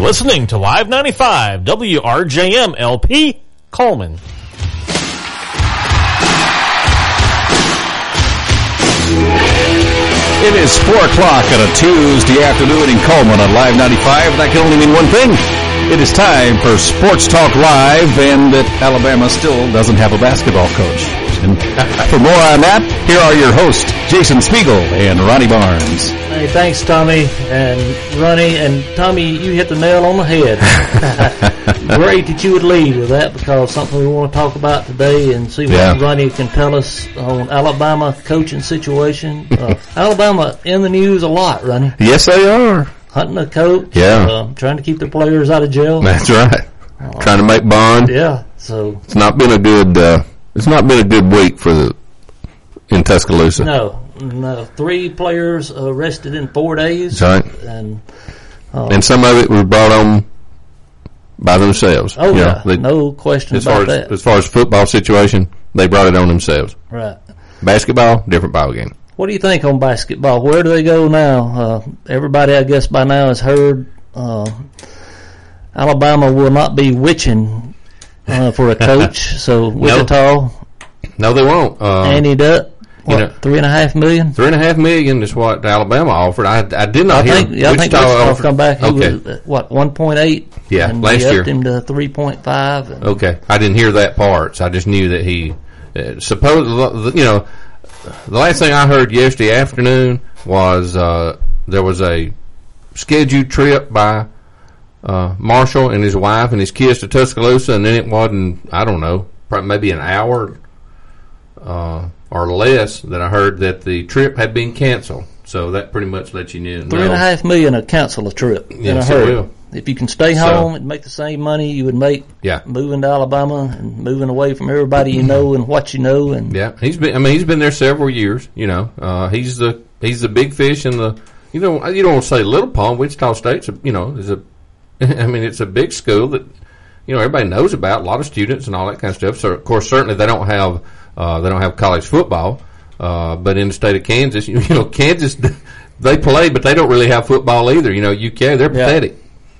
listening to Live 95 WRJM LP Coleman. It is 4 o'clock on a Tuesday afternoon in Coleman on Live 95. That can only mean one thing. It is time for Sports Talk Live, and that Alabama still doesn't have a basketball coach. And for more on that, here are your hosts, Jason Spiegel and Ronnie Barnes. Hey, thanks, Tommy and Ronnie. And Tommy, you hit the nail on the head. Great that you would lead with that, because something we want to talk about today and see what Ronnie can tell us on Alabama coaching situation. Alabama in the news a lot, Ronnie. Yes, they are. Hunting a coach. Trying to keep their players out of jail. That's right. Trying to make bond. Yeah. So it's not been a good. It's not been a good week in Tuscaloosa. No. 3 players arrested in 4 days. That's right. And some of it was brought on by themselves. Oh, yeah. No question about that. As far as football situation, they brought it on themselves. Right. Basketball, different ball game. What do you think on basketball? Where do they go now? Everybody, I guess, by now has heard Alabama will not be witching for a coach. So Wichita. No, they won't. Andy Dutt. $3.5 million? $3.5 million is what Alabama offered. I did not hear. I think Wichita come back. He was 1.8. Yeah, and last year. Upped him to 3.5. Okay, I didn't hear that part. So I just knew that he the last thing I heard yesterday afternoon was there was a scheduled trip by Marshall and his wife and his kids to Tuscaloosa, and then it wasn't, I don't know, maybe an hour or less that I heard that the trip had been canceled. So that pretty much lets you know. $3.5 million to cancel a trip. Yes, it will. If you can stay home and make the same money you would make moving to Alabama and moving away from everybody you know and what you know, and he's been there several years. He's the big fish in the you don't want to say little pond. Wichita State's it's a big school that everybody knows about, a lot of students and all that kind of stuff. So of course certainly they don't have college football, but in the state of Kansas, Kansas they play, but they don't really have football either. UK, they're pathetic.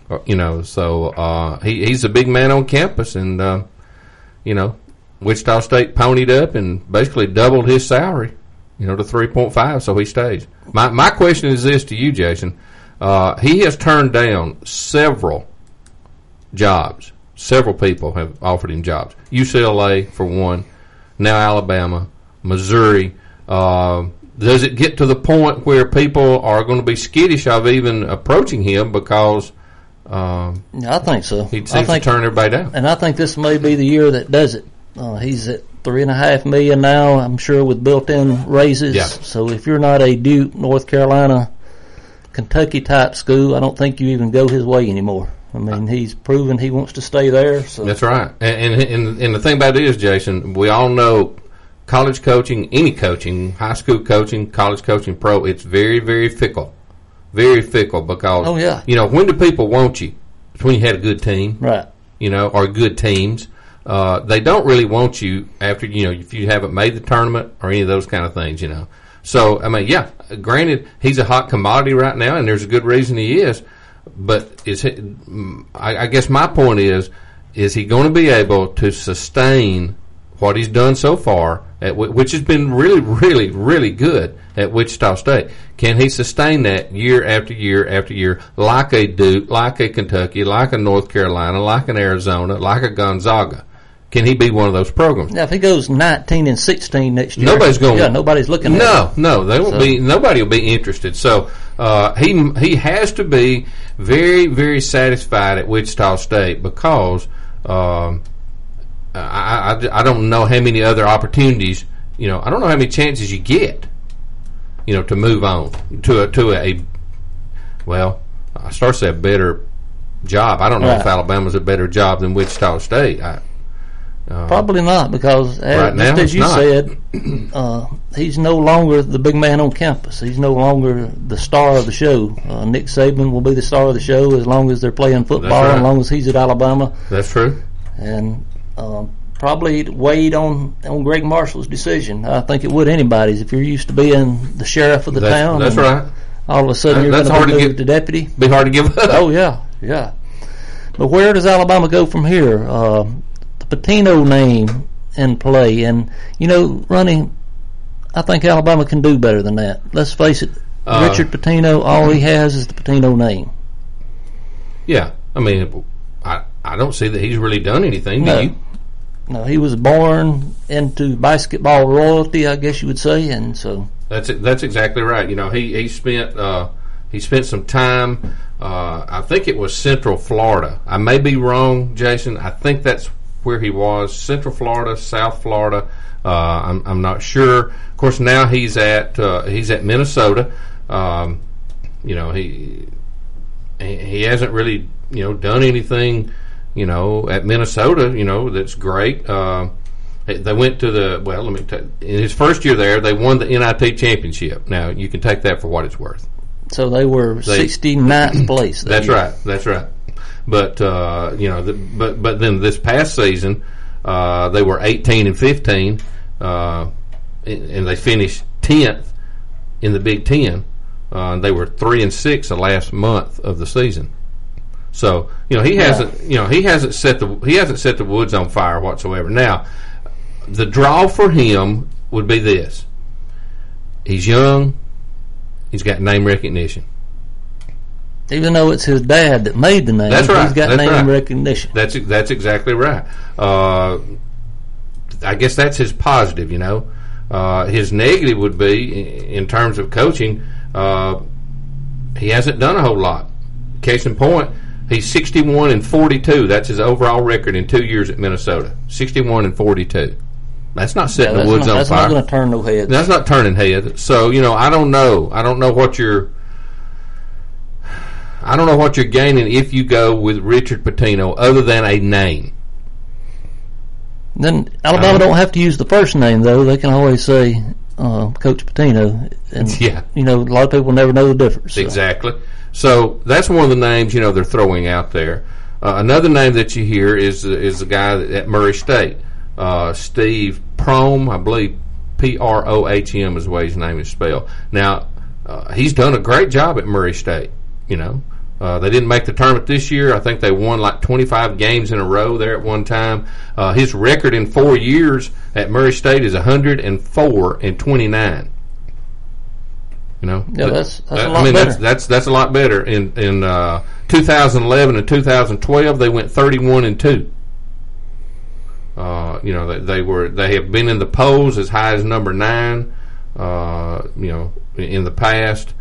So he's a big man on campus, and Wichita State ponied up and basically doubled his salary, to 3.5, so he stays. My question is this to you, Jason. He has turned down several jobs. Several people have offered him jobs. UCLA for one, now Alabama, Missouri. Does it get to the point where people are going to be skittish of even approaching him because I think so. He seems to turn everybody down. And I think this may be the year that does it. He's at $3.5 million now, I'm sure, with built-in raises. Yeah. So if you're not a Duke, North Carolina, Kentucky type school, I don't think you even go his way anymore. I mean, he's proven he wants to stay there. So. That's right. And the thing about it is, Jason, we all know college coaching, any coaching, high school coaching, college coaching, pro, it's very, very fickle. Very fickle because, when do people want you? It's when you had a good team. Right. Or good teams. They don't really want you after, if you haven't made the tournament or any of those kind of things, So, granted, he's a hot commodity right now, and there's a good reason he is. But I guess my point is he going to be able to sustain what he's done so far, which has been really, really, really good at Wichita State? Can he sustain that year after year after year, like a Duke, like a Kentucky, like a North Carolina, like an Arizona, like a Gonzaga? Can he be one of those programs? Now, if he goes 19-16 next year, nobody's going. Yeah, nobody's looking at him. No, they won't be. Nobody will be interested. So he has to be very, very satisfied at Wichita State because I don't know how many other opportunities. I don't know how many chances you get. To move on to a I start to say a better job. I don't know if Alabama's a better job than Wichita State. Probably not, because right now, as you said, he's no longer the big man on campus. He's no longer the star of the show. Nick Saban will be the star of the show as long as they're playing football, as long as he's at Alabama. That's true. And probably weighed on Greg Marshall's decision. I think it would anybody's. If you're used to being the sheriff of the town. That's right. All of a sudden you're going to move to deputy. Be hard to give up. Oh, yeah. But where does Alabama go from here? The Pitino name in play, and Ronnie, I think Alabama can do better than that. Let's face it, Richard Pitino, all he has is the Pitino name. Yeah, I mean, I don't see that he's really done anything. Do you? No, he was born into basketball royalty, I guess you would say, and so that's exactly right. He spent some time. I think it was Central Florida. I may be wrong, Jason. I think that's where he was. Central Florida, South Florida. I'm not sure. Of course, now he's at Minnesota. He hasn't really done anything at Minnesota that's great. They went to in his first year there, they won the NIT championship. Now you can take that for what it's worth. So they were 69th place. That's right. But but then this past season, they were 18-15, and they finished 10th in the Big Ten. They were 3-6 the last month of the season. So he hasn't set the woods on fire whatsoever. Now, the draw for him would be this: he's young, he's got name recognition. Even though it's his dad that made the name, that's right. He's got name recognition. That's exactly right. I guess that's his positive. His negative would be in terms of coaching. He hasn't done a whole lot. Case in point, he's 61-42. That's his overall record in 2 years at Minnesota. 61-42. That's not setting the woods on fire. That's not going to turn no heads. That's not turning heads. So I don't know. I don't know what you're gaining if you go with Richard Pitino, other than a name. Then Alabama don't have to use the first name, though. They can always say Coach Pitino. And, a lot of people never know the difference. So. Exactly. So that's one of the names, they're throwing out there. Another name that you hear is the guy at Murray State, Steve Prohm, I believe Prohm is the way his name is spelled. Now, he's done a great job at Murray State, They didn't make the tournament this year. I think they won like 25 games in a row there at one time. His record in 4 years at Murray State is 104-29. That's a lot better. That's a lot better. In 2011 and 2012, they went 31-2. They have been in the polls as high as number 9. In the past.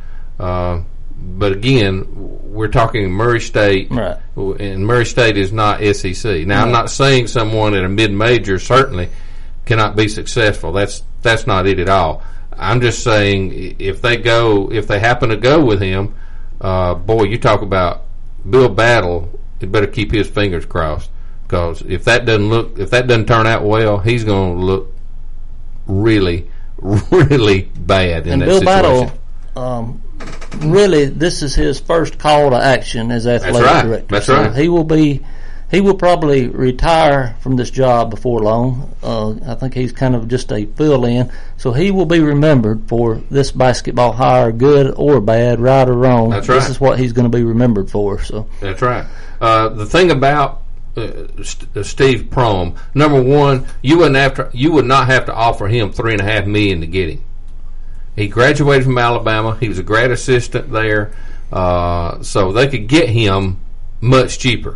But again, we're talking Murray State, right? And Murray State is not SEC. Now, right. I'm not saying someone at a mid-major certainly cannot be successful. That's not it at all. I'm just saying if they happen to go with him, you talk about Bill Battle. He better keep his fingers crossed, because if that doesn't turn out well, he's going to look really, really bad in that Bill situation. Battle, really, this is his first call to action as athletic director. That's right. He will probably retire from this job before long. I think he's kind of just a fill-in, so he will be remembered for this basketball hire, good or bad, right or wrong. That's right. This is what he's going to be remembered for. So that's right. The thing about Steve Prohm, number one, you would not have to offer him $3.5 million to get him. He graduated from Alabama. He was a grad assistant there, so they could get him much cheaper.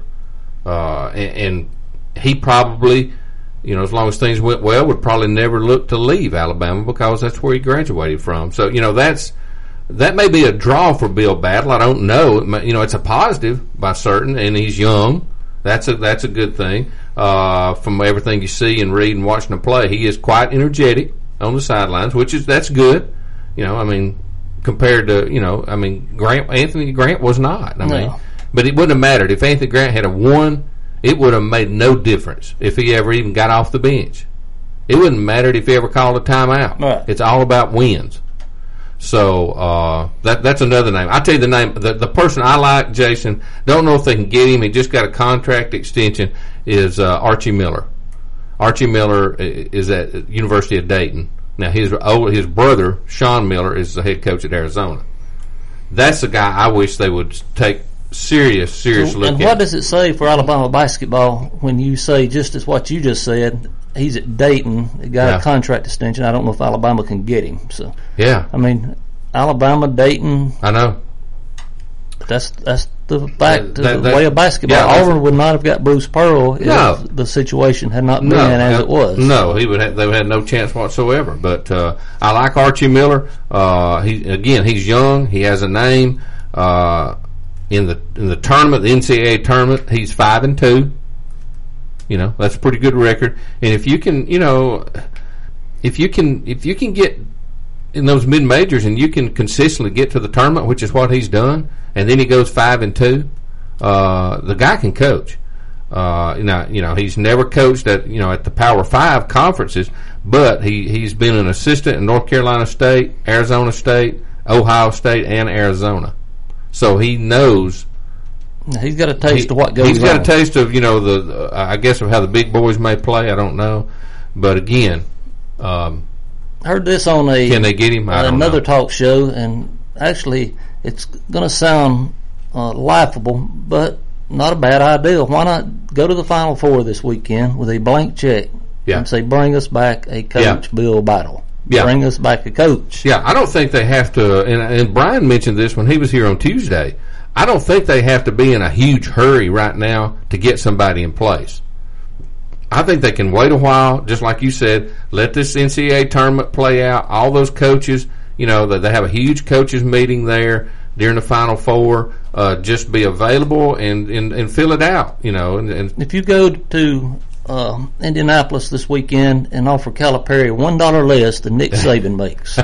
And he probably, as long as things went well, would probably never look to leave Alabama, because that's where he graduated from. So, that may be a draw for Bill Battle. I don't know. It's a positive by certain, and he's young. That's a good thing. From everything you see and read and watching him play, he is quite energetic on the sidelines, that's good. Compared to, Anthony Grant was not. No. But it wouldn't have mattered. If Anthony Grant had won, it would have made no difference if he ever even got off the bench. It wouldn't have mattered if he ever called a timeout. Right. It's all about wins. So that's another name. I'll tell you the name. The person I like, Jason, don't know if they can get him. He just got a contract extension, is Archie Miller. Archie Miller is at University of Dayton. Now, his brother, Sean Miller, is the head coach at Arizona. That's the guy I wish they would serious look. And what does it say for Alabama basketball when you say just as what you just said? He's at Dayton. He got a contract extension. I don't know if Alabama can get him. So I mean, Alabama, Dayton. I know. That's the fact, the way of basketball. Auburn would not have got Bruce Pearl if the situation had not been as it was. No, they would have had no chance whatsoever. But I like Archie Miller. He's young. He has a name. In the tournament, the NCAA tournament, he's 5-2. You know, that's a pretty good record. And if you can, if you can get in those mid majors and you can consistently get to the tournament, which is what he's done, and then he goes 5-2, the guy can coach. He's never coached at the Power 5 conferences, but he's been an assistant in North Carolina State, Arizona State, Ohio State, and Arizona. So he knows. He's got a taste of what goes on. He's got a taste of, I guess, of how the big boys may play. I don't know. But again, heard this on can they get him? another talk show, and actually it's going to sound laughable, but not a bad idea. Why not go to the Final Four this weekend with a blank check and say, bring us back a coach, Bill Battle. Bring us back a coach. Yeah, I don't think they have to, and Brian mentioned this when he was here on Tuesday, I don't think they have to be in a huge hurry right now to get somebody in place. I think they can wait a while, just like you said, let this NCAA tournament play out. All those coaches, they have a huge coaches meeting there during the Final Four. Just be available and fill it out, And if you go to Indianapolis this weekend and offer Calipari $1 less than Nick Saban makes,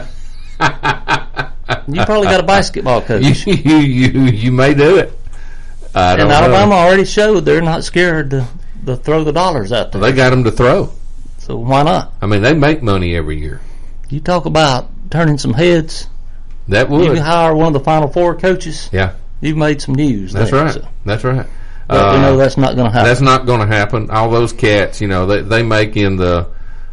you probably got a basketball coach. You may do it. And Alabama already showed they're not scared to throw the dollars out there. Well, they got them to throw. So why not? I mean, they make money every year. You talk about turning some heads. That would. You can hire one of the Final Four coaches. Yeah. You've made some news. That's there, right. So. That's right. But we know that's not going to happen. That's not going to happen. All those cats, they make in the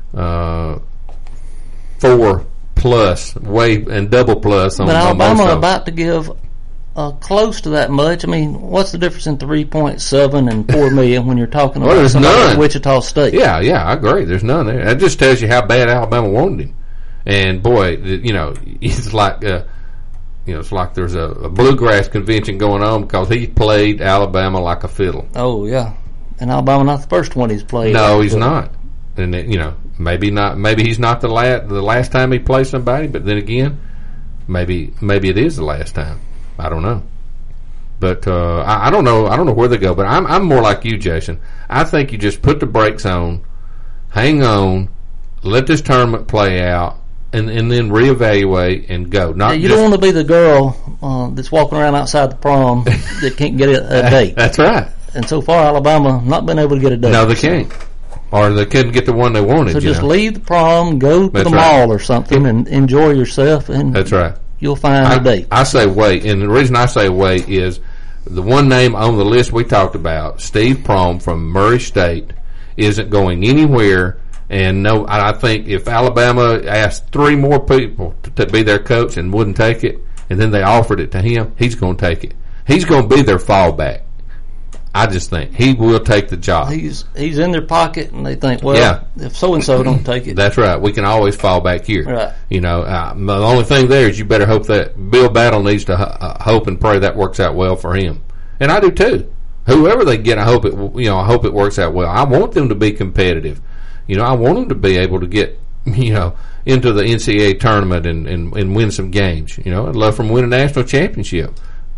4+ way and double plus on. But Alabama about to give close to that much. I mean, what's the difference in 3.7 and $4 million when you're talking about there's none. Like Wichita State? Yeah, I agree. There's none there. That just tells you how bad Alabama wanted him. And boy, it's like. It's like there's a bluegrass convention going on because he played Alabama like a fiddle. Oh yeah, and Alabama not the first one he's played. No, he's not. And maybe not. Maybe he's not the last time he played somebody. But then again, maybe it is the last time. I don't know. But I don't know. I don't know where they go. But I'm more like you, Jason. I think you just put the brakes on, hang on, let this tournament play out. And then reevaluate and go. You don't want to be the girl that's walking around outside the prom that can't get a date. That's right. And so far, Alabama not been able to get a date. No, they can't. Or they couldn't get the one they wanted. So just leave the prom, go to the mall or something, and enjoy yourself. And that's right. You'll find a date. I say wait, and the reason I say wait is the one name on the list we talked about, Steve Prohm from Murray State, isn't going anywhere. And no, I think if Alabama asked 3 more people to be their coach and wouldn't take it, and then they offered it to him, he's going to take it. He's going to be their fallback. I just think he will take the job. He's in their pocket, and they think, well, if so and so don't take it, that's right. We can always fall back here. Right. The only thing there is you better hope that Bill Battle needs to hope and pray that works out well for him, and I do too. Whoever they get, I hope it works out well. I want them to be competitive. I want them to be able to get, into the NCAA tournament and win some games. I'd love for them to win a national championship.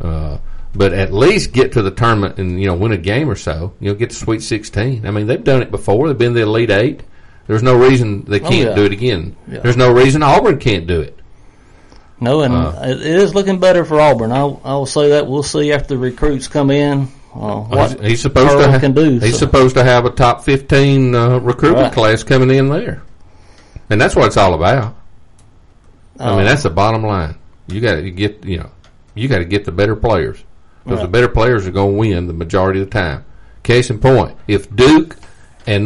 But at least get to the tournament and, win a game or so. Get to Sweet 16. I mean, they've done it before. They've been the Elite 8. There's no reason they can't do it again. Yeah. There's no reason Auburn can't do it. No, and it is looking better for Auburn. I will say that. We'll see after the recruits come in. What he's supposed to can do. He's supposed to have a top 15 recruitment class coming in there, and that's what it's all about. I mean, that's the bottom line. You got to get the better players because the better players are going to win the majority of the time. Case in point, if Duke and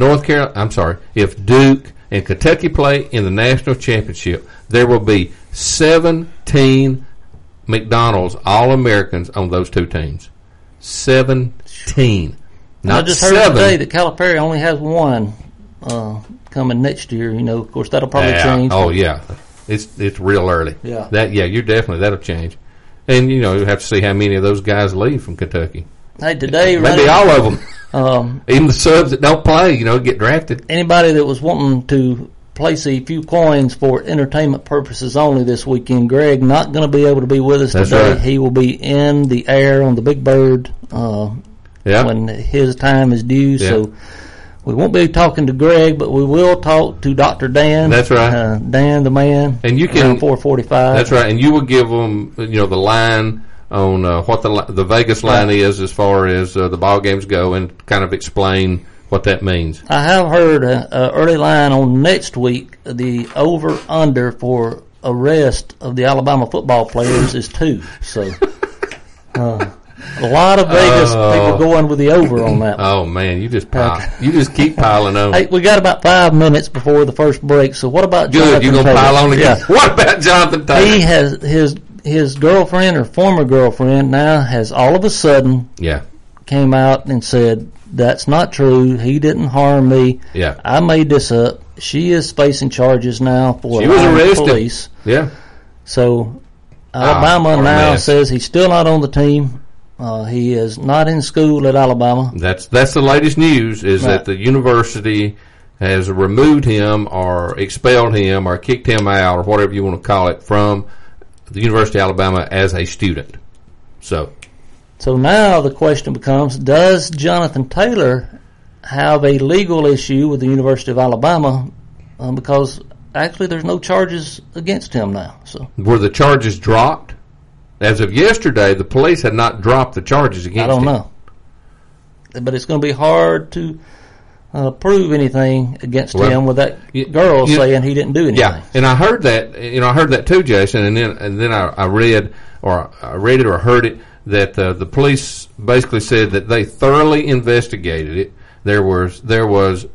Kentucky play in the national championship, there will be 17 McDonald's All-Americans on those two teams. 17. I just heard today that Calipari only has one coming next year. Of course, that'll probably change. Oh, yeah. It's real early. Yeah. That'll change. And, you have to see how many of those guys leave from Kentucky. Hey, today... Maybe all of them. Even the subs that don't play, get drafted. Anybody that was wanting to place a few coins for entertainment purposes only this weekend, Greg, not going to be able to be with us today. Right. He will be in the air on the Big Bird when his time is due. Yeah. So we won't be talking to Greg, but we will talk to Dr. Dan. That's right. Dan, the man. And you can 4:45. That's right. And you will give them, the line on what the Vegas line is as far as the ball games go, and kind of explain what that means. I have heard an early line on next week. The over/under for arrest of the Alabama football players is 2. So a lot of Vegas people going with the over on that one. Oh man, you just keep piling on. Hey, we got about 5 minutes before the first break. So what about Jonathan Taylor? You're gonna pile on again? Yeah. What about Jonathan Taylor? He has his girlfriend or former girlfriend now has all of a sudden came out and said, that's not true. He didn't harm me. Yeah. I made this up. She is facing charges now for she was arrested. Police. Yeah. So Alabama now says he's still not on the team. He is not in school at Alabama. That's the latest news is that the university has removed him or expelled him or kicked him out or whatever you want to call it from the University of Alabama as a student. So now the question becomes, does Jonathan Taylor have a legal issue with the University of Alabama? Because actually there's no charges against him now. So were the charges dropped? As of yesterday, the police had not dropped the charges against him. I don't know. But it's going to be hard to prove anything against him with that girl saying he didn't do anything. Yeah, and I heard that. I heard that too, Jason. And then I read it or heard it that the police basically said that they thoroughly investigated it. There was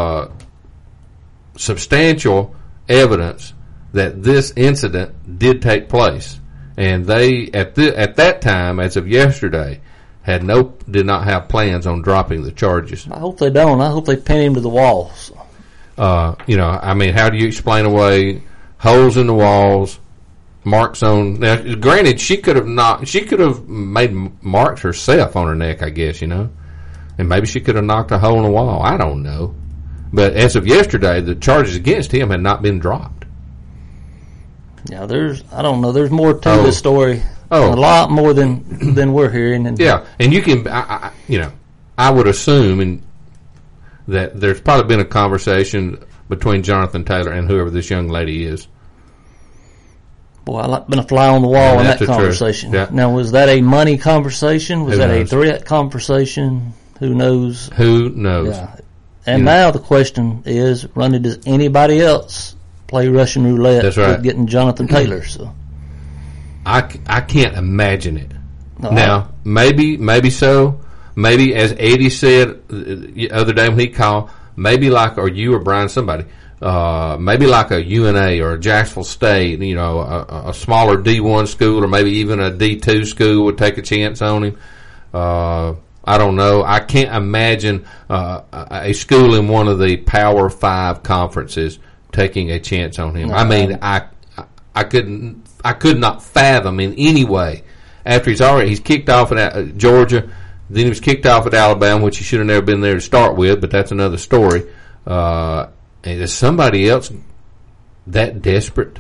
substantial evidence that this incident did take place, and they at that time, as of yesterday, did not have plans on dropping the charges. I hope they don't. I hope they pin him to the walls. How do you explain away holes in the walls, marks on? Now, granted, she could have made marks herself on her neck, I guess, and maybe she could have knocked a hole in the wall. I don't know. But as of yesterday, the charges against him had not been dropped. Yeah, I don't know. There's more to this story. A lot more than we're hearing. And you can, I would assume that there's probably been a conversation between Jonathan Taylor and whoever this young lady is. Boy, I've been a fly on the wall in that conversation. Yeah. Now, was that a money conversation? Was that a threat conversation? Who knows? Who knows? Yeah. And now the question is, Ronnie, does anybody else play Russian roulette with getting Jonathan Taylor? So I can't imagine it. Now, maybe so. Maybe, as Eddie said the other day when he called, maybe like, or you or Brian, somebody, maybe like a UNA or a Jacksonville State, a smaller D1 school or maybe even a D2 school would take a chance on him. I don't know. I can't imagine a school in one of the Power 5 conferences taking a chance on him. No, I mean, I could not fathom in any way after he's kicked off at Georgia, then he was kicked off at Alabama, which he should have never been there to start with, but that's another story. Is somebody else that desperate?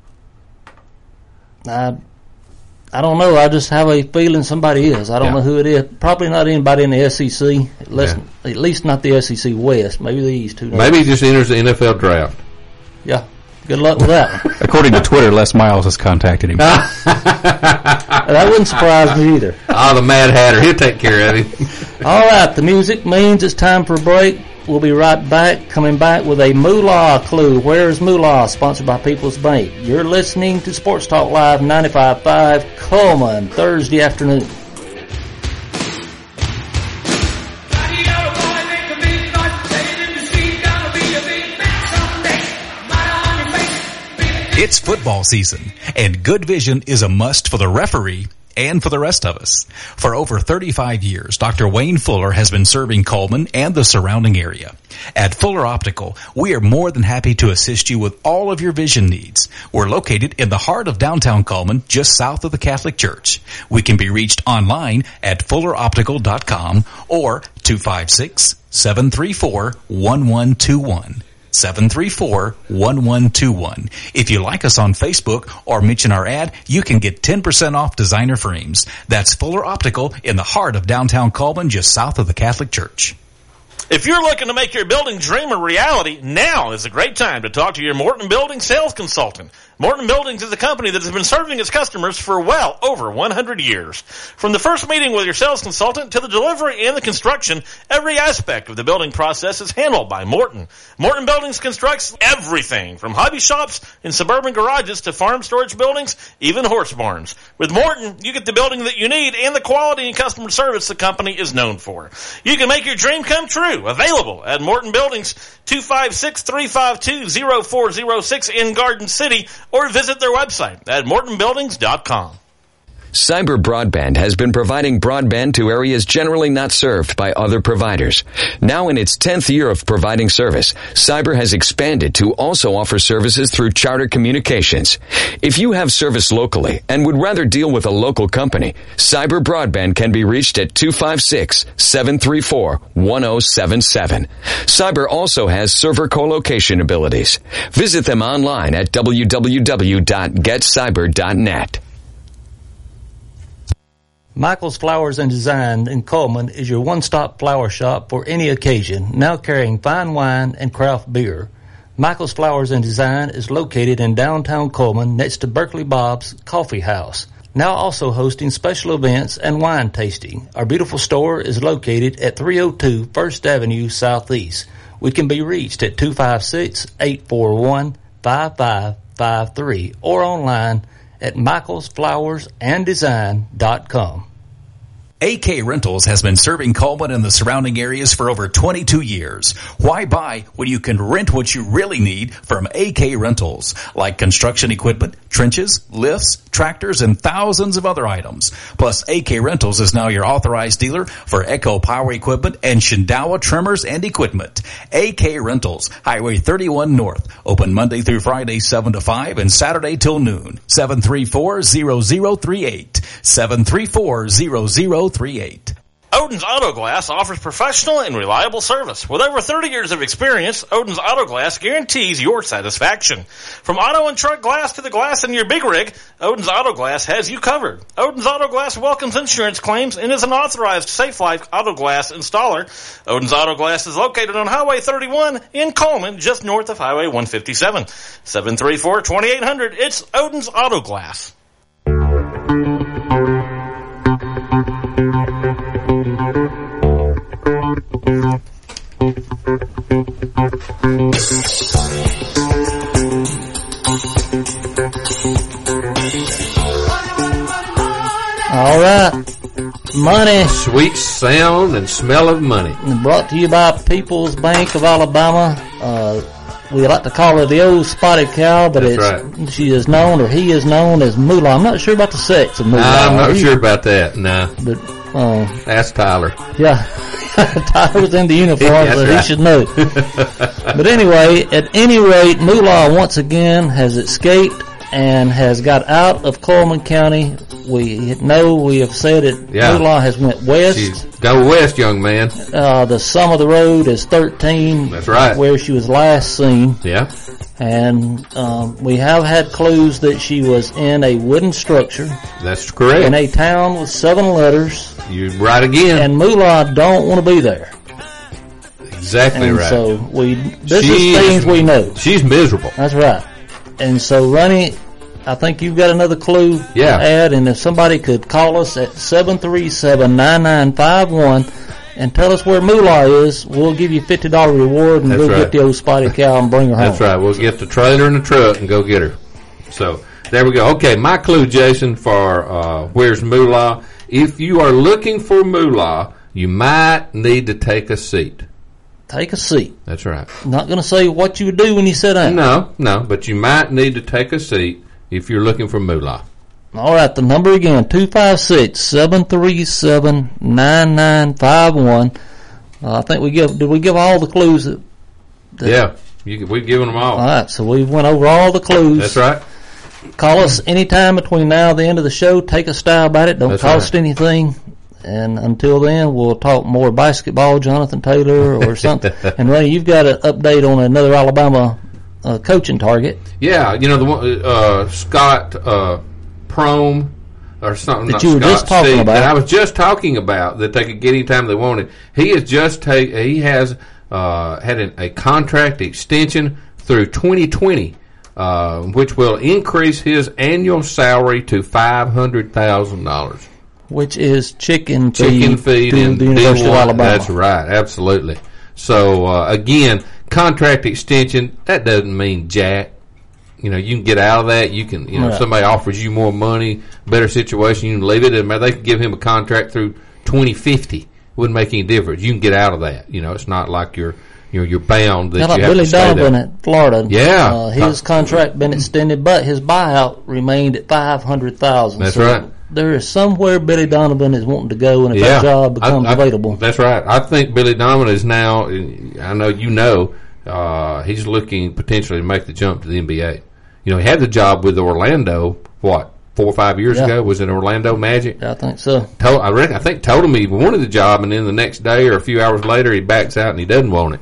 I don't know. I just have a feeling somebody is. I don't know who it is. Probably not anybody in the SEC. At least not the SEC West. Maybe the East. Who knows? Maybe he just enters the NFL draft. Yeah. Good luck with that one. According to Twitter, Les Miles has contacted him. That wouldn't surprise me either. The Mad Hatter. He'll take care of him. All right. The music means it's time for a break. We'll be right back, coming back with a Moolah Clue. Where is Moolah? Sponsored by People's Bank. You're listening to Sports Talk Live 95.5 Coleman, Thursday afternoon. It's football season, and good vision is a must for the referee and for the rest of us. For over 35 years, Dr. Wayne Fuller has been serving Coleman and the surrounding area. At Fuller Optical, we are more than happy to assist you with all of your vision needs. We're located in the heart of downtown Coleman, just south of the Catholic Church. We can be reached online at fulleroptical.com or 256-734-1121. 734-1121. If you like us on Facebook or mention our ad, you can get 10% off designer frames. That's Fuller Optical in the heart of downtown Coleman, just south of the Catholic Church. If you're looking to make your building dream a reality, now is a great time to talk to your Morton Building sales consultant. Morton Buildings is a company that has been serving its customers for well over 100 years. From the first meeting with your sales consultant to the delivery and the construction, every aspect of the building process is handled by Morton. Morton Buildings constructs everything from hobby shops and suburban garages to farm storage buildings, even horse barns. With Morton, you get the building that you need and the quality and customer service the company is known for. You can make your dream come true. Available at Morton Buildings, 256-352-0406 in Garden City, or visit their website at mortonbuildings.com. Cyber Broadband has been providing broadband to areas generally not served by other providers. Now in its 10th year of providing service, Cyber has expanded to also offer services through Charter Communications. If you have service locally and would rather deal with a local company, Cyber Broadband can be reached at 256-734-1077. Cyber also has server co-location abilities. Visit them online at www.getcyber.net. Michael's Flowers and Design in Coleman is your one-stop flower shop for any occasion, now carrying fine wine and craft beer. Michael's Flowers and Design is located in downtown Coleman next to Berkeley Bob's Coffee House, now also hosting special events and wine tasting. Our beautiful store is located at 302 First Avenue Southeast. We can be reached at 256-841-5553 or online at michaelsflowersanddesign.com. AK Rentals has been serving Coleman and the surrounding areas for over 22 years. Why buy when you can rent what you really need from AK Rentals, like construction equipment, trenches, lifts, tractors, and thousands of other items. Plus, AK Rentals is now your authorized dealer for Echo Power Equipment and Shindawa Trimmers and Equipment. AK Rentals, Highway 31 North, open Monday through Friday 7 to 5 and Saturday till noon. 734-0038. 734-0038. Odin's Auto Glass offers professional and reliable service. With over 30 years of experience, Odin's Auto Glass guarantees your satisfaction. From auto and truck glass to the glass in your big rig, Odin's Auto Glass has you covered. Odin's Auto Glass welcomes insurance claims and is an authorized Safe Life Auto Glass installer. Odin's Auto Glass is located on Highway 31 in Coleman, just north of Highway 157. 734-2800. It's Odin's Auto Glass. All right. Money. Sweet sound and smell of money. Brought to you by People's Bank of Alabama. We like to call her the old spotted cow, but she is known, or he is known as Moolah. I'm not sure about the sex of Moolah. I'm not sure about that, no. But, ask Tyler. Yeah. Tyler was in the uniform, so he should know. But anyway, at any rate, Moolah once again has escaped and has got out of Coleman County. We have said it. Yeah. Moolah has went west. Go west, young man. The sum of the road is 13. That's right. Where she was last seen. Yeah. And we have had clues that she was in a wooden structure. That's correct. In a town with 7 letters. You're right again. And Moolah don't want to be there. Exactly right. So this is things we know. She's miserable. That's right. And so, Ronnie, I think you've got another clue to add, and if somebody could call us at 737-9951 and tell us where Moolah is, we'll give you a $50 reward, and we'll get the old spotted cow and bring her home. That's right. We'll get the trailer and the truck and go get her. So, there we go. Okay, my clue, Jason, for where's Moolah. If you are looking for Moolah, you might need to take a seat. Take a seat. That's right. I'm not going to say what you would do when you sit down. No, but you might need to take a seat if you're looking for Moolah. All right, the number again, 256-737-9951. I think did we give all the clues? Yeah, we've given them all. All right, so we went over all the clues. That's right. Call us anytime between now and the end of the show. Take a stab at it. Don't cost anything. And until then, we'll talk more basketball, Jonathan Taylor or something. And Ray, you've got an update on another Alabama coaching target. Yeah, the one Scott Prohm or something that you were just talking about. That I was just talking about that they could get anytime they wanted. He has had a contract extension through 2020, which will increase his annual salary to $500,000. Which is chicken feed in the University of Alabama. That's right, absolutely. So, again, contract extension, that doesn't mean jack. You can get out of that. You can, if somebody offers you more money, better situation, you can leave it. They could give him a contract through 2050. Wouldn't make any difference. You can get out of that. It's not like you're bound that like you have Billy to stay Donovan there. at Florida. Yeah. His contract been extended, but his buyout remained at $500,000. That's right. There is somewhere Billy Donovan is wanting to go, and if that job becomes available. That's right. I think Billy Donovan is now, I know he's looking potentially to make the jump to the NBA. He had the job with Orlando, 4 or 5 years ago? Was it Orlando Magic? Yeah, I think so. I think told him he wanted the job, and then the next day or a few hours later he backs out and he doesn't want it.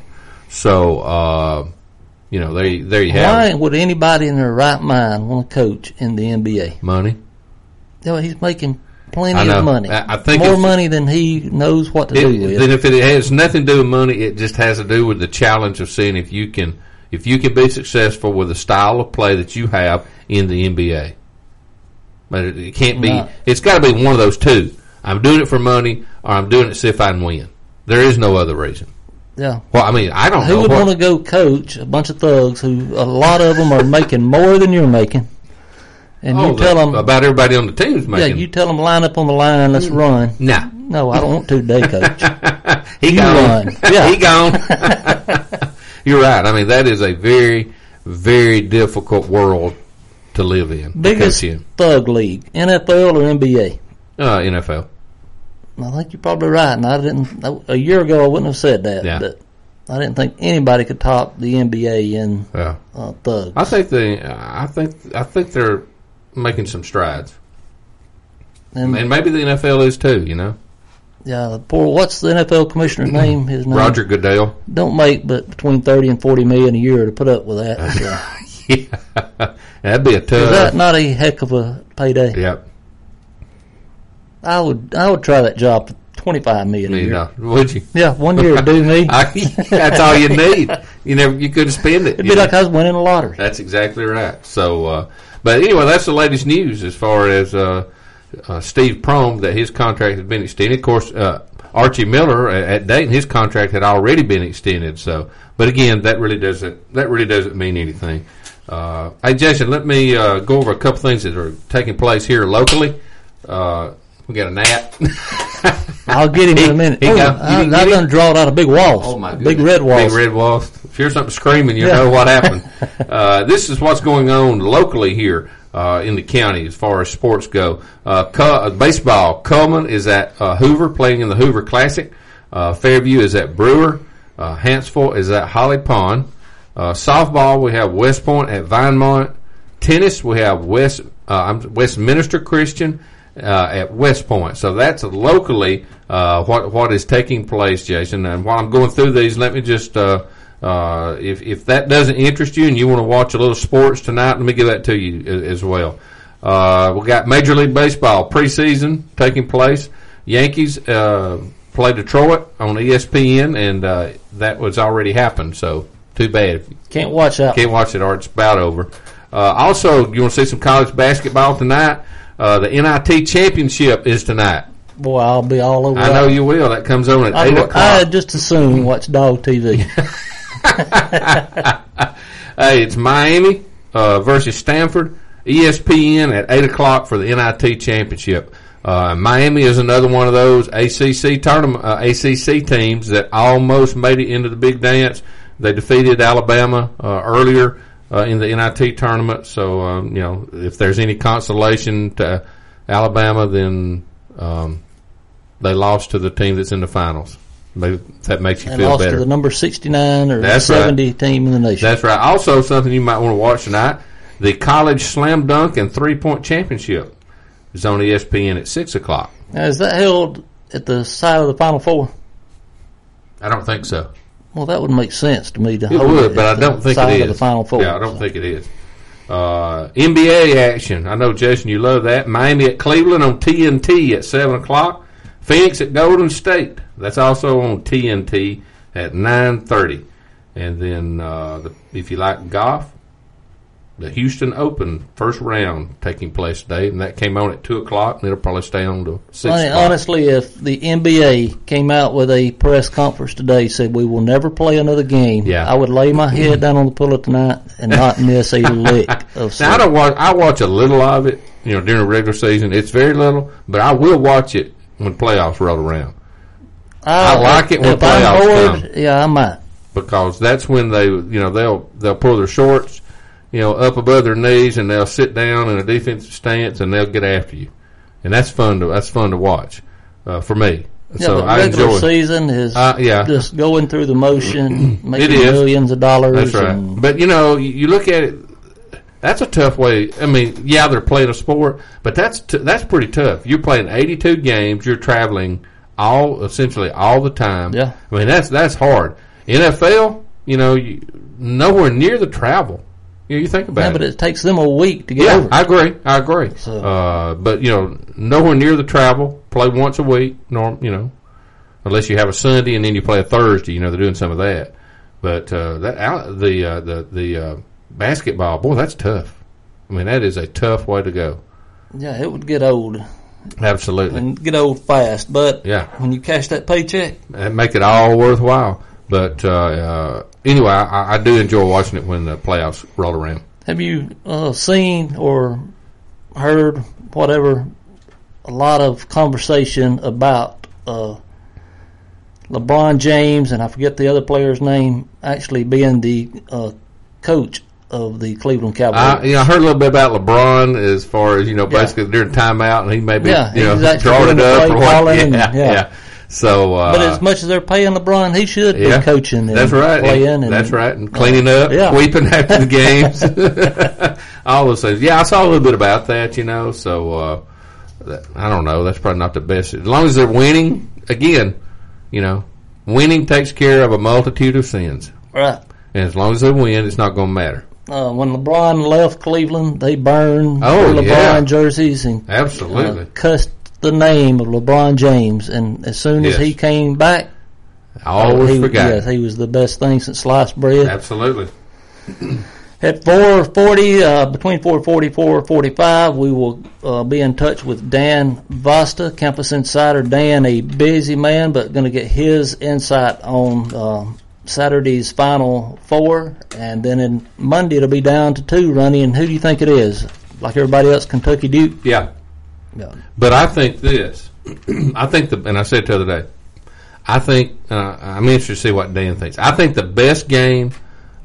So, there you have it. Why would anybody in their right mind want to coach in the NBA? Money. He's making plenty of money. I think more money than he knows what to do with. Then if it has nothing to do with money, it just has to do with the challenge of seeing if you can be successful with the style of play that you have in the NBA. But it can't be. It's got to be one of those two. I'm doing it for money, or I'm doing it to see if I can win. There is no other reason. Yeah. Well, I don't know. Who would want to go coach a bunch of thugs who a lot of them are making more than you're making? And you tell them about everybody on the team's making. Yeah, you tell them line up on the line. Let's run. Nah. No, I don't want to today, coach. He gone. Run. Yeah. He gone. You're right. That is a very, very difficult world to live in. Biggest thug league, NFL or NBA? NFL. I think you're probably right. And a year ago I wouldn't have said that. Yeah. But I didn't think anybody could top the NBA in thugs. I think they're making some strides. And maybe the NFL is too, Yeah, what's the NFL commissioner's name? His name? Roger Goodell. Don't make but between $30 and $40 million a year to put up with that. So. Yeah. That'd be a tough. Is that not a heck of a payday? Yep. I would try that job for $25 million a year. Would you? Yeah, 1 year would do me. That's all you need. You couldn't spend it. It'd be like I was winning a lottery. That's exactly right. So, but anyway, that's the latest news as far as Steve Prohm, that his contract has been extended. Of course, Archie Miller at Dayton, his contract had already been extended. So, but again, that really doesn't mean anything. Hey, Jason, let me go over a couple things that are taking place here locally. We got a gnat. I'll get him in a minute. I done drawed out a big waltz. Oh, my goodness. Big red waltz. Big red waltz. If you're something screaming, you know what happened. This is what's going on locally here in the county as far as sports go. Baseball. Coleman is at Hoover playing in the Hoover Classic. Fairview is at Brewer. Hanceville is at Holly Pond. Softball, we have West Point at Vinemont. Tennis, we have Westminster Christian at West Point. So that's locally what is taking place, Jason. And while I'm going through these, let me just if that doesn't interest you and you want to watch a little sports tonight, let me give that to you as well. We got Major League Baseball preseason taking place. Yankees play Detroit on ESPN, and that was already happened. So too bad. Can't watch that. Can't watch it, or it's about over. Also, you want to see some college basketball tonight? The NIT championship is tonight. Boy, I'll be all over. I know you will. That comes on at 8 o'clock. I just as soon watch Dog TV. Hey, it's Miami versus Stanford. ESPN at 8 o'clock for the NIT championship. Miami is another one of those ACC tournament, ACC teams that almost made it into the big dance. They defeated Alabama earlier in the NIT tournament. So, if there's any consolation to Alabama, then they lost to the team that's in the finals. Maybe that makes you feel lost better. To the number 69 or 70 team in the nation. That's right. Also, something you might want to watch tonight, the College Slam Dunk and 3-Point Championship is on ESPN at 6 o'clock. Now, is that held at the side of the Final Four? I don't think so. Well, that would make sense to me. It would, but I don't think it is. Of the Final Four. Yeah, I don't think it is. NBA action. I know, Jason, you love that. Miami at Cleveland on TNT at 7 o'clock. Phoenix at Golden State. That's also on TNT at 9:30. And then, if you like golf, the Houston Open first round taking place today, and that came on at 2 o'clock, and it'll probably stay on to 6 o'clock. Honestly, if the NBA came out with a press conference today, said we will never play another game, I would lay my head down on the pillow tonight and not miss a lick of sleep. Now, I watch a little of it, during the regular season. It's very little, but I will watch it when playoffs roll around. I like it when playoffs come. Yeah, I might. Because that's when they'll pull their shorts, up above their knees, and they'll sit down in a defensive stance, and they'll get after you, and that's fun to watch for me. Yeah, so but I regular enjoy season is just going through the motion, making millions of dollars. That's right. But you look at it. That's a tough way. I mean, they're playing a sport, but that's pretty tough. You're playing 82 games. You're traveling essentially all the time. Yeah. I mean, that's hard. NFL, nowhere near the travel. You think about it. Yeah, but it takes them a week to get over it. I agree. So. But, nowhere near the travel. Play once a week, unless you have a Sunday and then you play a Thursday. They're doing some of that. But the basketball, boy, that's tough. I mean, that is a tough way to go. Yeah, it would get old. Absolutely. And get old fast. But when you cash that paycheck, it make it all worthwhile. But anyway, I do enjoy watching it when the playoffs roll around. Have you seen or heard whatever a lot of conversation about LeBron James, and I forget the other player's name, actually being the coach of the Cleveland Cavaliers? I heard a little bit about LeBron as far as, basically during timeout, and he maybe, drawing it up or what. Yeah. So, but as much as they're paying LeBron, he should be coaching and playing. And cleaning up, sweeping after the games. All those things. Yeah, I saw a little bit about that, so I don't know. That's probably not the best. As long as they're winning, again, winning takes care of a multitude of sins. Right. And as long as they win, it's not going to matter. When LeBron left Cleveland, they burned LeBron jerseys and absolutely cussed the name of LeBron James. And as soon as he came back, always forgot. Yes, he was the best thing since sliced bread. Absolutely. At 4:40, between 4:40 and 4:45, we will be in touch with Dan Vasta, Campus Insider. Dan, a busy man, but going to get his insight on Saturday's Final Four, and then in Monday it'll be down to 2 running. And who do you think it is? Like everybody else, Kentucky Duke? Yeah. But I think this. and I said it the other day, I think, I'm interested to see what Dan thinks. I think the best game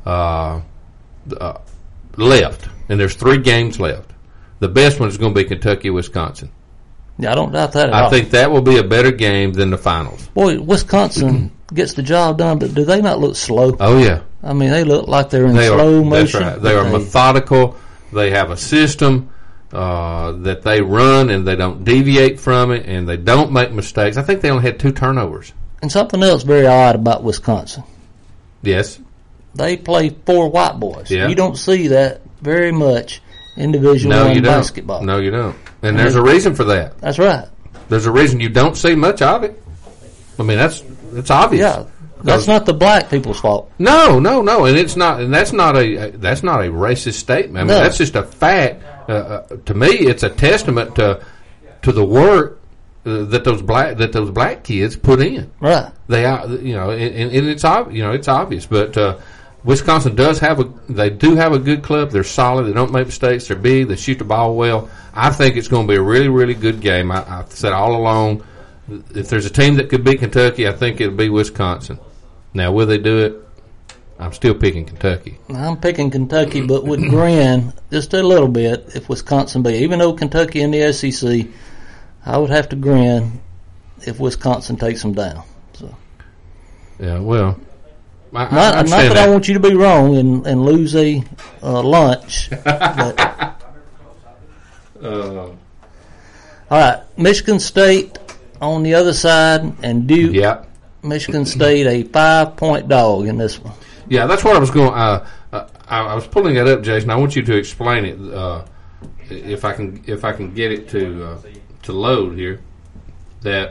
left, and there's 3 games left, the best one is going to be Kentucky-Wisconsin. Yeah, I don't doubt that at all. I think that will be a better game than the finals. Boy, Wisconsin gets the job done, but do they not look slow? Oh, yeah. I mean, they look like they're in slow motion. That's right. They are methodical. They have a system that they run, and they don't deviate from it, and they don't make mistakes. I think they only had 2 turnovers. And something else very odd about Wisconsin. Yes. They play 4 white boys. Yeah. You don't see that very much in Division I basketball. No, you don't. And there's a reason for that. That's right. There's a reason you don't see much of it. I mean, it's obvious. Yeah. That's not the black people's fault. No, and it's not, and that's not a racist statement. I mean, that's just a fact. To me, it's a testament to the work that those black kids put in. Right. They are, and it's obvious. But Wisconsin do have a good club. They're solid. They don't make mistakes. They're big. They shoot the ball well. I think it's going to be a really, really good game. I've said all along, if there's a team that could beat Kentucky, I think it'll be Wisconsin. Now, will they do it? I'm still picking Kentucky. I'm picking Kentucky, but would grin just a little bit if Wisconsin beat. Even though Kentucky in the SEC, I would have to grin if Wisconsin takes them down. So. Yeah, well, not that I want you to be wrong and lose a lunch. But. All right, Michigan State on the other side, and Duke. Yeah. Michigan State a 5-point dog in this one. Yeah, that's what I was going. I was pulling that up, Jason. I want you to explain it if I can get it to load here. That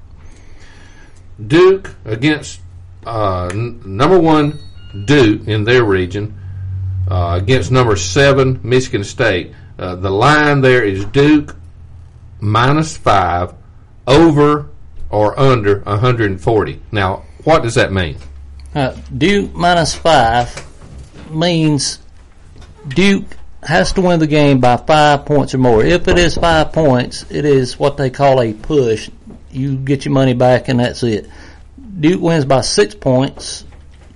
Duke against number 1 Duke in their region against number 7 Michigan State. The line there is Duke -5 over or under 140. Now, what does that mean? Duke -5 means Duke has to win the game by 5 points or more. If it is 5 points, it is what they call a push. You get your money back and that's it. Duke wins by 6 points,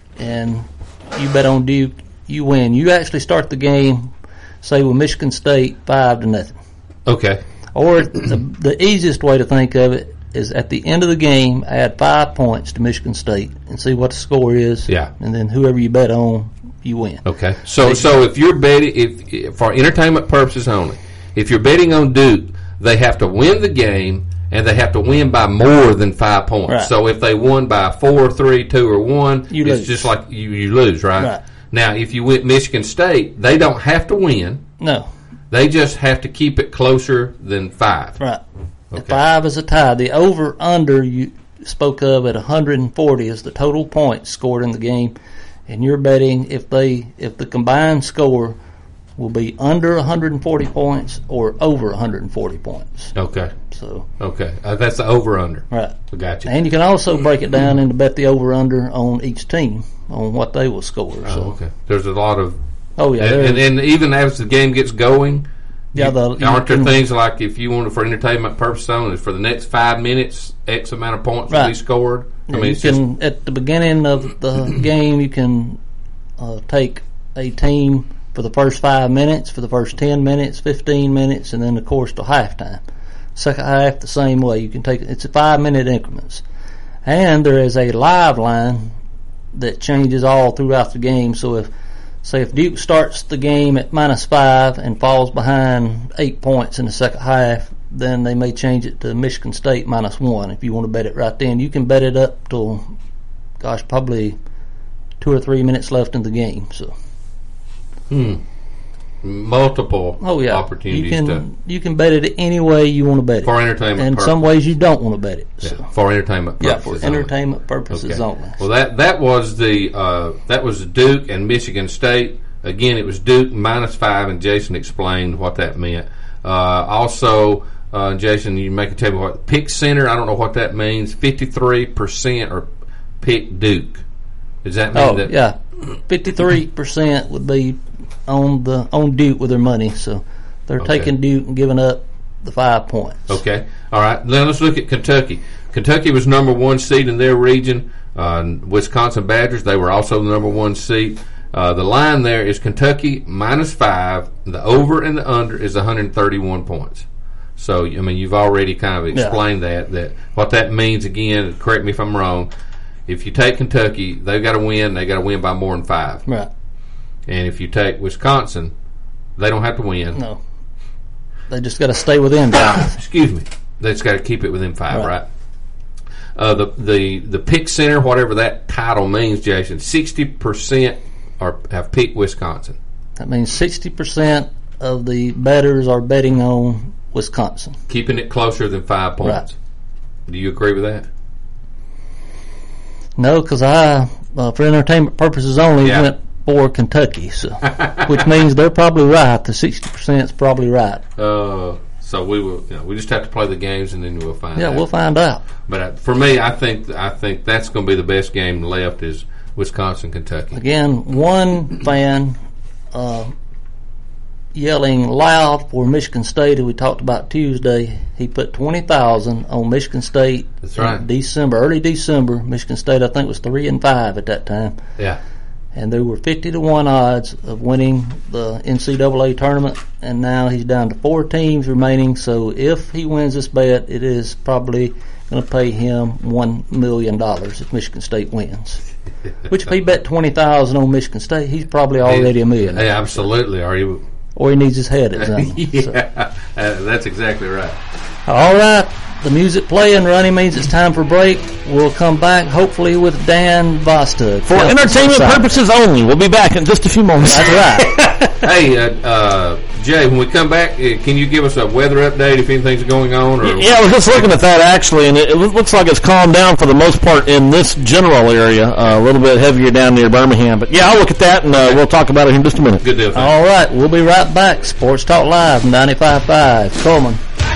and you bet on Duke, you win. You actually start the game, say with Michigan State 5-0. Okay. Or the easiest way to think of it is at the end of the game, add 5 points to Michigan State and see what the score is. Yeah. And then whoever you bet on, you win. Okay. So if you're betting, if for entertainment purposes only, if you're betting on Duke, they have to win the game and they have to win by more than 5 points. Right. So if they won by 4, 3, 2, or 1, you it's lose. just like you lose, right? Right. Now, if you went Michigan State, they don't have to win. No. They just have to keep it closer than 5. Right. Okay. 5 is a tie. The over-under you spoke of at 140 is the total points scored in the game, and you're betting if the combined score will be under 140 points or over 140 points. Okay. So. Okay. That's the over-under. Right. Gotcha. And you can also break it down into bet the over-under on each team on what they will score. So. Oh, okay. There's a lot of. Oh yeah. And even as the game gets going. Yeah, aren't there things like if you want it for entertainment purposes only, for the next 5 minutes, X amount of points will be scored? Yeah, at the beginning of the game, you can take a team for the first 5 minutes, for the first 10 minutes, 15 minutes, and then, of course, till halftime. Second half, the same way. You can take it's 5-minute increments. And there is a live line that changes all throughout the game. So if Duke starts the game at -5 and falls behind 8 points in the second half, then they may change it to Michigan State -1 if you want to bet it right then. You can bet it up till, probably 2 or 3 minutes left in the game. So, multiple opportunities. You can bet it any way you want to bet it. For entertainment and purposes. some ways you don't want to bet it. So. Yeah, for entertainment purposes. Yeah, for entertainment purposes only. Well, that was Duke and Michigan State. Again, it was Duke -5, and Jason explained what that meant. Also, Jason, you make a tell me what pick center. I don't know what that means. 53% or pick Duke. Does that mean that? Yeah, 53% would be on Duke with their money. So they're taking Duke and giving up the 5 points. Okay, all right. Now let's look at Kentucky. Kentucky was number 1 seed in their region. Wisconsin Badgers, they were also the number 1 seed. The line there is Kentucky -5. The over and the under is 131 points. So, I mean, you've already kind of explained that what that means. Again, correct me if I'm wrong. If you take Kentucky, they've got to win. They got to win by more than 5. Right. And if you take Wisconsin, they don't have to win. No. They just got to stay within 5. Excuse me. They just got to keep it within 5, right? The pick center, whatever that title means, Jason, 60% have picked Wisconsin. That means 60% of the bettors are betting on Wisconsin. Keeping it closer than 5 points. Right. Do you agree with that? No, because for entertainment purposes only, went for Kentucky, so which means they're probably right. The 60% is probably right. So we will. We just have to play the games, and then we'll find out. Yeah, we'll find out. But for me, I think that's going to be the best game left is Wisconsin, Kentucky. Again, one fan yelling loud for Michigan State, who we talked about Tuesday. He put $20,000 on Michigan State. That's right. In early December. Michigan State, I think, was 3-5 at that time. Yeah. and there were 50-1 odds of winning the NCAA tournament, and now he's down to 4 teams remaining. So if he wins this bet, it is probably going to pay him $1 million if Michigan State wins. Which if he bet $20,000 on Michigan State, he's probably already a millionaire. Hey, absolutely. Are you? Or he needs his head at something. Yeah, that's exactly right. All right. The music playing, Ronnie, means it's time for break. We'll come back, hopefully, with Dan Vostok. For entertainment purposes only. We'll be back in just a few moments. That's right. Hey, Jay, when we come back, can you give us a weather update if anything's going on? Or? Yeah, I was just looking at that, actually, and it looks like it's calmed down for the most part in this general area. A little bit heavier down near Birmingham. But, yeah, I'll look at that, and we'll talk about it in just a minute. Good deal. All right. We'll be right back. Sports Talk Live, 95.5. Coleman.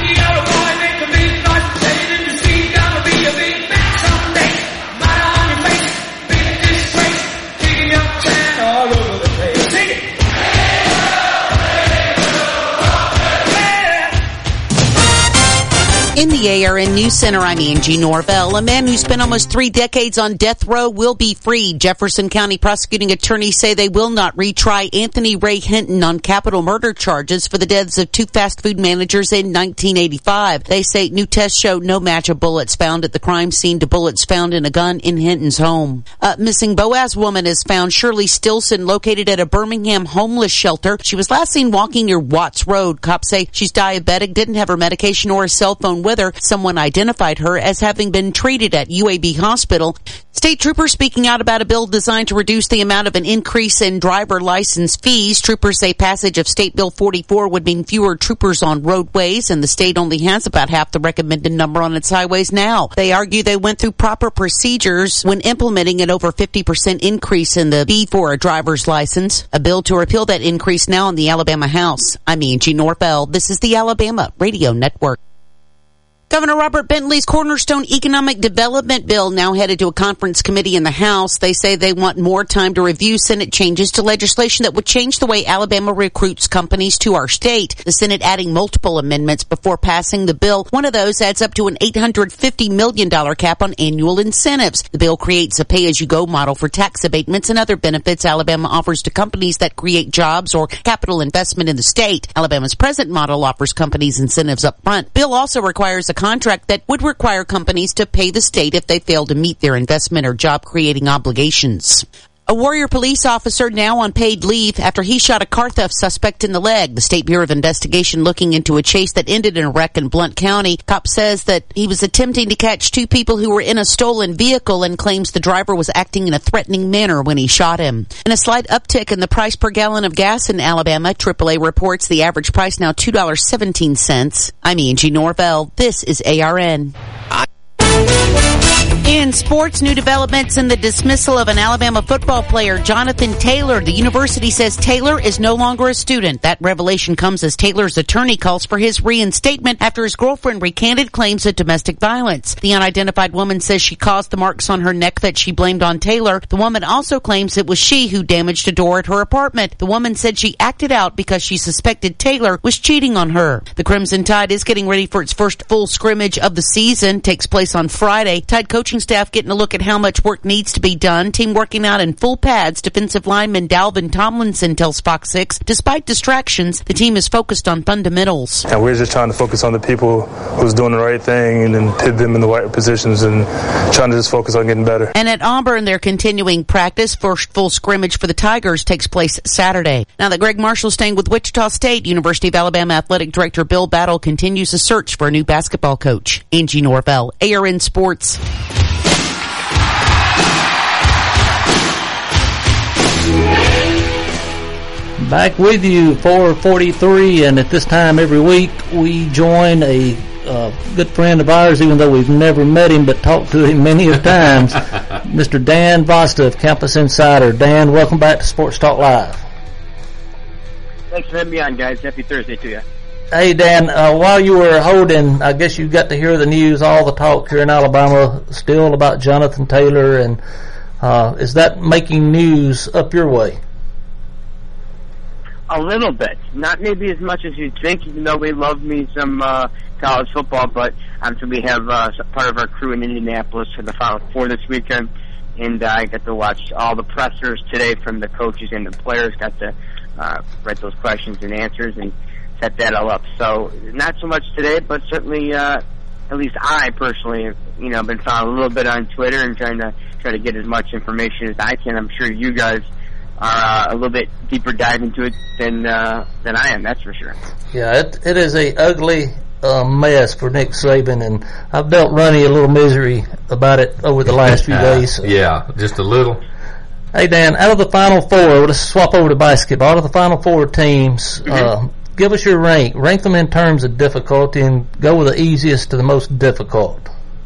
In the ARN News Center, I'm Angie Norvell. A man who spent almost 3 decades on death row will be freed. Jefferson County prosecuting attorneys say they will not retry Anthony Ray Hinton on capital murder charges for the deaths of 2 fast food managers in 1985. They say new tests showed no match of bullets found at the crime scene to bullets found in a gun in Hinton's home. A missing Boaz woman is found, Shirley Stilson, located at a Birmingham homeless shelter. She was last seen walking near Watts Road. Cops say she's diabetic, didn't have her medication or a cell phone with her. Someone identified her as having been treated at UAB Hospital. State troopers speaking out about a bill designed to reduce the amount of an increase in driver license fees. Troopers say passage of State Bill 44 would mean fewer troopers on roadways, and the state only has about half the recommended number on its highways now. They argue they went through proper procedures when implementing an over 50% increase in the fee for a driver's license. A bill to repeal that increase now in the Alabama House. I'm Angie Norvell. This is the Alabama Radio Network. Governor Robert Bentley's cornerstone economic development bill now headed to a conference committee in the House. They say they want more time to review Senate changes to legislation that would change the way Alabama recruits companies to our state. The Senate adding multiple amendments before passing the bill. One of those adds up to an $850 million cap on annual incentives. The bill creates a pay-as-you-go model for tax abatements and other benefits Alabama offers to companies that create jobs or capital investment in the state. Alabama's present model offers companies incentives up front. Bill also requires a contract that would require companies to pay the state if they fail to meet their investment or job-creating obligations. A Warrior police officer now on paid leave after he shot a car theft suspect in the leg. The State Bureau of Investigation looking into a chase that ended in a wreck in Blount County. Cop says that he was attempting to catch 2 people who were in a stolen vehicle and claims the driver was acting in a threatening manner when he shot him. And a slight uptick in the price per gallon of gas in Alabama. AAA reports the average price now $2.17. I'm Angie Norvell. This is ARN. In sports, new developments in the dismissal of an Alabama football player, Jonathan Taylor. The university says Taylor is no longer a student. That revelation comes as Taylor's attorney calls for his reinstatement after his girlfriend recanted claims of domestic violence. The unidentified woman says she caused the marks on her neck that she blamed on Taylor. The woman also claims it was she who damaged a door at her apartment. The woman said she acted out because she suspected Taylor was cheating on her. The Crimson Tide is getting ready for its first full scrimmage of the season. Takes place on Friday. Tide coaching staff getting a look at how much work needs to be done. Team working out in full pads. Defensive lineman Dalvin Tomlinson tells Fox 6, despite distractions, the team is focused on fundamentals. And we're just trying to focus on the people who's doing the right thing and then put them in the right positions and trying to just focus on getting better. And at Auburn, they're continuing practice. First full scrimmage for the Tigers takes place Saturday. Now that Greg Marshall's staying with Wichita State, University of Alabama Athletic Director Bill Battle continues a search for a new basketball coach. Angie Norvell, ARN Sports. Back with you, 4:43, and at this time every week we join a good friend of ours, even though we've never met him but talked to him many of times, Mr. Dan Vostok of Campus Insider. Dan, welcome back to Sports Talk Live. Thanks for having me on, guys. Happy Thursday to you. Hey, Dan, while you were holding, I guess you got to hear the news, all the talk here in Alabama still about Jonathan Taylor, and is that making news up your way? A little bit. Not maybe as much as you'd think, even though we love me some college football, but obviously we have part of our crew in Indianapolis for the Final Four this weekend, and I got to watch all the pressers today from the coaches and the players. Got to read those questions and answers and set that all up. So not so much today, but certainly, at least I personally, have, been following a little bit on Twitter and trying to get as much information as I can. I'm sure you guys are a little bit deeper dive into it than I am. That's for sure. Yeah, it is a ugly mess for Nick Saban, and I've dealt Ronnie a little misery about it over the last few days. So. Yeah, just a little. Hey, Dan, out of the Final Four, let's swap over to basketball. Out of the Final Four teams, give us your rank. Rank them in terms of difficulty and go with the easiest to the most difficult.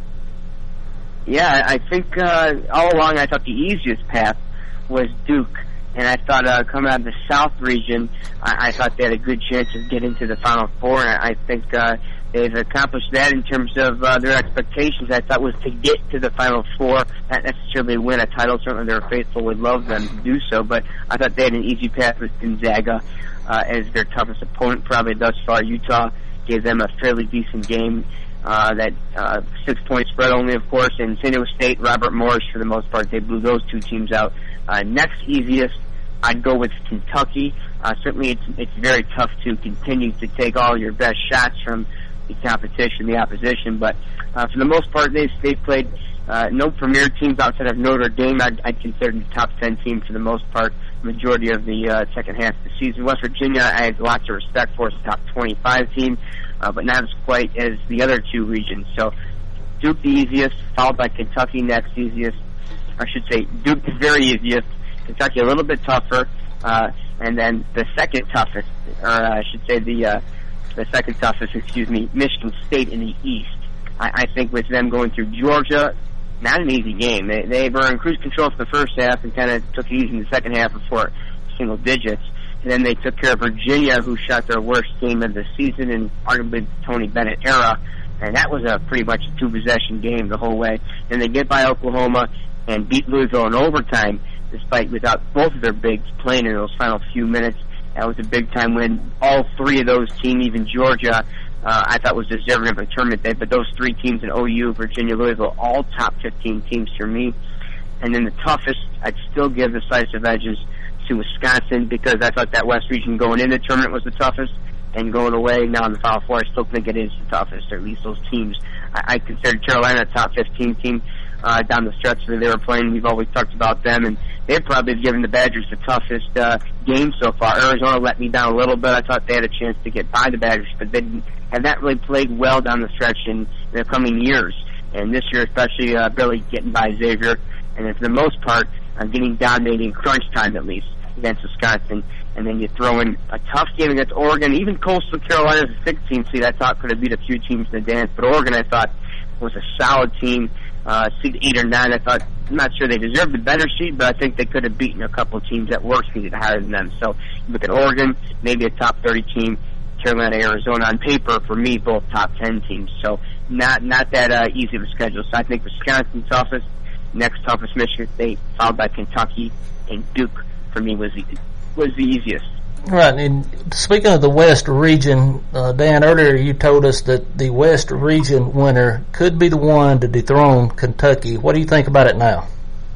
Yeah, I think all along I thought the easiest path was Duke. And I thought coming out of the South region, I thought they had a good chance of getting to the Final Four. And I think they've accomplished that in terms of their expectations. I thought was to get to the Final Four, not necessarily win a title. Certainly their faithful would love them to do so. But I thought they had an easy path with Gonzaga as their toughest opponent probably thus far. Utah gave them a fairly decent game. That 6-point spread only, of course. And San Diego State, Robert Morris, for the most part, they blew those two teams out. Next easiest, I'd go with Kentucky. Certainly it's very tough to continue to take all your best shots from the competition, the opposition, but for the most part, they've played no premier teams outside of Notre Dame. I'd consider them the top 10 team for the most part, majority of the second half of the season. West Virginia, I had lots of respect for as a top 25 team, but not as quite as the other two regions. So Duke the easiest, followed by Kentucky next easiest. I should say Duke the very easiest, Kentucky a little bit tougher, and then the second toughest, or I should say the second toughest, Michigan State in the East. I think with them going through Georgia, not an easy game. They were in cruise control for the first half and kind of took it easy in the second half before single digits. And then they took care of Virginia, who shot their worst game of the season in arguably the Tony Bennett era. And that was pretty much a two-possession game the whole way. And they get by Oklahoma and beat Louisville in overtime, without both of their bigs playing in those final few minutes. That was a big-time win. All three of those teams, even Georgia, I thought was deserving of a tournament day. But those three teams in OU, Virginia, Louisville, all top 15 teams for me. And then the toughest, I'd still give decisive edges to Wisconsin, because I thought that West region going into the tournament was the toughest, and going away now in the Final Four, I still think it is the toughest, or at least those teams. I considered Carolina a top 15 team down the stretch where they were playing. We've always talked about them, and they've probably given the Badgers the toughest game so far. Arizona let me down a little bit. I thought they had a chance to get by the Badgers, but they have not really played well down the stretch in the coming years. And this year especially, barely getting by Xavier, and then for the most part, getting dominated in crunch time at least against Wisconsin. And then you throw in a tough game against Oregon. Even Coastal Carolina as a 16 seed, I thought could have beat a few teams in the dance. But Oregon, I thought, was a solid team. Seed 8 or 9, I thought, I'm not sure they deserved the better seed, but I think they could have beaten a couple of teams that were seeded higher than them. So you look at Oregon, maybe a top 30 team. Carolina, Arizona, on paper, for me, both top 10 teams. So not that easy of a schedule. So I think Wisconsin toughest, next toughest Michigan State, followed by Kentucky, and Duke for me was the easiest. Right, and speaking of the West region, Dan, earlier you told us that the West region winner could be the one to dethrone Kentucky. What do you think about it now?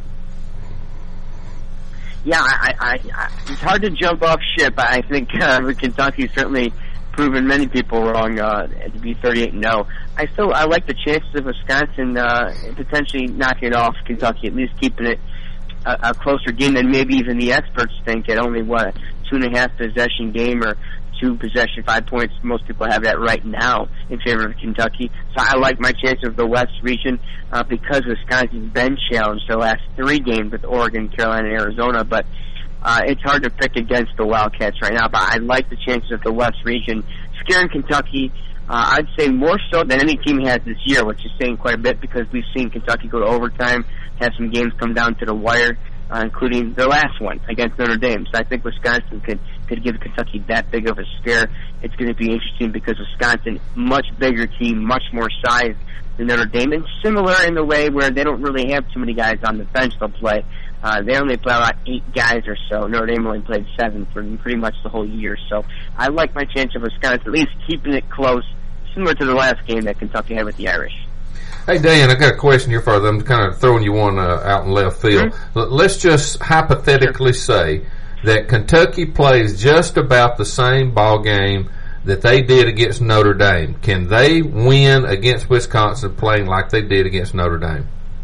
Yeah, it's hard to jump off ship. I think Kentucky's certainly proven many people wrong to be 38-0. I like the chances of Wisconsin potentially knocking off Kentucky, at least keeping it a closer game than maybe even the experts think, at only, 2.5 possession game, or 2 possession, 5 points. Most people have that right now in favor of Kentucky. So I like my chance of the West region because Wisconsin's been challenged the last 3 games with Oregon, Carolina, and Arizona, but it's hard to pick against the Wildcats right now. But I like the chances of the West region scaring Kentucky. I'd say more so than any team has this year, which is saying quite a bit, because we've seen Kentucky go to overtime, have some games come down to the wire, including their last one against Notre Dame. So I think Wisconsin could give Kentucky that big of a scare. It's going to be interesting because Wisconsin, much bigger team, much more size than Notre Dame, and similar in the way where they don't really have too many guys on the bench they'll play. They only play about 8 guys or so. Notre Dame only played 7 for pretty much the whole year. So I like my chance of Wisconsin at least keeping it close, similar to the last game that Kentucky had with the Irish. Hey, Dan, I got a question here for them. I'm kind of throwing you one out in left field. Mm-hmm. Let's just hypothetically say that Kentucky plays just about the same ball game that they did against Notre Dame. Can they win against Wisconsin playing like they did against Notre Dame?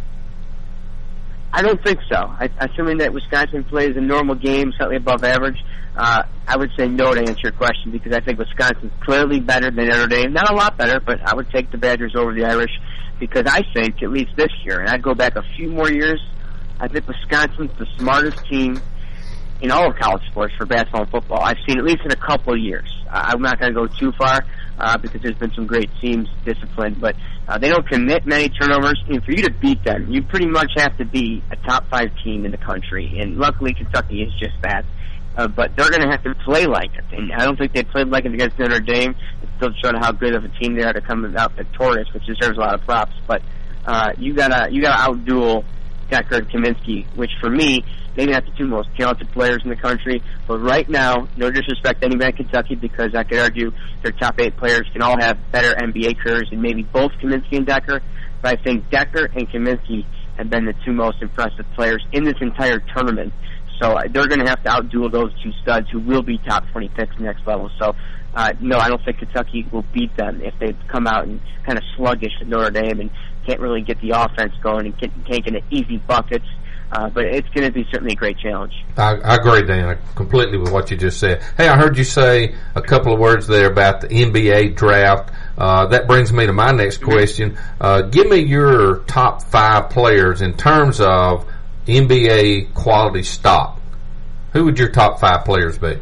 I don't think so. Assuming that Wisconsin plays a normal game, slightly above average, I would say no to answer your question, because I think Wisconsin's clearly better than Notre Dame. Not a lot better, but I would take the Badgers over the Irish, because I think, at least this year, and I'd go back a few more years, I think Wisconsin's the smartest team in all of college sports for basketball and football. I've seen at least in a couple of years. I'm not going to go too far because there's been some great teams disciplined, but they don't commit many turnovers. And for you to beat them, you pretty much have to be a top 5 team in the country. And luckily, Kentucky is just that. But they're going to have to play like it. And I don't think they played like it against Notre Dame. It still showed how good of a team they are to come out victorious, which deserves a lot of props. But you gotta outduel Decker and Kaminsky, which for me, maybe not the 2 most talented players in the country, but right now, no disrespect to anybody in Kentucky, because I could argue their top 8 players can all have better NBA careers than maybe both Kaminsky and Decker, but I think Decker and Kaminsky have been the 2 most impressive players in this entire tournament. So they're going to have to outduel those 2 studs who will be top 20 picks next level. So, no, I don't think Kentucky will beat them if they come out and kind of sluggish at Notre Dame and can't really get the offense going and can't get easy buckets. But it's going to be certainly a great challenge. I agree, Dan, completely with what you just said. Hey, I heard you say a couple of words there about the NBA draft. That brings me to my next question. Give me your top 5 players in terms of NBA quality stock. Who would your top 5 players be?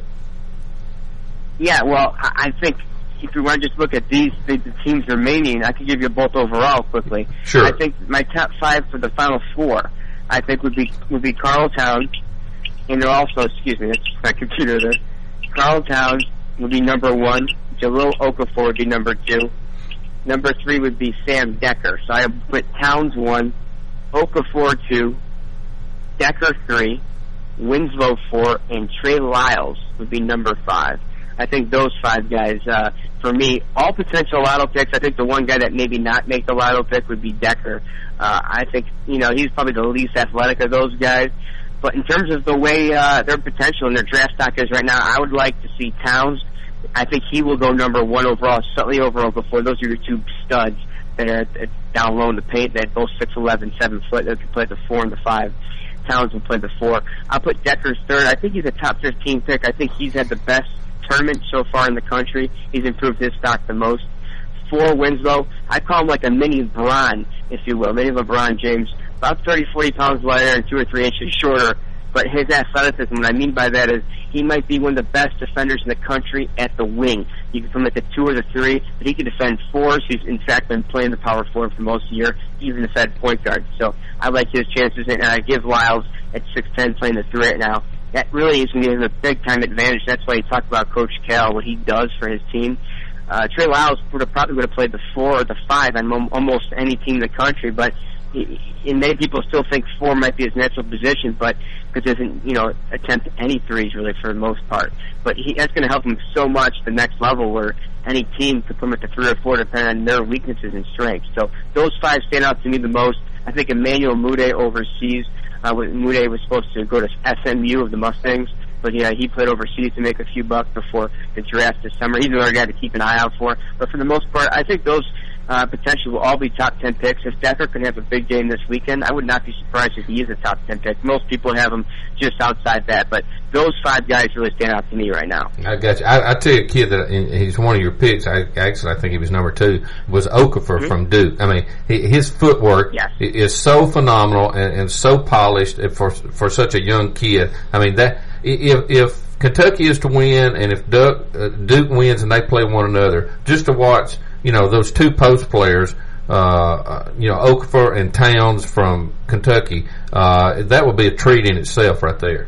Yeah, well, I think if you want to just look at the teams remaining, I could give you both overall quickly. Sure. I think my top 5 for the Final 4, I think would be Karl Towns, and they're also, excuse me, that's my computer there. Karl Towns would be number 1. Jahlil Okafor would be number 2. Number 3 would be Sam Decker. So I put Towns 1, Okafor 2, Decker 3, Winslow 4, and Trey Lyles would be number 5. I think those 5 guys, for me, all potential lotto picks. I think the one guy that maybe not make the lotto pick would be Decker. I think, he's probably the least athletic of those guys. But in terms of the way their potential and their draft stock is right now, I would like to see Towns. I think he will go number 1 overall, slightly over Okafor. Those are your 2 studs that are down low in the paint. They're both 6'11", 7 foot. They can play the 4 and the 5. Towns will play the 4. I'll put Decker 3rd. I think he's a top 15 pick. I think he's had the best tournament so far in the country. He's improved his stock the most. 4, Winslow. I call him like a mini LeBron, if you will, mini LeBron James. About 30, 40 pounds lighter and 2 or 3 inches shorter. But his athleticism, what I mean by that is he might be one of the best defenders in the country at the wing. You can put him at the 2 or the 3, but he can defend 4s. He's, in fact, been playing the power forward for most of the year, even defend point guard. So I like his chances, and I give Lyles at 6'10", playing the 3 right now. That really is going to give him a big-time advantage. That's why he talked about Coach Cal, what he does for his team. Trey Lyles probably would have played the 4 or the 5 on almost any team in the country, but and many people still think 4 might be his natural position, but because he doesn't, attempt any 3s really for the most part. But that's going to help him so much the next level where any team could put him at the 3 or 4 depending on their weaknesses and strengths. So those 5 stand out to me the most. I think Emmanuel Mudiay overseas. Mudiay was supposed to go to SMU of the Mustangs, but yeah, he played overseas to make a few bucks before the draft this summer. He's another guy to keep an eye out for. But for the most part, I think those potentially will all be top 10 picks. If Decker can have a big game this weekend, I would not be surprised if he is a top 10 pick. Most people have him just outside that, but those 5 guys really stand out to me right now. I got you. I tell you a kid that he's one of your picks. I think he was number 2, was Okafor from Duke. I mean, his footwork is so phenomenal and so polished for such a young kid. I mean, that if Kentucky is to win and if Duke wins and they play one another, just to watch, those 2 post players, Okafor and Towns from Kentucky, that would be a treat in itself right there.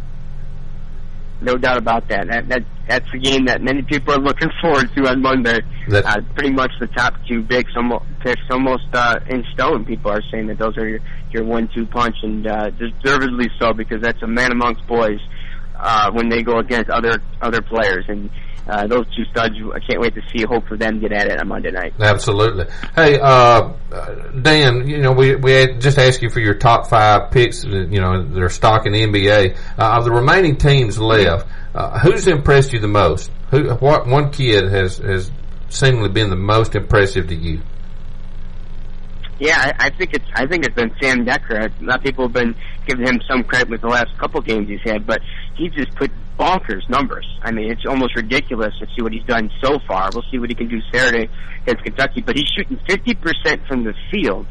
No doubt about that. That's a game that many people are looking forward to on Monday. Pretty much the top 2 picks almost in stone. People are saying that those are your 1-2 punch, and deservedly so, because that's a man amongst boys when they go against other players. And those two studs, I can't wait to see hope for them get at it on Monday night. Absolutely. Hey, Dan, we just asked you for your top 5 picks, their stock in the NBA. Of the remaining teams left, who's impressed you the most? What one kid has seemingly been the most impressive to you? Yeah, I think it's been Sam Dekker. A lot of people have been giving him some credit with the last couple games he's had, but he's just put bonkers numbers. I mean, it's almost ridiculous to see what he's done so far. We'll see what he can do Saturday against Kentucky, but he's shooting 50% from the field.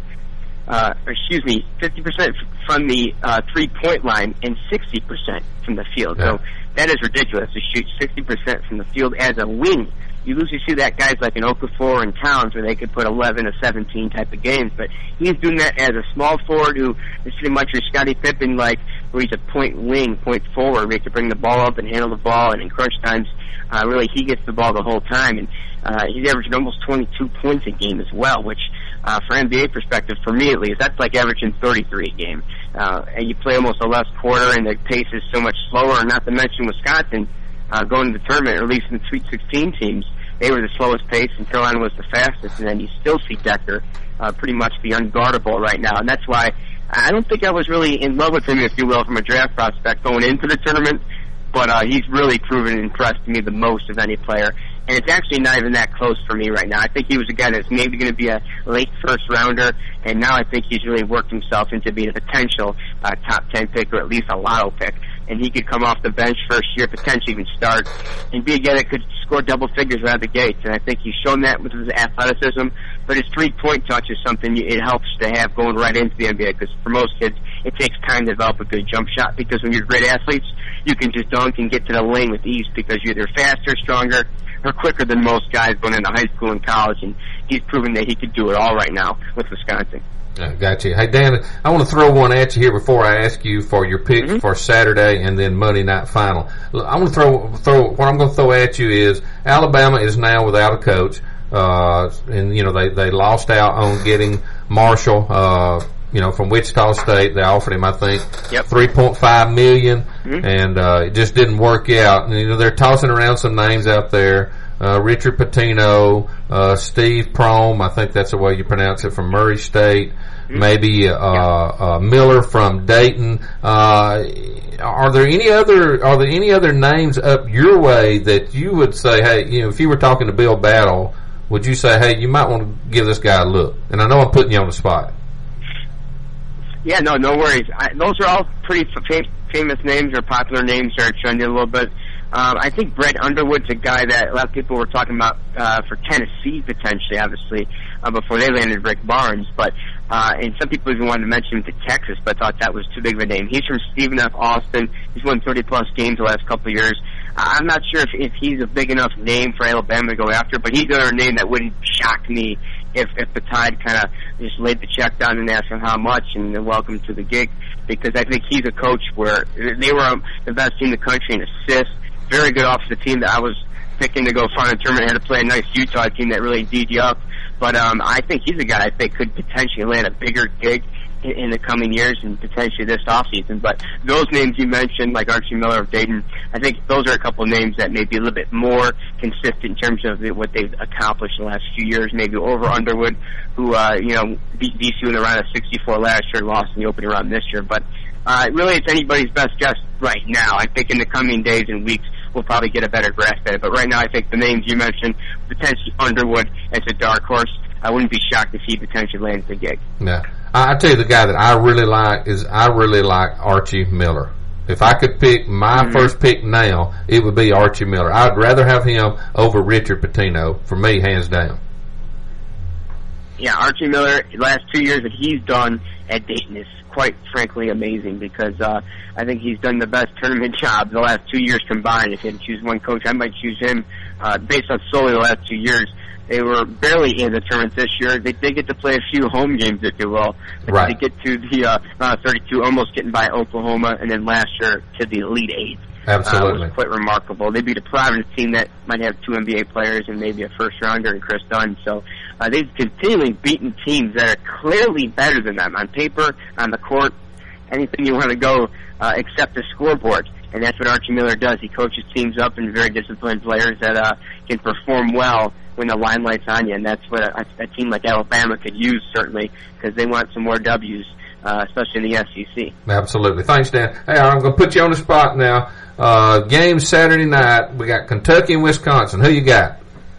50% from the 3-point line and 60% from the field. Yeah. So that is ridiculous to shoot 60% from the field as a wing. You usually see that guys like in Okafor and Towns where they could put 11 or 17 type of games, but he's doing that as a small forward who is pretty much your Scottie Pippen, like where he's a point wing, point forward, where he can bring the ball up and handle the ball, and in crunch times, really he gets the ball the whole time, and he's averaging almost 22 points a game as well, which for NBA perspective, for me at least, that's like averaging 33 a game. And you play almost a less quarter, and the pace is so much slower, not to mention Wisconsin going to the tournament, or at least in the Sweet 16 teams, they were the slowest pace, and Carolina was the fastest, and then you still see Dekker pretty much be unguardable right now, and that's why I don't think I was really in love with him, if you will, from a draft prospect going into the tournament, but he's really proven and impressed me the most of any player, and it's actually not even that close for me right now. I think he was a guy that's maybe going to be a late first-rounder, and now I think he's really worked himself into being a potential top 10 pick, or at least a lotto pick. And he could come off the bench first year, potentially even start, and be a guy that could score double figures out of the gates. And I think he's shown that with his athleticism. But his 3-point touch is something it helps to have going right into the NBA, because for most kids, it takes time to develop a good jump shot, because when you're great athletes, you can just dunk and get to the lane with ease, because you're either faster, stronger, or quicker than most guys going into high school and college. And he's proven that he could do it all right now with Wisconsin. Got you. Hey, Dan, I want to throw one at you here before I ask you for your pick for Saturday and then Monday night final. I want to throw what I'm going to throw at you is Alabama is now without a coach, and they lost out on getting Marshall, from Wichita State. They offered him, I think, $3.5 million, and it just didn't work out. And they're tossing around some names out there. Richard Pitino, Steve Prohm, I think that's the way you pronounce it, from Murray State, maybe Miller from Dayton. Are there any other names up your way that you would say, hey, if you were talking to Bill Battle, would you say, hey, you might want to give this guy a look? And I know I'm putting you on the spot. Yeah, no worries. Those are all pretty famous names or popular names that are trending a little bit. I think Brett Underwood's a guy that a lot of people were talking about for Tennessee potentially, obviously, before they landed Rick Barnes. But and some people even wanted to mention him to Texas, but I thought that was too big of a name. He's from Stephen F. Austin. He's won 30-plus games the last couple of years. I'm not sure if he's a big enough name for Alabama to go after, but he's another name that wouldn't shock me if the Tide kind of just laid the check down and asked him how much and then welcome to the gig, because I think he's a coach where they were the best team in the country in assists. Very good offensive team that I was picking to go far in the tournament. Had to play a nice Utah team that really D'd you up. But I think he's a guy I think could potentially land a bigger gig in the coming years and potentially this offseason. But those names you mentioned, like Archie Miller of Dayton, I think those are a couple of names that may be a little bit more consistent in terms of what they've accomplished in the last few years, maybe over Underwood, who beat VCU in the round of 64 last year, lost in the opening round this year. But really, it's anybody's best guess right now. I think in the coming days and weeks, we'll probably get a better grasp at it. But right now, I think the names you mentioned, potentially Underwood as a dark horse, I wouldn't be shocked if he potentially lands the gig. Yeah. I tell you, the guy that I really like Archie Miller. If I could pick my first pick now, it would be Archie Miller. I'd rather have him over Richard Pitino, for me, hands down. Yeah, Archie Miller, the last 2 years that he's done at Dayton is quite frankly amazing, because I think he's done the best tournament job the last 2 years combined. If you had to choose one coach, I might choose him based on solely the last 2 years. They were barely in the tournament this year. They did get to play a few home games, if you will. Right. They get to the 32, almost getting by Oklahoma, and then last year to the Elite Eight. Absolutely. Was quite remarkable. They beat a Providence team that might have 2 NBA players and maybe a first-rounder in Chris Dunn. So they've continually beaten teams that are clearly better than them on paper, on the court, anything you want to go except the scoreboard. and that's what Archie Miller does. He coaches teams up and very disciplined players that can perform well when the limelight's on you, and that's what a team like Alabama could use, certainly, because they want some more W's, especially in the SEC. Absolutely. Thanks, Dan. Hey, I'm going to put you on the spot now. Game Saturday night. We got Kentucky and Wisconsin. Who you got?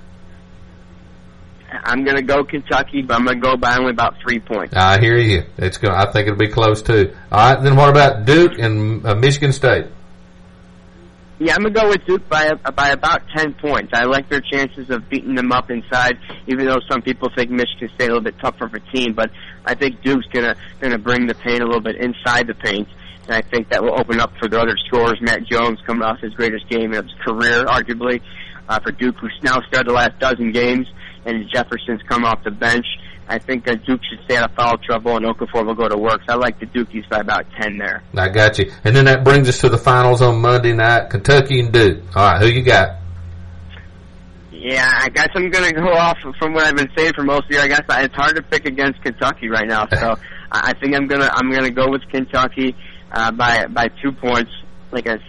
I'm going to go Kentucky, but I'm going to go by only about 3 points. I hear you. I think it'll be close, too. All right, then what about Duke and Michigan State? Yeah, I'm going to go with Duke by about 10 points. I like their chances of beating them up inside, even though some people think Michigan State a little bit tougher of a team. But I think Duke's going to bring the paint a little bit inside the paint, and I think that will open up for the other scorers. Matt Jones coming off his greatest game of his career, arguably, for Duke, who's now started the last dozen games, and Jefferson's come off the bench. I think that Duke should stay out of foul trouble, and Okafor will go to work. So I like the Dukies by about 10 there. I got you. And then that brings us to the finals on Monday night, Kentucky and Duke. All right, who you got? Yeah, I guess I'm going to go off from what I've been saying for most of the year. I guess it's hard to pick against Kentucky right now. So I think I'm gonna go with Kentucky by 2 points, like a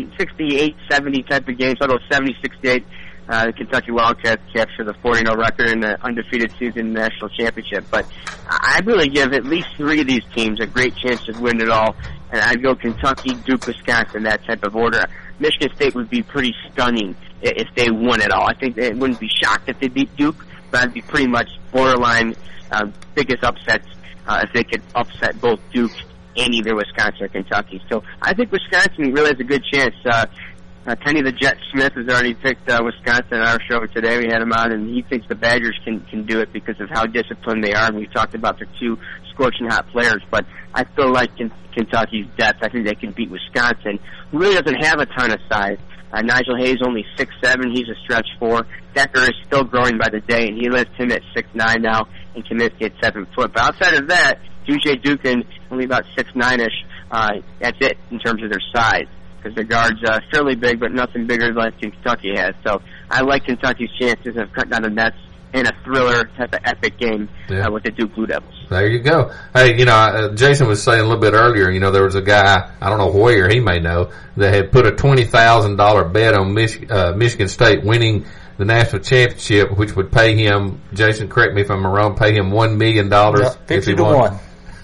68-70 type of game. So I'll go 70-68. The Kentucky Wildcats capture the 40-0 record in the undefeated season in the national championship. But I really give at least three of these teams a great chance to win it all. And I'd go Kentucky, Duke, Wisconsin, that type of order. Michigan State would be pretty stunning if they won it all. I think they wouldn't be shocked if they beat Duke, but I'd be pretty much borderline biggest upsets if they could upset both Duke and either Wisconsin or Kentucky. So I think Wisconsin really has a good chance. Kenny the Jet Smith has already picked Wisconsin on our show today. We had him on, and he thinks the Badgers can do it because of how disciplined they are. And we talked about their two scorching hot players, but I feel like Kentucky's depth, I think they can beat Wisconsin, who really doesn't have a ton of size. Nigel Hayes only 6'7", he's a stretch 4. Decker is still growing by the day, and he lifts him at 6'9" now, and Kaminsky at 7 foot. But outside of that, DJ Dukin, only about 6'9"-ish. That's it in terms of their size, because their guard's fairly big, but nothing bigger than Kentucky has. So I like Kentucky's chances of cutting down the nets in a thriller type of epic game with the Duke Blue Devils. There you go. Hey, Jason was saying a little bit earlier, there was a guy, I don't know where, he may know, that had put a $20,000 bet on Michigan State winning the national championship, which would pay him, Jason, correct me if I'm wrong, pay him $1 million if he won.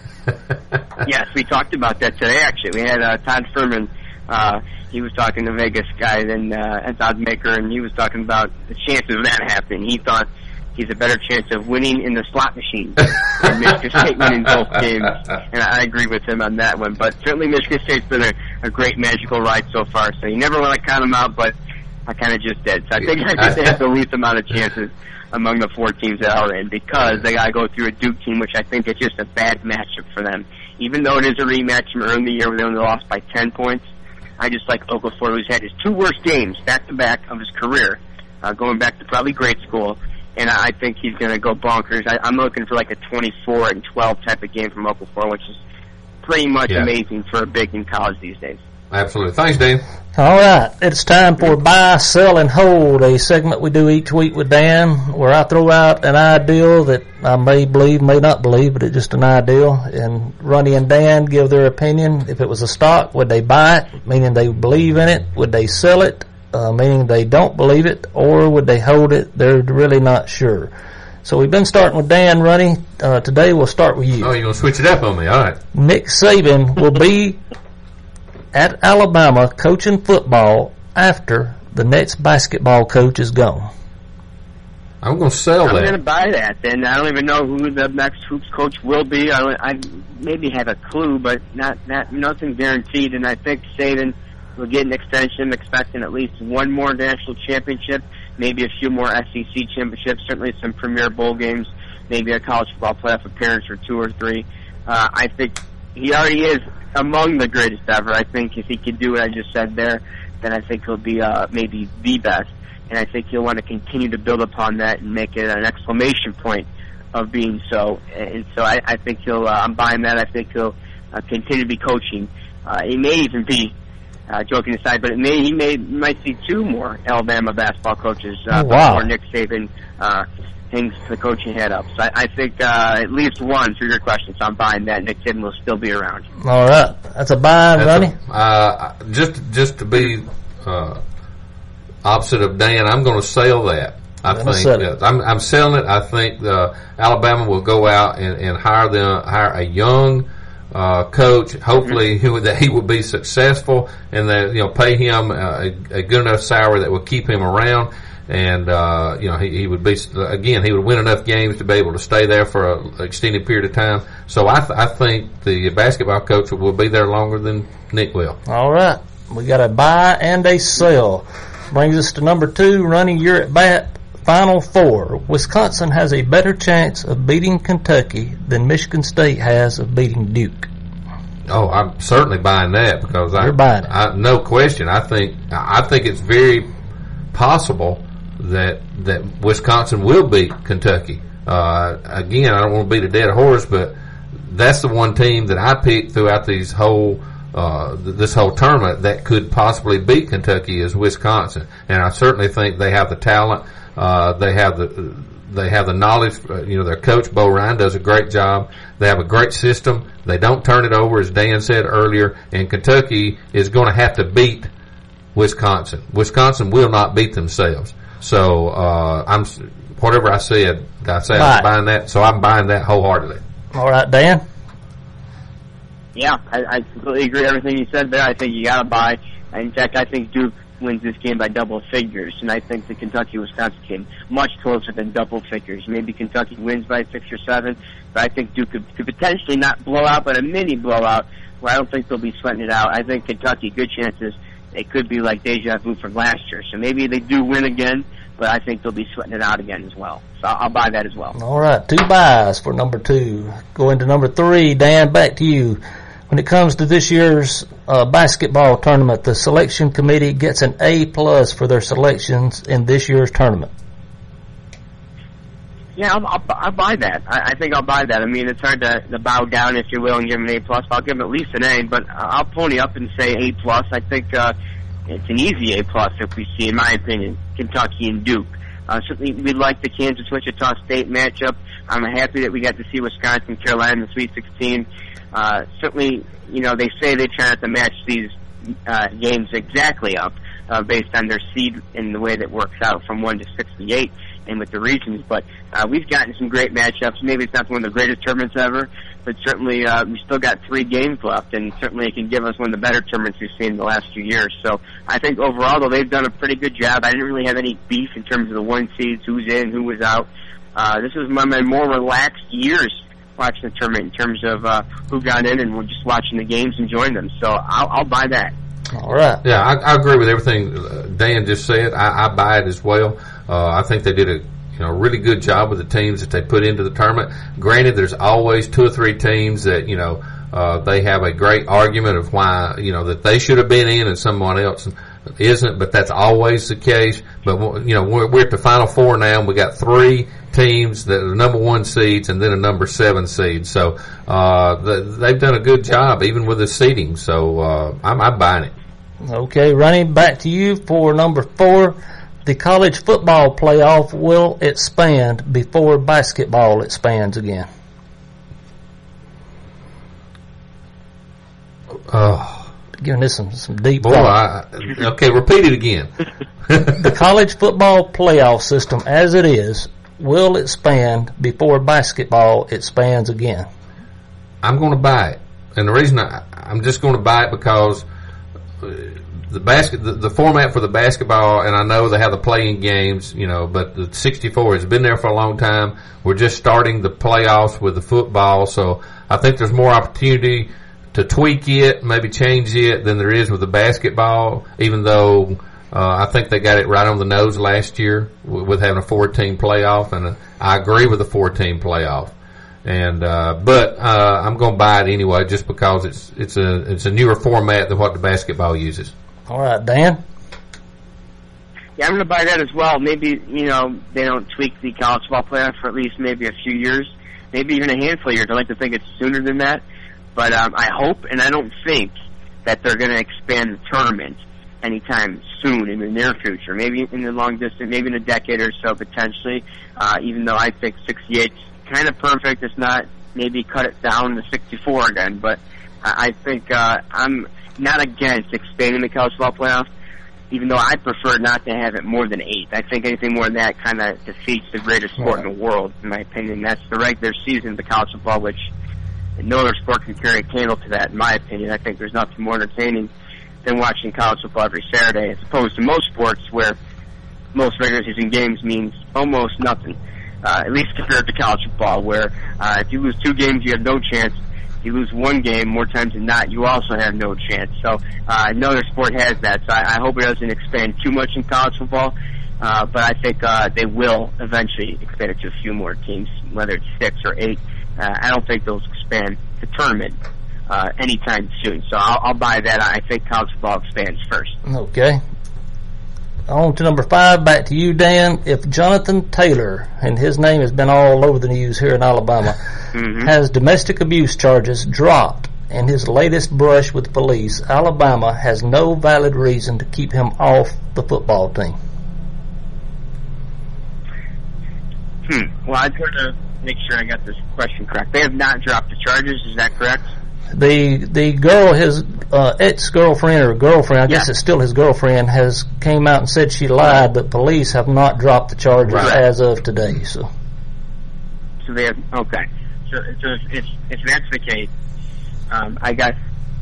50-1. Yes, we talked about that today, actually. We had Todd Furman. He was talking to Vegas guys and Oddsmaker, and he was talking about the chances of that happening. He thought he's a better chance of winning in the slot machine than Michigan State winning both games. And I agree with him on that one. But certainly Michigan State's been a great magical ride so far. So you never want to count them out, but I kind of just did. So I think they have the least amount of chances among the four teams that are in, because they got to go through a Duke team, which I think is just a bad matchup for them. Even though it is a rematch from early in the year where they only lost by 10 points, I just like Okafor, who's had his two worst games back-to-back of his career, going back to probably grade school, and I think he's going to go bonkers. I'm looking for like a 24-12 type of game from Okafor, which is pretty much amazing for a big in college these days. Absolutely. Thanks, Dave. All right. It's time for Buy, Sell, and Hold, a segment we do each week with Dan, where I throw out an ideal that I may believe, may not believe, but it's just an ideal. And Ronnie and Dan give their opinion. If it was a stock, would they buy it, meaning they believe in it? Would they sell it, meaning they don't believe it? Or would they hold it? They're really not sure. So we've been starting with Dan, Ronnie. Today we'll start with you. Oh, you're going to switch it up on me. All right. Nick Saban will be at Alabama coaching football after the next basketball coach is gone. I'm going to sell that. I'm going to buy that. And I don't even know who the next hoops coach will be. I maybe have a clue, but nothing guaranteed. And I think Saban will get an extension, expecting at least one more national championship, maybe a few more SEC championships, certainly some premier bowl games, maybe a college football playoff appearance or 2 or 3. I think he already is among the greatest ever. I think if he could do what I just said there, then I think he'll be maybe the best. And I think he'll want to continue to build upon that and make it an exclamation point of being so. And so I think I'm buying that. I think he'll continue to be coaching. He may even be, joking aside, but he might see 2 more Alabama basketball coaches before Nick Saban hangs the coaching head up. So I think at least one for your questions. I'm buying that Nick Kidman will still be around. All right, that's a buy, Ronnie. Just to be opposite of Dan, I'm going to sell that. I'm selling it. I think Alabama will go out and hire a young coach. Hopefully, that he will be successful, and that pay him a good enough salary that will keep him around. And he would be he would win enough games to be able to stay there for an extended period of time. So I think the basketball coach will be there longer than Nick will. All right, we got a buy and a sell. Brings us to number 2. Ronnie, you're at bat. Final 4. Wisconsin has a better chance of beating Kentucky than Michigan State has of beating Duke. Oh, I'm certainly buying that because You're buying it. No question. I think it's very possible that Wisconsin will beat Kentucky. Again, I don't want to beat a dead horse, but that's the one team that I picked throughout this whole tournament that could possibly beat Kentucky is Wisconsin, and I certainly think they have the talent. They have the knowledge. Their coach Bo Ryan does a great job. They have a great system. They don't turn it over, as Dan said earlier. And Kentucky is going to have to beat Wisconsin. Wisconsin will not beat themselves. So whatever I said, I'm buying that. So I'm buying that wholeheartedly. All right, Dan. Yeah, I completely agree with everything you said there. I think you got to buy. In fact, I think Duke wins this game by double figures, and I think the Kentucky-Wisconsin game much closer than double figures. Maybe Kentucky wins by 6 or 7, but I think Duke could potentially not blow out, but a mini blowout where I don't think they'll be sweating it out. I think Kentucky, good chances, it could be like deja vu from last year. So maybe they do win again, but I think they'll be sweating it out again as well. So I'll buy that as well. All right, 2 buys for number 2. Going to number 3, Dan, back to you. When it comes to this year's basketball tournament, the selection committee gets an A+ for their selections in this year's tournament. Yeah, I'll buy that. I think I'll buy that. I mean, it's hard to bow down, if you will, and give them an A+. I'll give them at least an A, but I'll pony up and say A+. I think it's an easy A+ if we see, in my opinion, Kentucky and Duke. Certainly, we like the Kansas-Wichita State matchup. I'm happy that we got to see Wisconsin-Carolina in the Sweet 16. Certainly, they say they try not to match these games exactly up based on their seed and the way that works out from 1 to 68 and with the regions. But we've gotten some great matchups. Maybe it's not one of the greatest tournaments ever, but certainly we still got 3 games left, and certainly it can give us one of the better tournaments we've seen in the last few years. So I think overall, though, they've done a pretty good job. I didn't really have any beef in terms of the 1 seeds, who's in, who was out. This was one of my more relaxed years watching the tournament in terms of who got in, and we're just watching the games, enjoying them. So I'll buy that. All right. Yeah, I agree with everything Dan just said. I buy it as well. I think they did a really good job with the teams that they put into the tournament. Granted, there's always 2 or 3 teams that they have a great argument of why that they should have been in and someone else isn't, but that's always the case. But we're at the Final 4 now, and we got 3 teams that are number 1 seeds and then a number 7 seed. So they've done a good job even with the seeding. So I'm buying it. Okay, Ronnie, back to you for number 4. The college football playoff will expand before basketball expands again. Giving this some deep thought. Okay, repeat it again. The college football playoff system, as it is, will expand before basketball expands again. I'm going to buy it, and the reason I'm just going to buy it because the format for the basketball, and I know they have the play-in games, but the 64 has been there for a long time. We're just starting the playoffs with the football, so I think there's more opportunity to tweak it, maybe change it, than there is with the basketball, even though I think they got it right on the nose last year with having a 4-team playoff, and I agree with the 4-team playoff. And but I'm going to buy it anyway, just because it's a newer format than what the basketball uses. All right, Dan. Yeah, I'm going to buy that as well. Maybe they don't tweak the college football playoff for at least maybe a few years, maybe even a handful of years. I like to think it's sooner than that, but I hope and I don't think that they're going to expand the tournament anytime soon in the near future. Maybe in the long distance, maybe in a decade or so potentially. Even though I think 68 is kind of perfect, it's not. Maybe cut it down to 64 again. But I think I'm not against expanding the college football playoff, even though I prefer not to have it more than 8. I think anything more than that kind of defeats the greatest sport in the world, in my opinion. That's the regular season of the college football, which no other sport can carry a candle to that, in my opinion. I think there's nothing more entertaining than watching college football every Saturday, as opposed to most sports where most regular season games means almost nothing, at least compared to college football, where if you lose 2 games, you have no chance. If you lose 1 game, more times than not, you also have no chance. So no other sport has that. So I hope it doesn't expand too much in college football, but I think they will eventually expand it to a few more teams, whether it's 6 or 8. I don't think they'll expand the tournament anytime soon. So I'll buy that. I think college football expands first. Okay. On to number 5, back to you, Dan. If Jonathan Taylor, and his name has been all over the news here in Alabama, has domestic abuse charges dropped in his latest brush with the police, Alabama has no valid reason to keep him off the football team. Well, I'd sort of make sure I got this question correct. They have not dropped the charges, is that correct? The girl, his ex-girlfriend or girlfriend, I guess it's still his girlfriend, has came out and said she lied, but police have not dropped the charges as of today. So they have, okay. So if that's the case, I guess,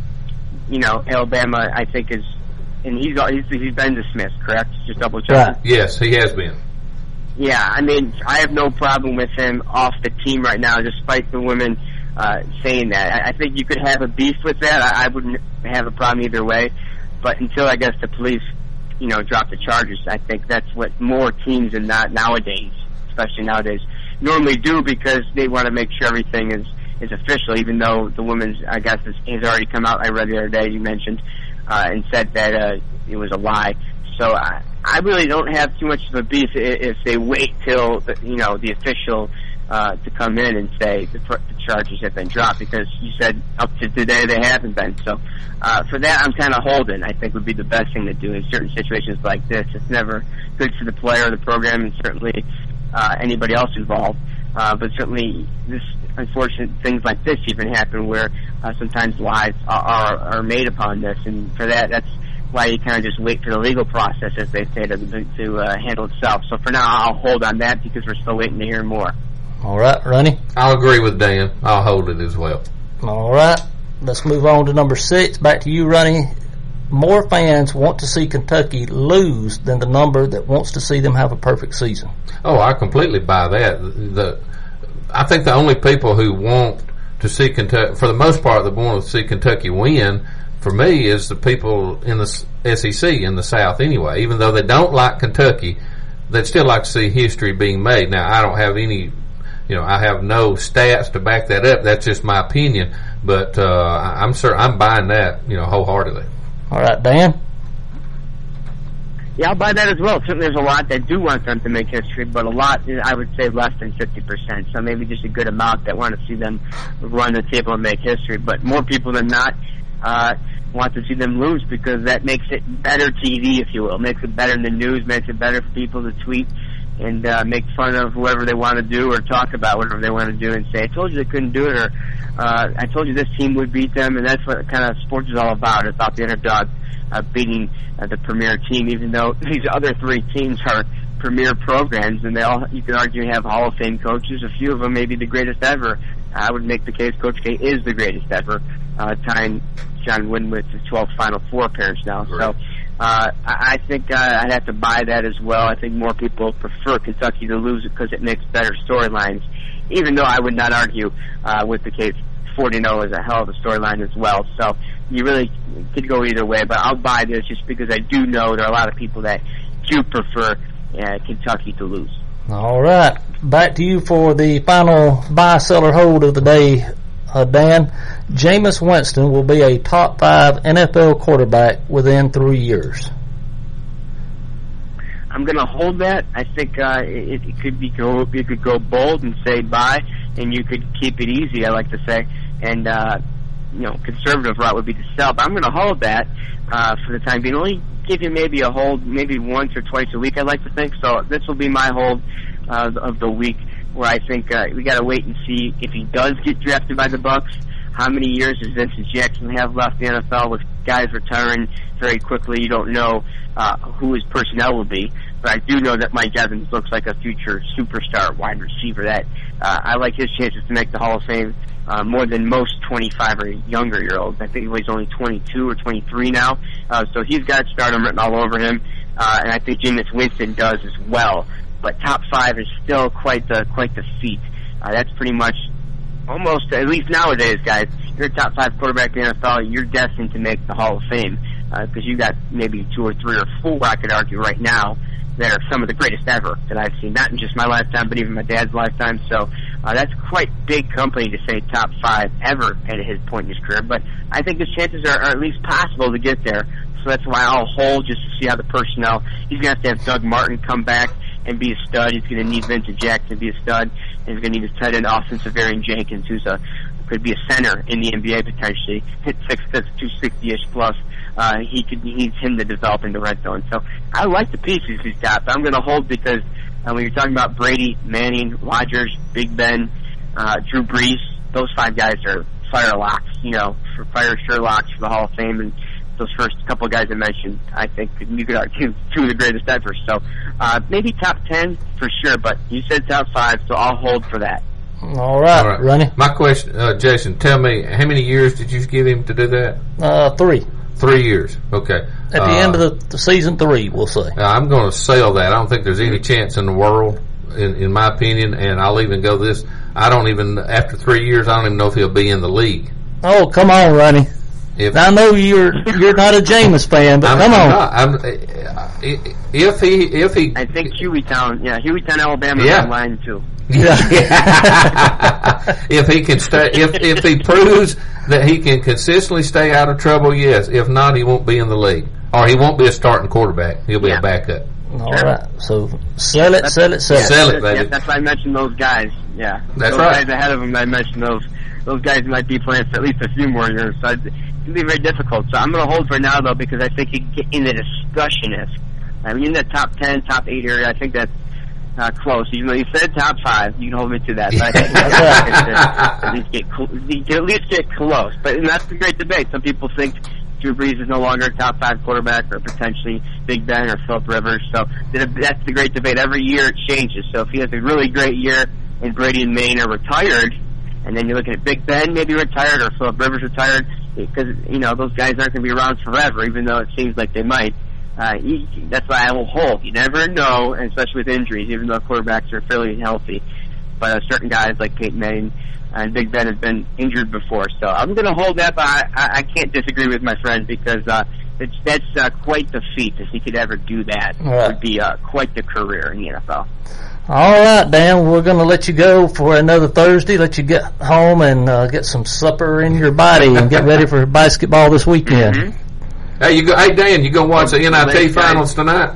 Alabama, I think is, and he's been dismissed, correct? Just double checking. Right. Yes, he has been. Yeah, I mean, I have no problem with him off the team right now, despite the women saying that. I think you could have a beef with that. I wouldn't have a problem either way. But until, I guess, the police, drop the charges, I think that's what more teams and not nowadays, especially nowadays, normally do, because they want to make sure everything is official, even though the women's, I guess, has already come out. I read the other day, you mentioned, and said that it was a lie. So I really don't have too much of a beef if they wait till the official to come in and say the charges have been dropped, because you said up to today they haven't been. So for that, I'm kind of holding. I think would be the best thing to do in certain situations like this. It's never good for the player or the program, and certainly anybody else involved. But certainly this unfortunate things like this even happen, where sometimes lies are made upon this, and for that, that's why you kind of just wait for the legal process, as they say, to handle itself. So for now, I'll hold on that, because we're still waiting to hear more. All right, Ronnie? I'll agree with Dan. I'll hold it as well. All right. Let's move on to number 6. Back to you, Ronnie. More fans want to see Kentucky lose than the number that wants to see them have a perfect season. Oh, I completely buy that. I think the only people who want to see Kentucky, for the most part, that want to see Kentucky win, for me, is the people in the SEC in the South anyway. Even though they don't like Kentucky, they'd still like to see history being made. Now, I don't have any, I have no stats to back that up. That's just my opinion. But I'm buying that, wholeheartedly. All right, Dan? Yeah, I'll buy that as well. Certainly there's a lot that do want them to make history, but a lot, I would say, less than 50%. So maybe just a good amount that want to see them run the table and make history. But more people than not want to see them lose, because that makes it better TV, if you will. Makes it better in the news, makes it better for people to tweet and make fun of whoever they want to do, or talk about whatever they want to do, and say, I told you they couldn't do it, or I told you this team would beat them. And that's what kind of sports is all about. It's about the underdog beating the premier team, even though these other 3 teams are premier programs, and they all, you could argue, have Hall of Fame coaches. A few of them may be the greatest ever. I would make the case Coach K is the greatest ever, tying John Wooden with his 12th Final Four appearance now. Right. So I think I'd have to buy that as well. I think more people prefer Kentucky to lose because it makes better storylines, even though I would not argue with the case 40-0 is a hell of a storyline as well. So you really could go either way, but I'll buy this just because I do know there are a lot of people that do prefer Kentucky to lose. All right. Back to you for the final buy, sell, or hold of the day, Dan. Jameis Winston will be a top 5 NFL quarterback within 3 years. I'm going to hold that. I think it could go bold and say buy, and you could keep it easy, I like to say. And, conservative route would be to sell. But I'm going to hold that for the time being. Only give him maybe a hold, maybe once or twice a week, I'd like to think. So this will be my hold of the week, where I think we got to wait and see if he does get drafted by the Bucks. How many years does Vincent Jackson have left in the NFL? With guys retiring very quickly, you don't know who his personnel will be. But I do know that Mike Evans looks like a future superstar wide receiver. That I like his chances to make the Hall of Fame more than most 25 or younger year olds. I think he's only 22 or 23 now, so he's got stardom written all over him. And I think Jameis Winston does as well. But top 5 is still quite the feat. That's pretty much almost, at least nowadays, guys. You're a top 5 quarterback in the NFL. You're destined to make the Hall of Fame because you got maybe 2 or 3 or 4, I could argue right now, that are some of the greatest ever that I've seen. Not in just my lifetime, but even my dad's lifetime. So that's quite big company to say top 5 ever at his point in his career. But I think his chances are at least possible to get there. So that's why I'll hold just to see how the personnel. He's going to have Doug Martin come back and be a stud. He's going to need Vincent Jackson to be a stud. And he's going to need his tight end offensive Varian Jenkins, who's could be a center in the NBA potentially. Hit 6'6", 260-ish plus. He needs him to develop in the red zone. So I like the pieces he's got, but I'm going to hold because when you're talking about Brady, Manning, Rodgers, Big Ben, Drew Brees, those 5 guys are fire locks, fire sure locks for the Hall of Fame. And those first couple of guys I mentioned, I think you could argue 2 of the greatest ever. So maybe top 10 for sure, but you said top 5, so I'll hold for that. All right. Ronnie. My question, Jason, tell me, how many years did you give him to do that? 3. 3 years. Okay. At the end of the season 3, we'll say. I'm going to sell that. I don't think there's any chance in the world, in my opinion, and I'll even go this. After 3 years, I don't even know if he'll be in the league. Oh, come on, Ronnie. I know you're not a Jameis fan, but come on. If he, I think Hueytown, Alabama is online too. If he can stay, if he proves that he can consistently stay out of trouble, yes. If not, he won't be in the league, or he won't be a starting quarterback. He'll be a backup. All right. So sell it, baby. Yeah, that's why I mentioned those guys. Yeah, that's those right. Guys ahead of him, I mentioned those guys might be playing for at least a few more years. So it's going to be very difficult. So I'm going to hold for now, though, because I think he can get in the discussion. I mean, in the top 10, top 8 area, I think that's close. Even though you said top 5, you can hold me to that. But I think he can at least get close. But that's the great debate. Some people think Drew Brees is no longer a top 5 quarterback, or potentially Big Ben or Philip Rivers. So that's the great debate. Every year it changes. So if he has a really great year and Brady and Manning are retired, and then you're looking at Big Ben maybe retired or Philip Rivers retired, because those guys aren't going to be around forever, even though it seems like they might. That's why I will hold. You never know, especially with injuries, even though quarterbacks are fairly healthy. But certain guys like Peyton Manning and Big Ben have been injured before. So I'm going to hold that, but I can't disagree with my friend, because that's quite the feat if he could ever do that. It would be quite the career in the NFL. All right, Dan, we're going to let you go for another Thursday, let you get home and get some supper in your body and get ready for basketball this weekend. Mm-hmm. Hey, Dan, you going to watch the NIT finals tonight?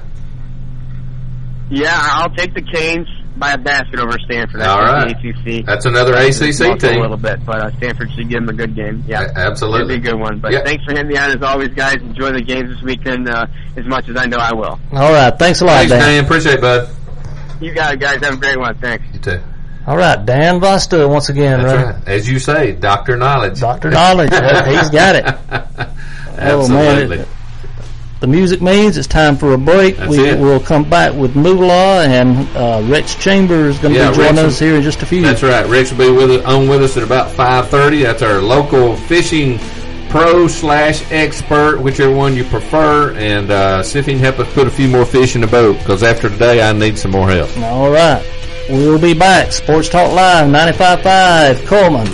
Yeah, I'll take the Canes by a basket over Stanford. All right. ACC. That's another ACC team. A little bit, but Stanford should give them a good game. Yeah, absolutely. It'll be a good one. But thanks for having me on as always, guys. Enjoy the games this weekend as much as I know I will. All right. Thanks a lot, Dan. Thanks, Dan. Appreciate it, bud. You got it, guys. Have a great one. Thanks. You too. All right, Dan Vosta once again. That's right. As you say, Dr. Knowledge. Dr. Knowledge. He's got it. Absolutely. Oh, man. The music means it's time for a break. We'll come back with Moolah, and Rex Chambers is going to be joining us here in just a few. That's right. Rex will be with us at about 5:30. That's our local fishing pro/expert, whichever one you prefer, and see if he can help us put a few more fish in the boat, because after today I need some more help. All right. We'll be back. Sports Talk Live, 95.5 Coleman.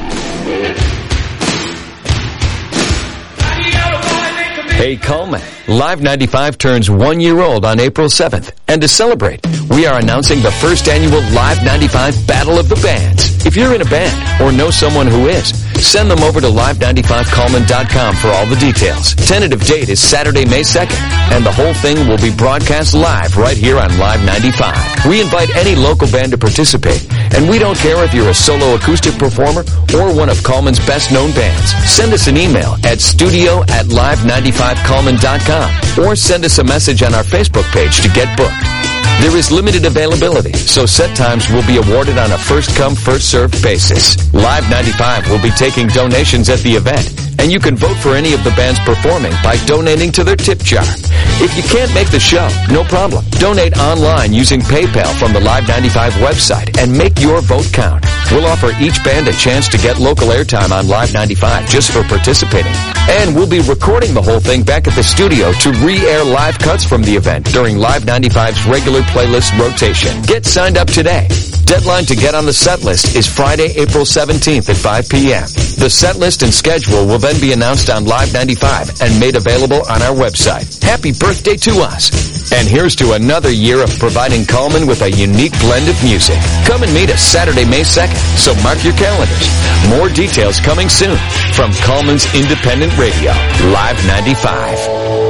Hey Coleman, Live 95 turns 1 year old on April 7th. And to celebrate, we are announcing the first annual Live 95 Battle of the Bands. If you're in a band or know someone who is, Send them over to live95coleman.com for all the details. Tentative date is Saturday, May 2nd, and the whole thing will be broadcast live right here on Live 95. We invite any local band to participate, and we don't care if you're a solo acoustic performer or one of Coleman's best-known bands. Send us an email at studio@live95coleman.com or send us a message on our Facebook page to get booked. There is limited availability, so set times will be awarded on a first-come, first-served basis. Live 95 will be taking donations at the event, and you can vote for any of the bands performing by donating to their tip jar. If you can't make the show, no problem. Donate online using PayPal from the Live 95 website and make your vote count. We'll offer each band a chance to get local airtime on Live 95 just for participating. And we'll be recording the whole thing back at the studio to re-air live cuts from the event during Live 95's regular playlist rotation. Get signed up today. Deadline to get on the set list is Friday, April 17th at 5 p.m. The set list and schedule will then be announced on Live 95 and made available on our website. Happy birthday to us. And here's to another year of providing Coleman with a unique blend of music. Come and meet us Saturday, May 2nd, so mark your calendars. More details coming soon from Coleman's Independent Radio, Live 95.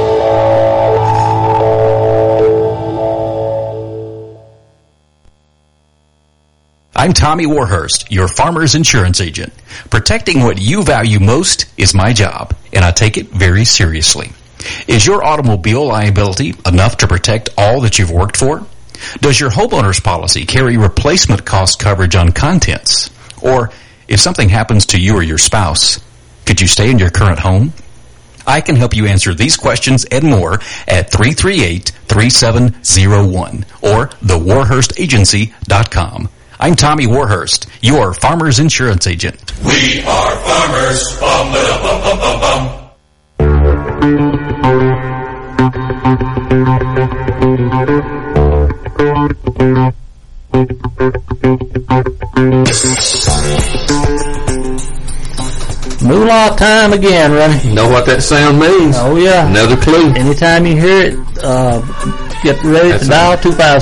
I'm Tommy Warhurst, your farmer's insurance agent. Protecting what you value most is my job, and I take it very seriously. Is your automobile liability enough to protect all that you've worked for? Does your homeowner's policy carry replacement cost coverage on contents? Or if something happens to you or your spouse, could you stay in your current home? I can help you answer these questions and more at 338-3701 or thewarhurstagency.com. I'm Tommy Warhurst, your farmer's insurance agent. We are farmers. Bum, ba, bum, bum, bum, bum. Moolah time again, Ronnie. Know what that sound means? Oh, yeah. Another clue. Anytime you hear it, get ready to dial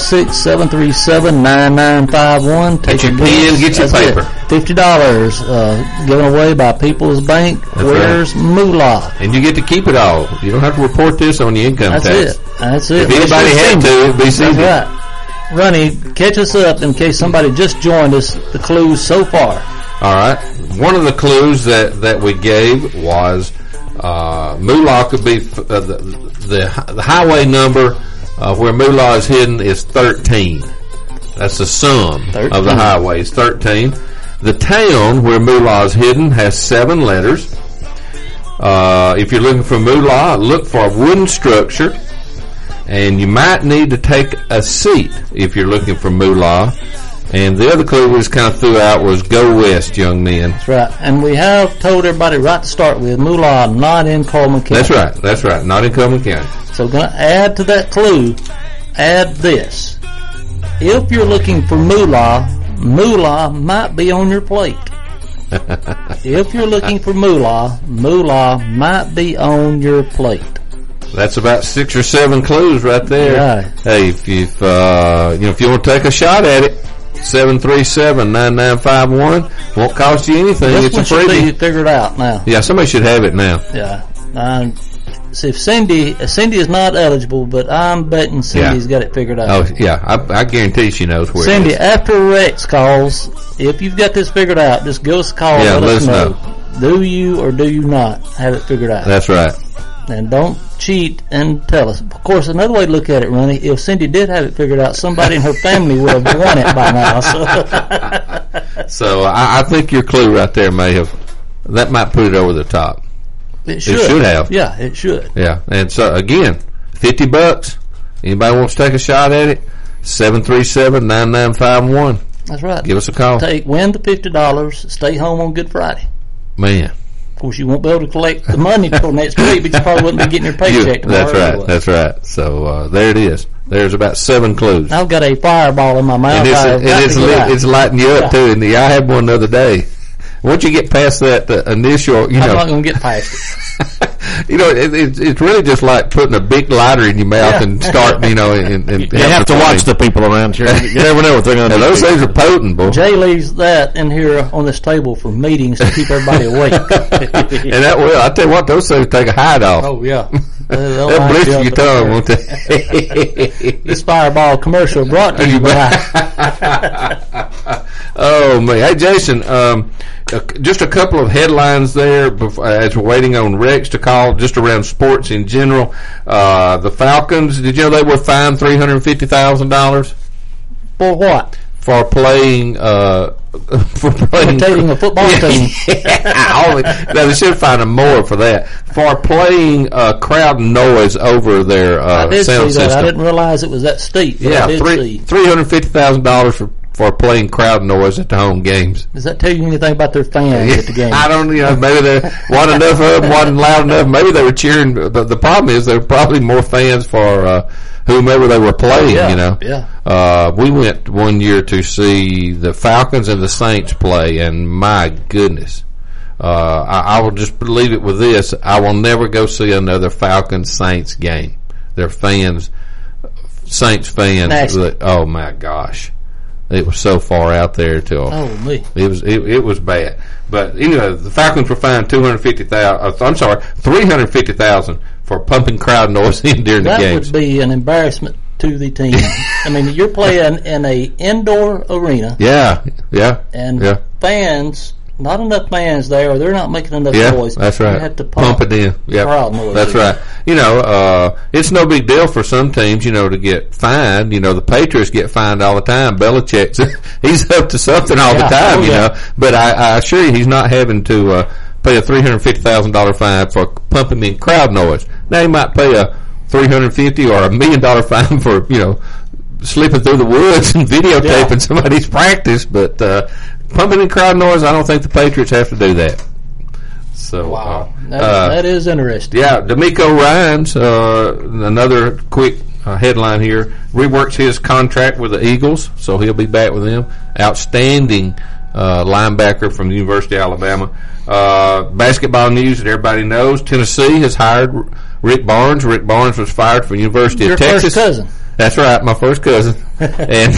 256-737-9951. Take your pen, get your paper. $50 given away by People's Bank. Where's Moolah? And you get to keep it all. You don't have to report this on your income tax. That's it. If anybody had to, it'd be Cindy. That's right. Ronnie, catch us up in case somebody just joined us, the clues so far. All right. One of the clues that we gave was Moolah could be the highway number where Moolah is hidden is 13. That's the sum 13. Of the highways, 13. The town where Moolah is hidden has 7 letters. If you're looking for Moolah, look for a wooden structure, and you might need to take a seat if you're looking for Moolah. And the other clue we just kind of threw out was go west, young men. That's right. And we have told everybody right to start with Moolah not in Coleman County. That's right. Not in Coleman County. So we're going to add to that clue, add this. If you're looking for Moolah, Moolah might be on your plate. If you're looking for Moolah, Moolah might be on your plate. That's about 6 or 7 clues right there. Right. Hey, if you want to take a shot at it, 737-9951 won't cost you anything. This it's one a freebie. should be figured out now. Yeah, somebody should have it now. Yeah. See, if Cindy is not eligible, but I'm betting Cindy's got it figured out. Oh yeah, I guarantee she knows where. Cindy, it is. after Rex calls, if you've got this figured out, just give us a call. Yeah, let us know. know. Do you or do you not have it figured out? That's right. And don't cheat and tell us. Of course, another way to look at it, Ronnie, if Cindy did have it figured out, somebody in her family would have won it by now. So I think your clue right there might put it over the top. It should have. Yeah, it should. Yeah. And so again, $50. Anybody wants to take a shot at it? 737-9951. That's right. Give us a call. Win the $50. Stay home on Good Friday. Man. Of course, you won't be able to collect the money until next week, but you probably wouldn't be getting your paycheck tomorrow. That's right. Anyway. That's right. So there it is. There's about 7 clues. I've got a fireball in my mouth. And it's lighting you up too. And I had one the other day. Once you get past that initial, I'm not going to get past it. it's really just like putting a big lighter in your mouth and starting, and you have to watch the people around here. You never know what they're going to do. Those things are potent, boy. Jay leaves that in here on this table for meetings to keep everybody awake. And that will. I tell you what, those things take a hide off. Oh yeah. They'll blister your tongue, won't they? This Fireball commercial brought to you by. Oh man! Hey Jason, just a couple of headlines there as we're waiting on Rex to call, just around sports in general. The Falcons, did you know they were fined $350,000 for what? For playing. For imitating a football team. They should find them more for that. For playing crowd noise over their I did sound see that. system. I didn't realize it was that steep. Yeah, $350,000 for playing crowd noise at the home games. Does that tell you anything about their fans at the game? I don't, maybe there wasn't enough of them, wasn't loud enough. Maybe they were cheering, but the problem is there were probably more fans for whomever they were playing, Yeah. We went one year to see the Falcons and the Saints play, and my goodness. I will just leave it with this. I will never go see another Falcons-Saints game. They're fans, Saints fans. Oh my gosh. It was so far out there till it was bad. But anyway, the Falcons were fined $350,000 for pumping crowd noise in during the games. That would be an embarrassment to the team. I mean, you're playing in a indoor arena. Yeah. And fans, not enough fans there, or they're not making enough noise. That's right. You have to pump it in. Crowd noise. That's right. It's no big deal for some teams, to get fined. The Patriots get fined all the time. Belichick's, he's up to something all the time, know. But I assure you, he's not having to pay a $350,000 fine for pumping in crowd noise. Now he might pay a $350,000 or $1 million fine for, slipping through the woods and videotaping somebody's practice, but pumping in crowd noise, I don't think the Patriots have to do that. So wow, that is interesting. Yeah, D'Amico Ryans, another quick headline here, reworks his contract with the Eagles, so he'll be back with them. Outstanding linebacker from the University of Alabama. Basketball news that everybody knows: Tennessee has hired Rick Barnes. Rick Barnes was fired from the University of Texas. Your first cousin. That's right, my first cousin. And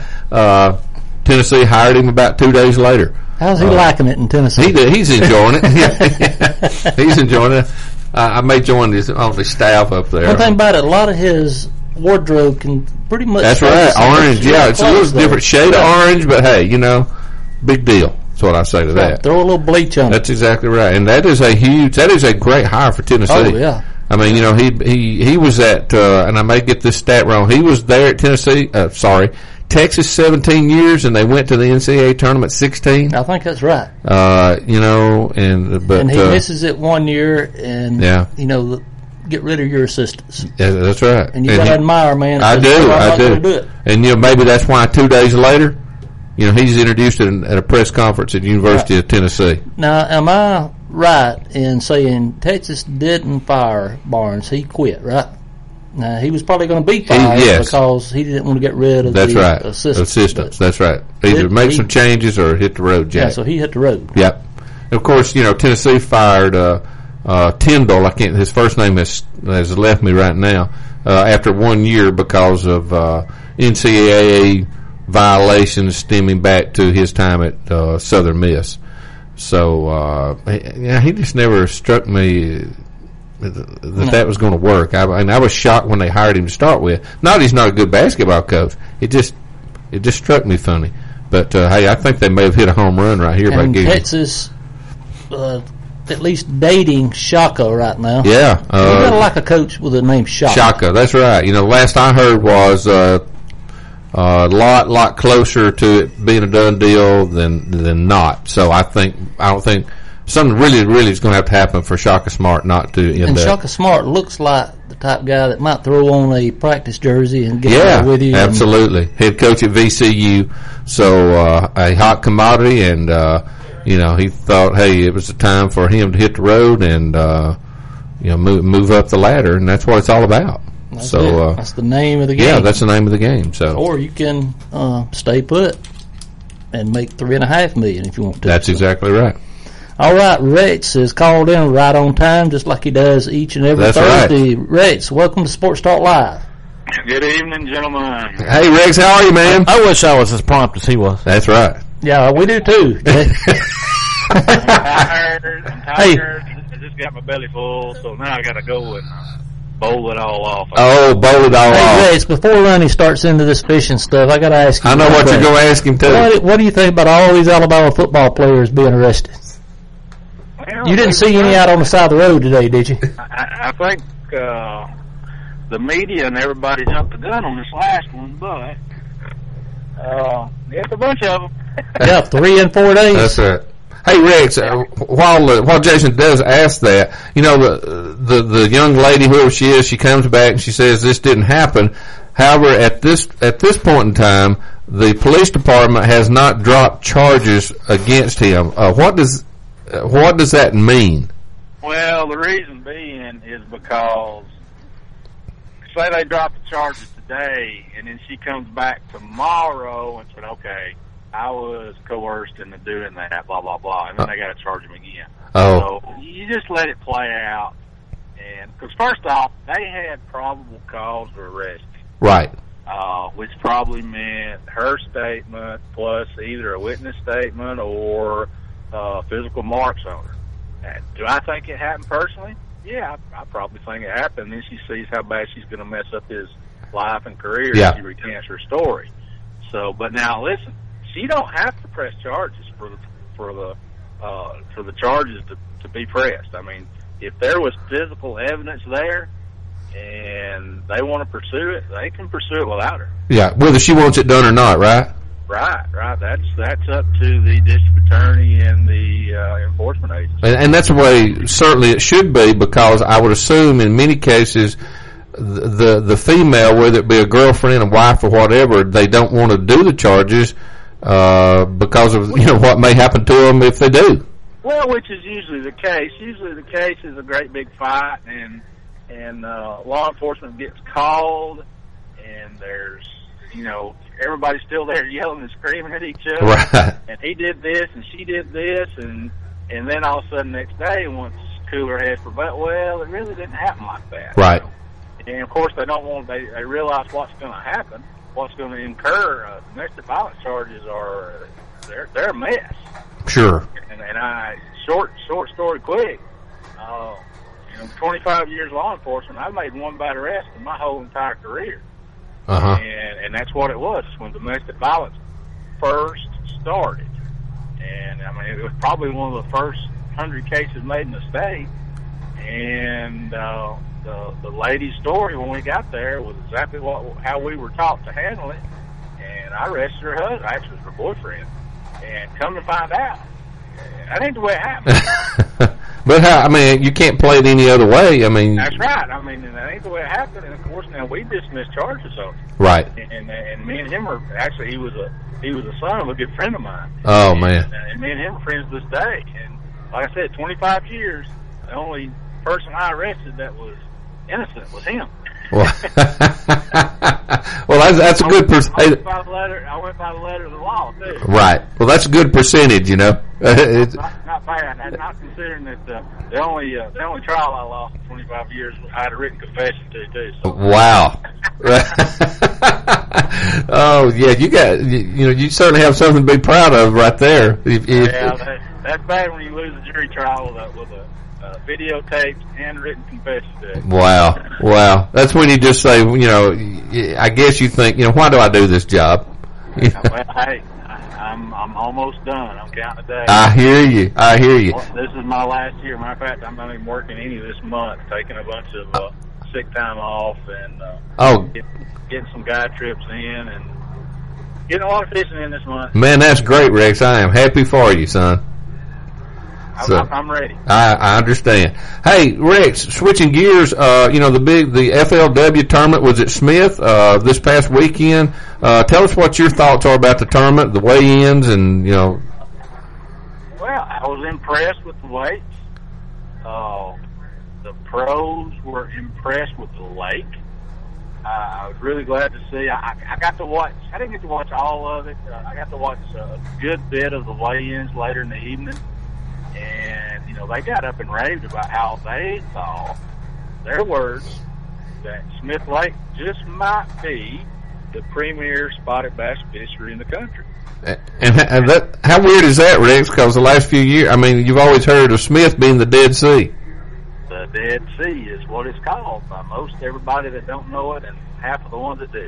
Tennessee hired him about 2 days later. How's he liking it in Tennessee? He's enjoying it. He's enjoying it. I may join on the staff up there. One thing about it, a lot of his wardrobe can pretty much. That's right, orange. Yeah, it's a little different shade of orange, but hey, big deal. That's what I say to that. Throw a little bleach on it. That's exactly right, and that is a great hire for Tennessee. Oh yeah. I mean, he was at, and I may get this stat wrong. He was there at Texas 17 years, and they went to the NCAA tournament 16. I think that's right. And he misses it 1 year, and get rid of your assistants. Yeah, that's right. And you got to admire, man. I do. And maybe that's why 2 days later, he's introduced at a press conference at the University of Tennessee. Now, am I right in saying Texas didn't fire Barnes? He quit, right? Now, he was probably going to be fired because he didn't want to get rid of assistants. That's right. Either make some changes or hit the road, Jack. Yeah, so he hit the road. Yep. Of course, Tennessee fired Tyndall. His first name has left me right now. After 1 year because of NCAA violations stemming back to his time at Southern Miss. So he just never struck me that was going to work. I was shocked when they hired him to start with. Not that he's not a good basketball coach. It just struck me funny. But hey, I think they may have hit a home run right here by getting Texas. At least dating Shaka right now. Yeah, you gotta like a coach with the name Shaka. Shaka, that's right. Last I heard was a lot closer to it being a done deal than not. So I don't think something really is going to have to happen for Shaka Smart not to end up. And Shaka Smart looks like the type guy that might throw on a practice jersey and get there with you. Absolutely. Head coach at VCU, so a hot commodity, and he thought, hey, it was the time for him to hit the road and move up the ladder, and that's what it's all about. That's the name of the game. Yeah, that's the name of the game. So, or you can stay put and make $3.5 million if you want to. That's exactly right. All right, Rex is called in right on time, just like he does each and every Thursday. Right. Rex, welcome to Sports Talk Live. Good evening, gentlemen. Hey, Rex, how are you, man? I wish I was as prompt as he was. That's right. Yeah, we do too. I'm tired. Hey. I just got my belly full, so now I got to go and bowl it all off. Oh, bowl it all off. Hey, Rex, before Ronnie starts into this fishing stuff, I got to ask you. I know what you're going to ask him, too. What do you think about all these Alabama football players being arrested? Well, you didn't see any out on the side of the road today, did you? I think the media and everybody jumped the gun on this last one, but it's a bunch of them. Yeah, 3 and 4 days. That's right. Hey, Rex, while Jason does ask that, you know, the young lady, whoever she is, she comes back and she says this didn't happen. However, at this point in time, the police department has not dropped charges against him. What does that mean? Well, the reason being is because, say they drop the charges today, and then she comes back tomorrow and said, okay, I was coerced into doing that, blah, blah, blah, and then they got to charge him again. Oh. So you just let it play out. And because first off, they had probable cause to arrest him. Right. Which probably meant her statement plus either a witness statement or physical marks on her. Do I think it happened personally? Yeah, I probably think it happened. Then she sees how bad she's going to mess up his life and career if she recants her story. So, but now listen, she don't have to press charges for the charges to be pressed. I mean, if there was physical evidence there and they want to pursue it, they can pursue it without her. Yeah, whether she wants it done or not, right? Right. That's up to the district attorney and the enforcement agency. And that's the way certainly it should be, because I would assume in many cases the female, whether it be a girlfriend, a wife, or whatever, they don't want to do the charges because of what may happen to them if they do. Well, which is usually the case. Usually the case is a great big fight, and law enforcement gets called, and there's everybody's still there yelling and screaming at each other. Right. And he did this, and she did this, and then all of a sudden next day, once cooler heads for, well, it really didn't happen like that. Right. And of course, they don't want. They realize what's going to happen, what's going to incur. Domestic violence charges they're a mess. Sure. And short story quick. 25 years law enforcement, I've made one bad arrest in my whole entire career. Uh-huh. And that's what it was when domestic violence first started. And I mean, it was probably one of the first 100 cases made in the state. And the lady's story when we got there was exactly how we were taught to handle it. And I arrested her husband, actually her boyfriend. And come to find out, that ain't the way it happened. But you can't play it any other way. I mean, that's right. I mean, that ain't the way it happened. And of course, now we dismissed charges on it. Right. And me and him are actually he was a son of a good friend of mine. Oh man. And me and him are friends to this day. And like I said, 25 years. The only person I arrested that was innocent was him. Well, that's a good percentage. I went by the letter of the law too. Right. Well, that's a good percentage, Not bad. And not considering that the only trial I lost in 25 years, I had a written confession to too. So. Wow. Oh yeah, you certainly have something to be proud of right there. That's bad when you lose a jury trial with a videotaped, handwritten confession to it. Wow. That's when you just say, I guess you think, why do I do this job? Well, hey, I'm almost done. I'm counting the days. I hear you. Well, this is my last year. Matter of fact, I'm not even working any this month, taking a bunch of sick time off and getting some guide trips in and getting a lot of fishing in this month. Man, that's great, Rex. I am happy for you, son. I'm ready. I understand. Hey, Rex, switching gears, the FLW tournament was at Smith this past weekend. Tell us what your thoughts are about the tournament, the weigh-ins, and Well, I was impressed with the weights. The pros were impressed with the lake. I was really glad to see. I got to watch. I didn't get to watch all of it. I got to watch a good bit of the weigh-ins later in the evening. And, you know, they got up and raved about how they thought, their words, that Smith Lake just might be the premier spotted bass fishery in the country. And how weird is that, Rex? Because the last few years, I mean, you've always heard of Smith being the Dead Sea. The Dead Sea is what it's called by most everybody that don't know it, and half of the ones that do.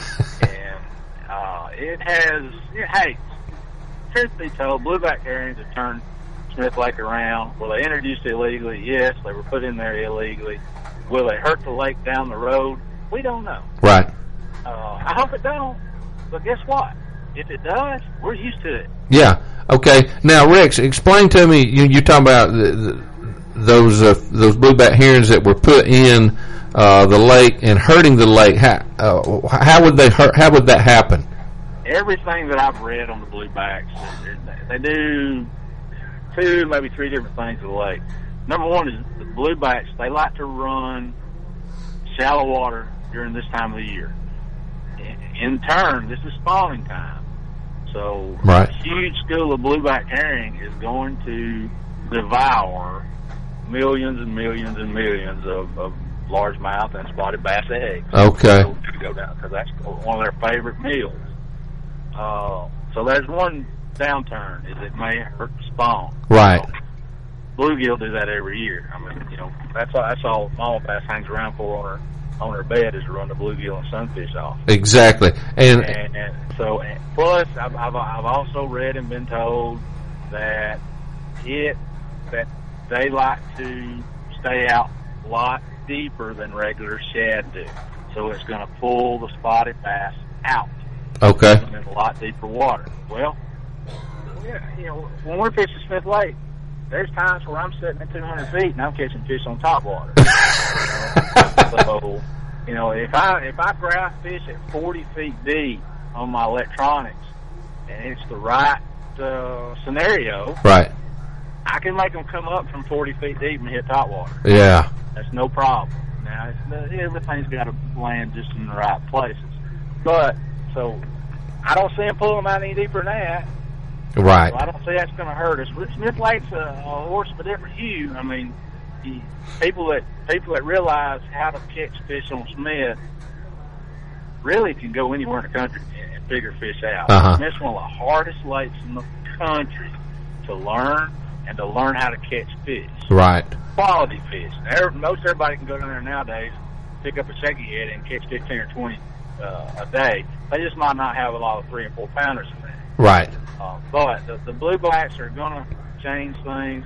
And hey, truth be told, blueback herrings have turned Smith Lake around. Were they introduced illegally? Yes, they were put in there illegally. Will they hurt the lake down the road? We don't know. Right. I hope it don't. But guess what? If it does, we're used to it. Yeah. Okay. Now, Rex, explain to me. You're talking about those blueback herons that were put in the lake and hurting the lake. How would they hurt? How would that happen? Everything that I've read on the bluebacks, they do 2, maybe 3 different things to the lake. Number one is the bluebacks. They like to run shallow water during this time of the year. In turn, this is spawning time. So right. A huge school of blueback herring is going to devour millions and millions and millions of largemouth and spotted bass eggs. Okay. To go down, because that's one of their favorite meals. So there's one downturn, is it may hurt the spawn. Right. So, bluegill do that every year. I mean, you know, that's all mama bass hangs around for on her bed, is to run the bluegill and sunfish off. Exactly. And so plus I've also read and been told that they like to stay out a lot deeper than regular shad do. So it's going to pull the spotted bass out. Okay. In a lot deeper water. Well, yeah, you know, when we're fishing Smith Lake, there's times where I'm sitting at 200 feet and I'm catching fish on top water. So, you know, if I graph fish at 40 feet deep on my electronics and it's the right scenario, right, I can make them come up from 40 feet deep and hit top water. Yeah. That's no problem. Now, everything's got to land just in the right places. But, so, I don't see them pulling them out any deeper than that. Right. So I don't see that's going to hurt us. Smith Lake's a horse of a different hue. I mean, people that realize how to catch fish on Smith really can go anywhere in the country and figure fish out. Uh-huh. Smith's one of the hardest lakes in the country to learn and to learn how to catch fish. Right. Quality fish. Most everybody can go down there nowadays, pick up a shaky head and catch 15 or 20 a day. They just might not have a lot of 3 and 4 pounders in there. Right. But the bluebacks are going to change things.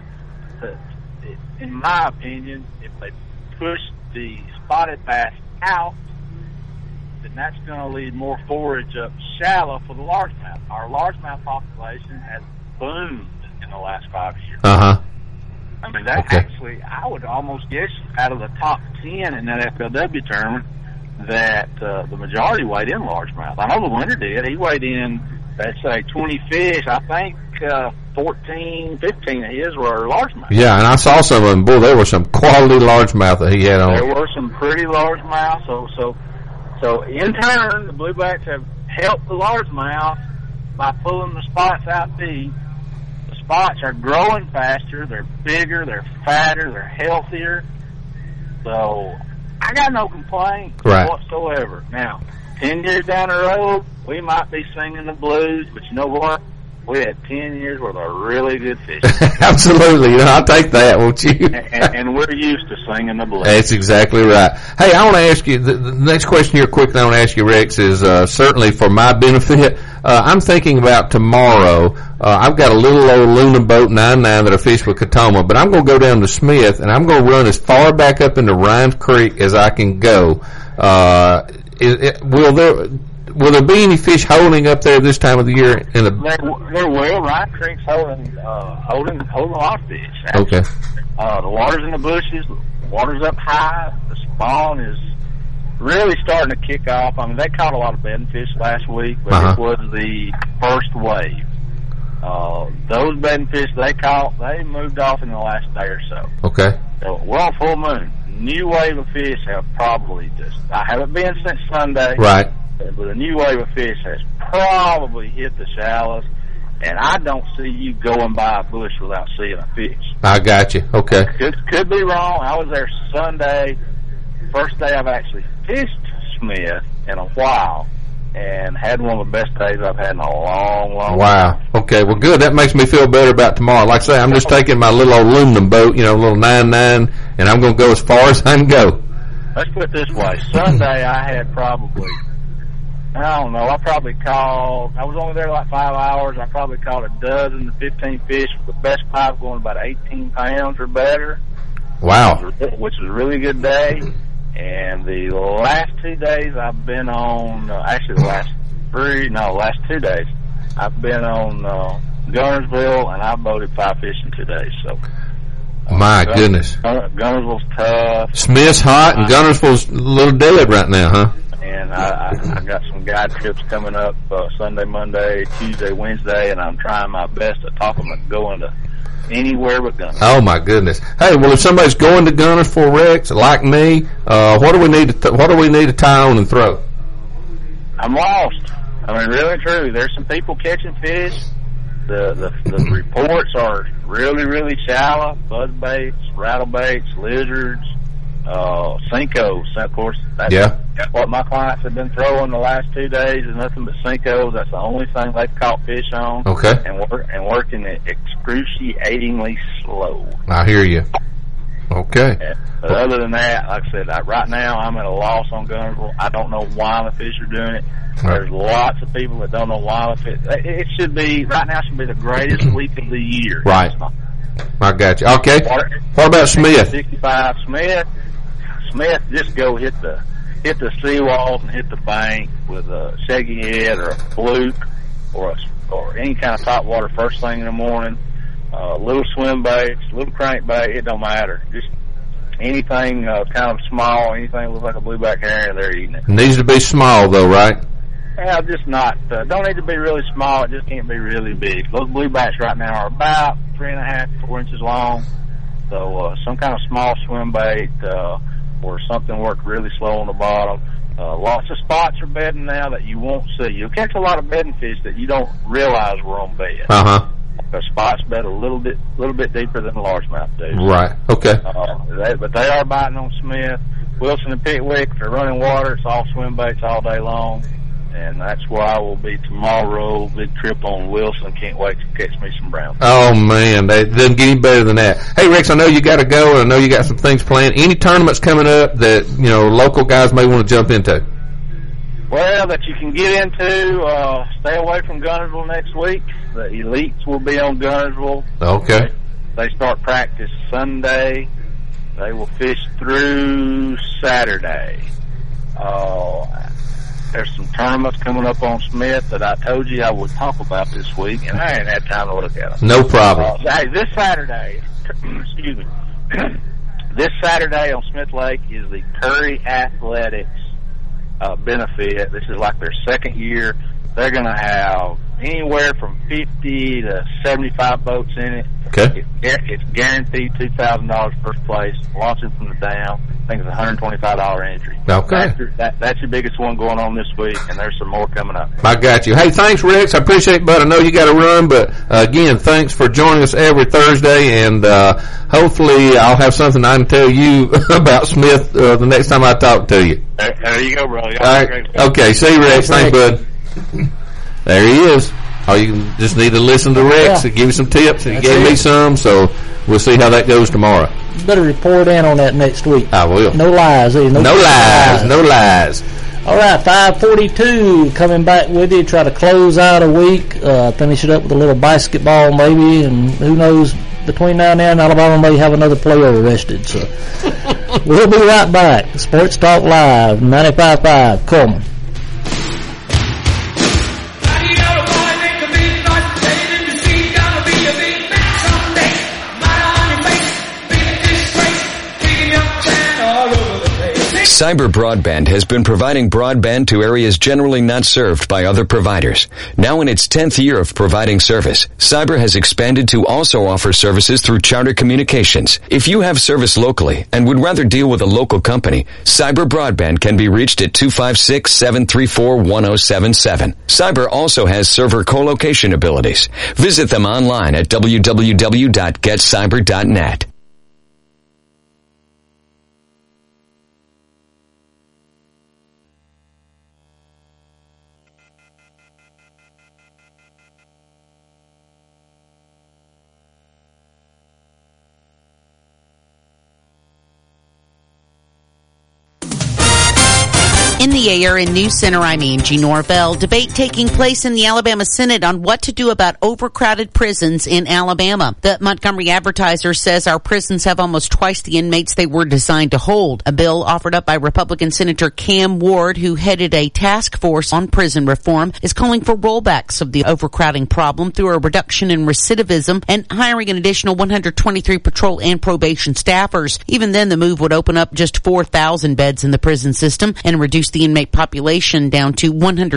In my opinion, if they push the spotted bass out, then that's going to lead more forage up shallow for the largemouth. Our largemouth population has boomed in the last 5 years. Uh-huh. I mean, that actually, I would almost guess out of the top 10 in that FLW tournament that the majority weighed in largemouth. I know the winner did. He weighed in, let's say, 20 fish. I think 14, 15 of his were largemouth. Yeah, and I saw some of them. Boy, there were some quality largemouth that he had on. There were some pretty largemouth. So in turn, the bluebacks have helped the largemouth by pulling the spots out deep. The spots are growing faster. They're bigger. They're fatter. They're healthier. So I got no complaint whatsoever. Now, 10 years down the road, we might be singing the blues, but you know what? We had 10 years worth of really good fishing. Absolutely. You know, I'll take that, won't you? and we're used to singing the blues. That's exactly right. Hey, I want to ask you, the next question here quickly I want to ask you, Rex, is certainly for my benefit. I'm thinking about tomorrow. I've got a little old Luna boat 99 that I fish with Katoma, but I'm going to go down to Smith, and I'm going to run as far back up into Rhymes Creek as I can go. Will there be any fish holding up there this time of the year? There will. Rhyme Creek's holding a lot of fish. Actually. Okay. The water's in the bushes. The water's up high. The spawn is really starting to kick off. I mean, they caught a lot of bedding fish last week, but it was the first wave. Those bedding fish they caught, they moved off in the last day or so. Okay. So we're on full moon. New wave of fish have probably I haven't been since Sunday. Right. But a new wave of fish has probably hit the shallows, and I don't see you going by a bush without seeing a fish. I got you. Okay. Could be wrong. I was there Sunday, first day I've actually fished Smith in a while, and had one of the best days I've had in a long Wow. time. Okay, well, good. That makes me feel better about tomorrow. Like I say, I'm just taking my little aluminum boat, you know, little 9-9, and I'm going to go as far as I can go. Let's put it this way. Sunday I had probably, I don't know, I was only there like 5 hours. I probably caught a dozen to 15 fish with the best pipe going about 18 pounds or better. Wow. Which was a really good day. And the last 2 days I've been on, actually the last 2 days, I've been on Gunnersville, and I boated 5 fish in 2 days. So, my goodness. Gunnersville's tough. Smith's hot, and Gunnersville's a little dead right now, huh? And I got some guide trips coming up Sunday, Monday, Tuesday, Wednesday, and I'm trying my best to talk them into going to anywhere but Gunnersville. Oh my goodness! Hey, well, if somebody's going to Gunnersville, Rex, like me, what do we need to tie on and throw? I'm lost. I mean, really and truly, there's some people catching fish. The reports are really, really shallow. Buzz baits, rattle baits, lizards, Senkos. Of course, that's what my clients have been throwing the last 2 days is nothing but Senkos. That's the only thing they've caught fish on. Okay. And working it excruciatingly slow. I hear you. Okay. But other than that, like I said, right now I'm at a loss on Gunnersville. I don't know why the fish are doing it. There's lots of people that don't know why the fish. It should be, right now should be the greatest week of the year. Right. I got you. Okay. What about Smith? 65 Smith, just go hit the seawalls and hit the bank with a shaggy head or a fluke or any kind of top water first thing in the morning. Little swim baits, little crankbait, it don't matter. Just anything kind of small, anything that looks like a blueback herring, they're eating it. Needs to be small though, right? Yeah, just not. Don't need to be really small. It just can't be really big. Those bluebacks right now are about 3.5 to 4 inches long. So some kind of small swim bait or something worked really slow on the bottom. Lots of spots are bedding now that you won't see. You'll catch a lot of bedding fish that you don't realize were on bed. The spots bed a little bit deeper than the largemouth do. Right. Okay. But they are biting on Smith. Wilson and Pickwick, if they're running water, it's all swim baits all day long. And that's where I will be tomorrow. Big trip on Wilson. Can't wait to catch me some brown. Oh, man. They doesn't get any better than that. Hey, Rex, I know you got to go, and I know you got some things planned. Any tournaments coming up that, you know, local guys may want to jump into? Well, that you can get into, stay away from Gunnersville next week. The elites will be on Gunnersville. Okay. They start practice Sunday. They will fish through Saturday. There's some tournaments coming up on Smith that I told you I would talk about this week, and I ain't had time to look at them. No problem. Hey, this Saturday, excuse me, this Saturday on Smith Lake is the Curry Athletics benefit. This is like their second year. They're going to have anywhere from 50 to 75 boats in it. Okay. It's guaranteed $2,000 first place, launching from the dam. I think it's a $125 entry. Okay. That's your biggest one going on this week, and there's some more coming up. I got you. Hey, thanks, Rex. I appreciate it, bud. I know you got to run, but again, thanks for joining us every Thursday, and hopefully I'll have something I can tell you about Smith the next time I talk to you. There you go, brother. All right. Okay, see you, Rex. Thanks, bud. There he is. Oh, you just need to listen to Rex and give you some tips, and he gave me some, so we'll see how that goes tomorrow. You better report in on that next week. I will. No lies. No lies. No lies. All right, 5:42 coming back with you. Try to close out a week, finish it up with a little basketball maybe, and who knows, between now and then, Alabama may have another player arrested. So we'll be right back. Sports Talk Live, 95.5, Coleman. Cyber Broadband has been providing broadband to areas generally not served by other providers. Now in its 10th year of providing service, Cyber has expanded to also offer services through Charter Communications. If you have service locally and would rather deal with a local company, Cyber Broadband can be reached at 256-734-1077. Cyber also has server co-location abilities. Visit them online at www.getcyber.net. In the ARN News Center, I'm Angie Norvell. Debate taking place in the Alabama Senate on what to do about overcrowded prisons in Alabama. The Montgomery Advertiser says our prisons have almost twice the inmates they were designed to hold. A bill offered up by Republican Senator Cam Ward, who headed a task force on prison reform, is calling for rollbacks of the overcrowding problem through a reduction in recidivism and hiring an additional 123 patrol and probation staffers. Even then, the move would open up just 4,000 beds in the prison system and reduce the inmate population down to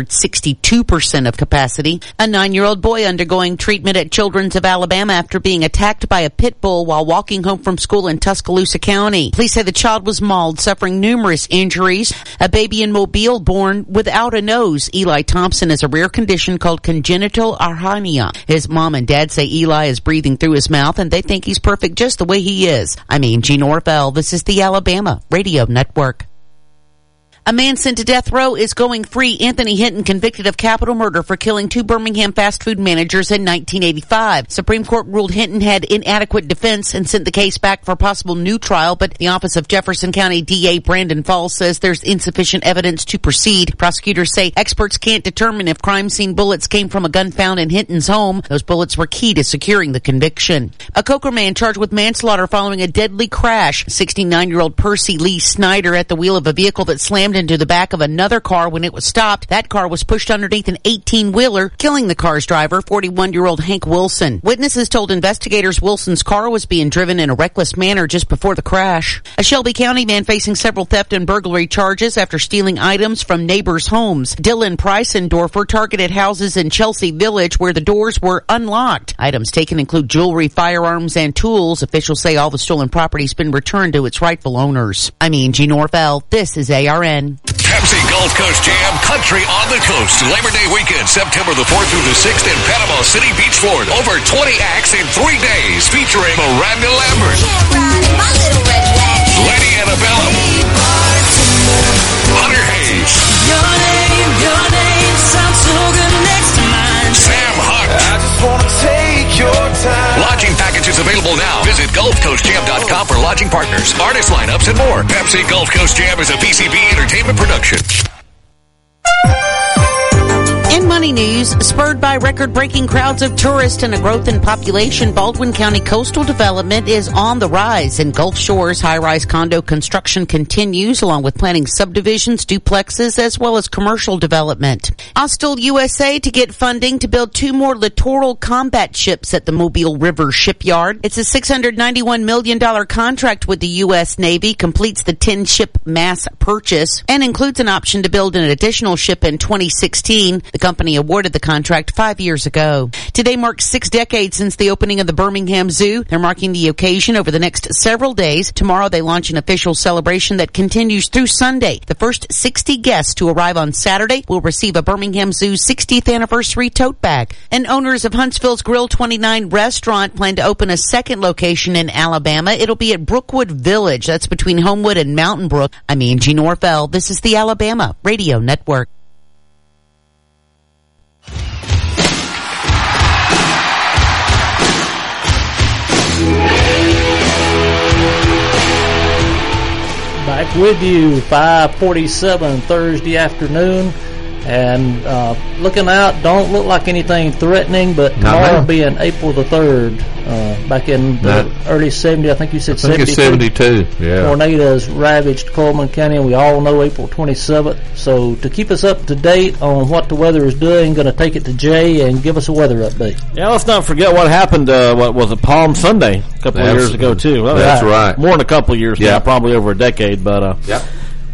162% of capacity. A 9-year-old boy undergoing treatment at Children's of Alabama after being attacked by a pit bull while walking home from school in Tuscaloosa County. Police say the child was mauled, suffering numerous injuries. A baby in Mobile born without a nose. Eli Thompson has a rare condition called congenital arrhythmia. His mom and dad say Eli is breathing through his mouth and they think he's perfect just the way he is. I'm Angie Norvell. This is the Alabama Radio Network. A man sent to death row is going free. Anthony Hinton, convicted of capital murder for killing 2 Birmingham fast food managers in 1985. Supreme Court ruled Hinton had inadequate defense and sent the case back for a possible new trial, but the office of Jefferson County DA Brandon Falls says there's insufficient evidence to proceed. Prosecutors say experts can't determine if crime scene bullets came from a gun found in Hinton's home. Those bullets were key to securing the conviction. A Coker man charged with manslaughter following a deadly crash. 69-year-old Percy Lee Snyder at the wheel of a vehicle that slammed into the back of another car when it was stopped. That car was pushed underneath an 18-wheeler, killing the car's driver, 41-year-old Hank Wilson. Witnesses told investigators Wilson's car was being driven in a reckless manner just before the crash. A Shelby County man facing several theft and burglary charges after stealing items from neighbors' homes. Dylan Preisendorfer targeted houses in Chelsea Village where the doors were unlocked. Items taken include jewelry, firearms, and tools. Officials say all the stolen property's been returned to its rightful owners. I'm Angie Norvell. This is ARN. Pepsi Gulf Coast Jam Country on the Coast. Labor Day weekend, September the 4th through the 6th in Panama City Beach, Florida. Over 20 acts in 3 days featuring Miranda Lambert, Lady Antebellum, Hunter Hayes, your name sounds so good next to mine. Sam Huck. I just want to take your time. Lodging packages available now. Visit GulfCoastJam.com for lodging partners, artist lineups, and more. Pepsi Gulf Coast Jam is a PCB Entertainment production. In money news, spurred by record-breaking crowds of tourists and a growth in population, Baldwin County coastal development is on the rise. In Gulf Shores, high-rise condo construction continues, along with planning subdivisions, duplexes, as well as commercial development. Austal USA to get funding to build 2 more littoral combat ships at the Mobile River Shipyard. It's a $691 million contract with the U.S. Navy, completes the 10-ship mass purchase, and includes an option to build an additional ship in 2016. The company awarded the contract 5 years ago. Today marks 6 decades since the opening of the Birmingham Zoo. They're marking the occasion over the next several days. Tomorrow they launch an official celebration that continues through Sunday. The first 60 guests to arrive on Saturday will receive a Birmingham Zoo 60th anniversary tote bag. And owners of Huntsville's Grill 29 restaurant plan to open a second location in Alabama. It'll be at Brookwood Village. That's between Homewood and Mountain Brook. I'm Angie Norvell. This is the Alabama Radio Network. Back with you, 5:47 Thursday afternoon, and looking out, don't look like anything threatening, but tomorrow being April the 3rd, back in the early 70s, I think you said 72, yeah. Tornadoes ravaged Coleman County, and we all know April 27th. So to keep us up to date on what the weather is doing, going to take it to Jay and give us a weather update. Yeah, let's not forget what happened, what was it, Palm Sunday a couple of years ago, too. Well, that's right. More than a couple of years now, probably over a decade, but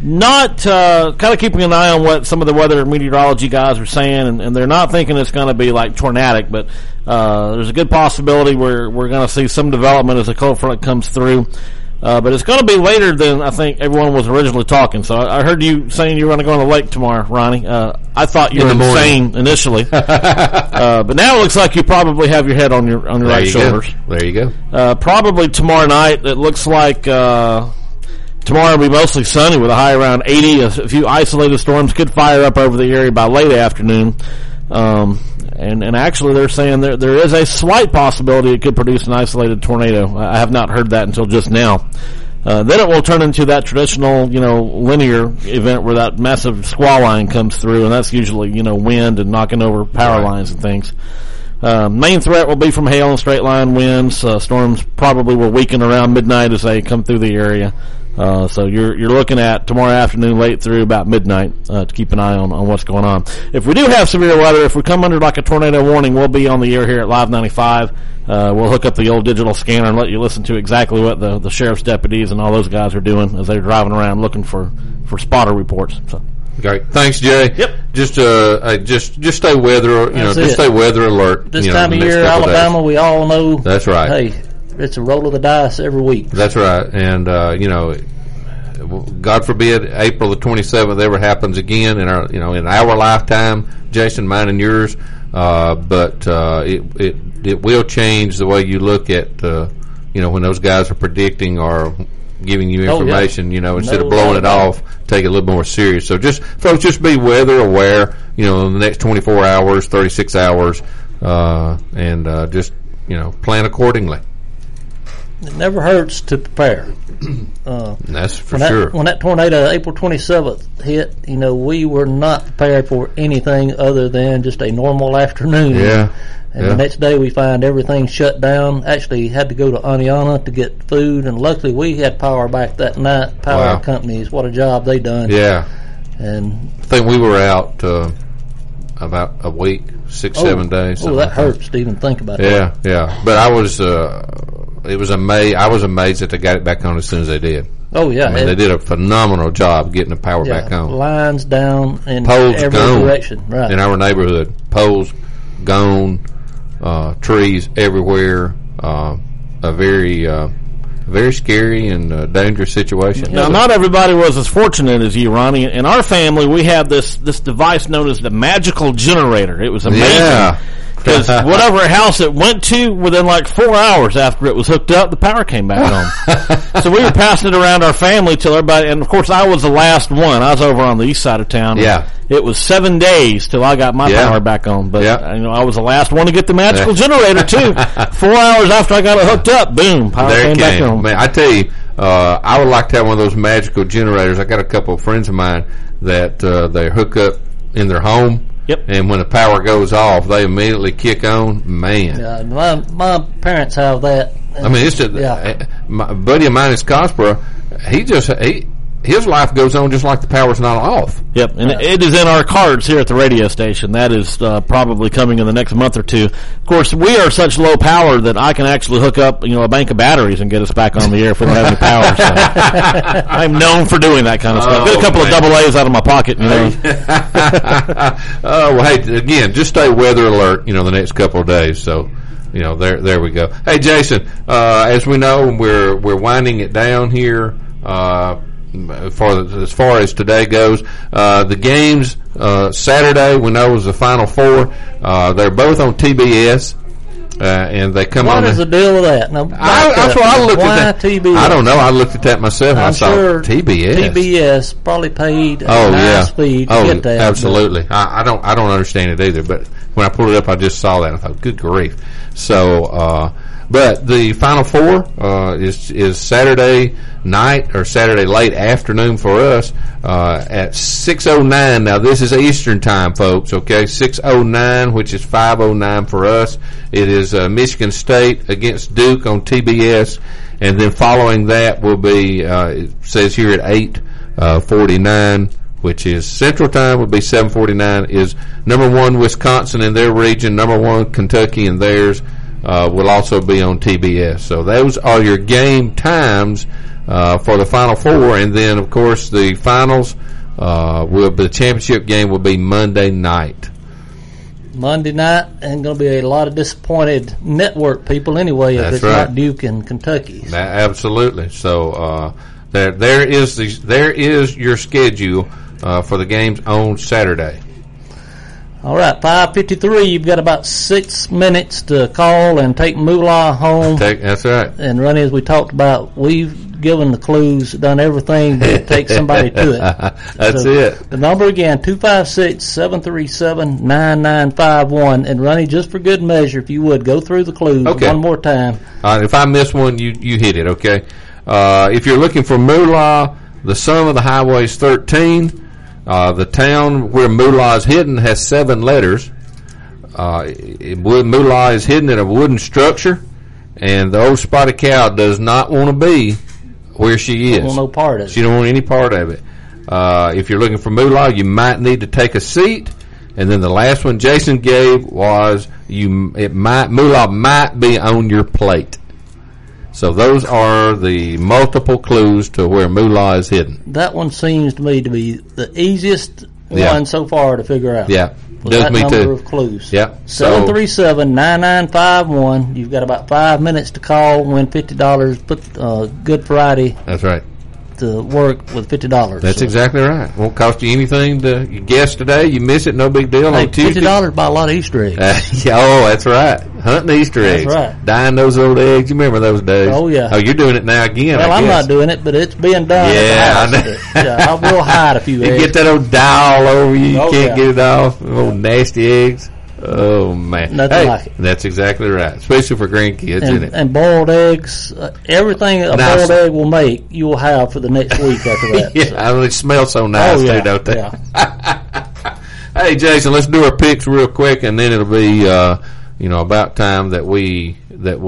Not kind of keeping an eye on what some of the weather meteorology guys are saying, and they're not thinking it's going to be like tornadic, but there's a good possibility we're going to see some development as the cold front comes through. But it's going to be later than I think everyone was originally talking. So I heard you saying you were going to go on the lake tomorrow, Ronnie. I thought you were insane initially, but now it looks like you probably have your head on your right shoulders. There you go. Probably tomorrow night. It looks like tomorrow will be mostly sunny with a high around 80. A few isolated storms could fire up over the area by late afternoon. And actually they're saying there is a slight possibility it could produce an isolated tornado. I have not heard that until just now. Then it will turn into that traditional, linear event where that massive squall line comes through, and that's usually, wind and knocking over power lines and things. Main threat will be from hail and straight line winds. Storms probably will weaken around midnight as they come through the area. So you're looking at tomorrow afternoon, late through about midnight, to keep an eye on what's going on. If we do have severe weather, if we come under like a tornado warning, we'll be on the air here at Live 95. We'll hook up the old digital scanner and let you listen to exactly what the sheriff's deputies and all those guys are doing as they're driving around looking for spotter reports. So. Great, thanks, Jay. Yep. Just stay weather, stay weather alert. This time of year, Alabama, we all know. That's right. Hey, it's a roll of the dice every week. That's right, and God forbid April the 27th ever happens again in our lifetime, Jason, mine and yours. But it will change the way you look at when those guys are predicting or giving you information. Instead of blowing it off, take it a little more serious. So folks, just be weather aware. In the next 24 hours, 36 hours, and just plan accordingly. It never hurts to prepare. That's for sure. When that tornado, April 27th, hit, we were not prepared for anything other than just a normal afternoon. Yeah. And the next day we find everything shut down. Actually had to go to Aniana to get food, and luckily we had power back that night. Power companies, what a job they done. Yeah. And I think we were out about a week, 7 days. Oh, that hurts to even think about that. Yeah. But I was I was amazed that they got it back on as soon as they did. Oh yeah, they did a phenomenal job getting the power back on. Lines down in poles every gone direction. Right. In our neighborhood, poles gone, trees everywhere. A very scary and dangerous situation. Now, not everybody was as fortunate as you, Ronnie. In our family, we had this device known as the magical generator. It was amazing. Yeah. Because whatever house it went to, within like 4 hours after it was hooked up, the power came back on. So we were passing it around our family till everybody, and of course I was the last one. I was over on the east side of town. Yeah. It was 7 days till I got my power back on. But I was the last one to get the magical generator too. 4 hours after I got it hooked up, boom, power came back on. Man, I tell you, I would like to have one of those magical generators. I got a couple of friends of mine that they hook up in their home. Yep. And when the power goes off, they immediately kick on. Man. Yeah, my parents have that. I mean, it's just, my buddy of mine in Scottsboro, his life goes on just like the power's not off. Yep, and it is in our cards here at the radio station. That is probably coming in the next month or two. Of course, we are such low power that I can actually hook up, a bank of batteries and get us back on the air if we don't have any power. So I'm known for doing that kind of stuff. Get a couple of double A's out of my pocket, well, hey, again, just stay weather alert, the next couple of days. So, there we go. Hey, Jason, as we know, we're winding it down here. As far as today goes, the games Saturday we know was the Final Four. They're both on TBS, and they come on. What is the deal with that? Now, that's what I looked at. That. TBS? I don't know. I looked at that myself. I'm I saw sure TBS. TBS probably paid a nice fee to get that. Absolutely. I don't understand it either. But when I pulled it up, I just saw that. I thought, good grief. So. But the Final Four is Saturday night or Saturday late afternoon for us at 6:09. Now this is Eastern time, folks. Okay, 6:09, which is 5:09 for us. It is Michigan State against Duke on TBS, and then following that will be it says here at 8:49. Which is Central Time, would be 7:49. Is number 1 Wisconsin in their region, number 1 Kentucky in theirs. Will also be on TBS. So those are your game times for the Final Four, and then of course the finals the championship game will be Monday night. Monday night, and going to be a lot of disappointed network people anyway if it's not Duke and Kentucky. Absolutely. So there is your schedule for the games on Saturday. All right, 5:53. You've got about 6 minutes to call and take Moolah home. That's right. And Ronnie, as we talked about, we've given the clues, done everything to take somebody to it. That's it. The number again, 256-737-9951. And Ronnie, just for good measure, if you would, go through the clues one more time. All right, if I miss one, you hit it, okay? If you're looking for Moolah, the sum of the highway is 13. The town where Moolah is hidden has 7 letters. Moolah is hidden in a wooden structure, and the old spotted cow does not want to be where she is. Don't want no part of it. She don't want any part of it. If you're looking for Moolah, you might need to take a seat. And then the last one Jason gave was Moolah might be on your plate. So those are the multiple clues to where Moolah is hidden. That one seems to me to be the easiest one so far to figure out. Yeah, does me number of clues. Yeah. 737-9951. You've got about 5 minutes to call, win $50. Put Good Friday. That's right. To work with $50. That's exactly right. Won't cost you anything to guess today. You miss it, no big deal. Hey, on Tuesday. $50 buy a lot of Easter eggs. That's right. Hunting Easter eggs. That's right. Dyeing those old eggs. You remember those days? Oh, yeah. Oh, you're doing it now again. Well, I'm not doing it, but it's being done. Yeah, I will hide a few eggs. You get that old dye all over you. You can't get it off. Old nasty eggs. Oh, man. Nothing like it. That's exactly right. Especially for grandkids, isn't it? And boiled eggs. Everything a boiled egg will make, you will have for the next week after that. They smell so nice, too, don't they? Yeah. Hey, Jason, let's do our picks real quick, and then it'll be, about time that we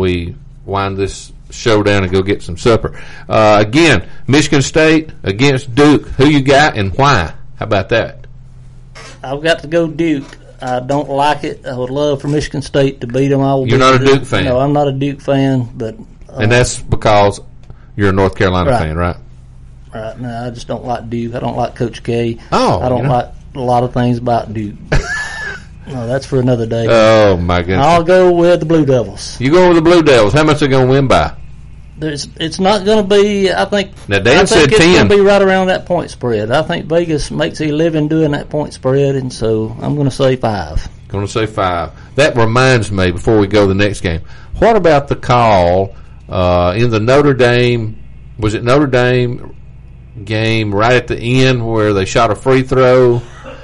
wind this show down and go get some supper. Again, Michigan State against Duke. Who you got and why? How about that? I've got to go Duke. I don't like it. I would love for Michigan State to beat them. You're not a Duke fan? No, I'm not a Duke fan. But and that's because you're a North Carolina fan, right? Right. No, I just don't like Duke. I don't like Coach K. Oh, I don't like a lot of things about Duke. No, that's for another day. Oh, my goodness. I'll go with the Blue Devils. You go with the Blue Devils. How much are they going to win by? It's not going to be, I think. Now, Dan said 10. It's going to be right around that point spread. I think Vegas makes a living doing that point spread, and so I'm going to say 5. Going to say 5. That reminds me, before we go to the next game, what about the call in the Notre Dame, was it Notre Dame game right at the end where they shot a free throw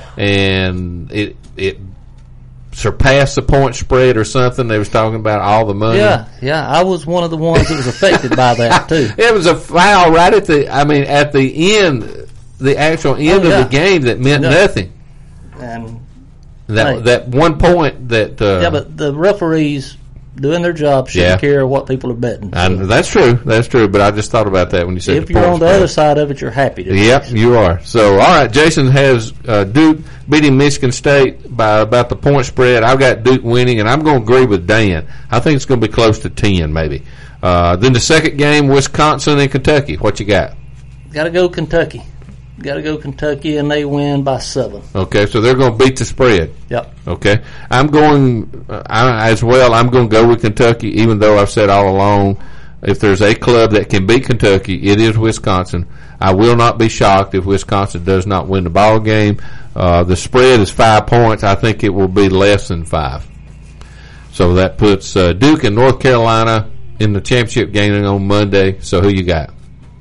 and it surpassed the point spread or something? They was talking about all the money. Yeah, I was one of the ones that was affected by that too. It was a foul right at the end, the actual end of the game that meant nothing. And that 1 point that but the referees doing their job shouldn't care what people are betting. So. That's true, but I just thought about that when you said if you're on the other side of it, you're happy to. Yep, you are. So, all right, Jason has Duke beating Michigan State by about the point spread. I've got Duke winning, and I'm going to agree with Dan. I think it's going to be close to 10, maybe. Then the second game, Wisconsin and Kentucky. What you got? Got to go Kentucky. Got to go Kentucky, and they win by 7. Okay, so they're going to beat the spread. Yep. Okay. I'm going as well. I'm going to go with Kentucky, even though I've said all along, if there's a club that can beat Kentucky, it is Wisconsin. I will not be shocked if Wisconsin does not win the ball game. The spread is 5 points. I think it will be less than 5. So that puts Duke and North Carolina in the championship game on Monday. So who you got?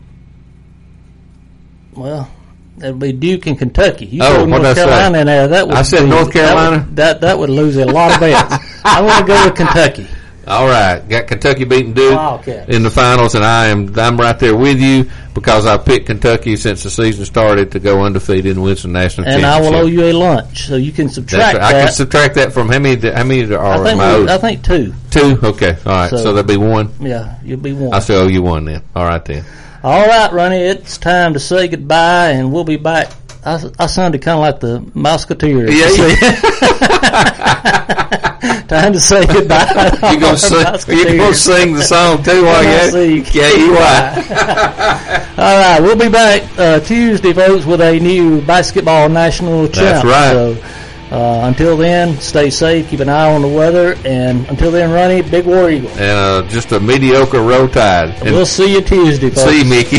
Well, it'll be Duke and Kentucky. You throw North Carolina in there. That would I said North Carolina? That would lose a lot of bets. I want to go with Kentucky. All right, got Kentucky beating Duke in the finals, and I'm right there with you because I picked Kentucky since the season started to go undefeated and win some national championship. And I will owe you a lunch, so you can subtract that. I can subtract that from how many are I think 2. 2? Okay, all right. So there'll be 1. Yeah, you'll be 1. I still owe you 1 then. All right then. All right, Ronnie, it's time to say goodbye, and we'll be back. I sounded kind of like the Musketeers. Yeah. Time to say goodbye. You gonna sing the song too while you KUI. All right, we'll be back Tuesday, folks, with a new basketball national champ. That's right. So, until then, stay safe, keep an eye on the weather, and until then, Ronnie, big War Eagle. And just a mediocre Row Tide. And we'll see you Tuesday, folks. See you, Mickey.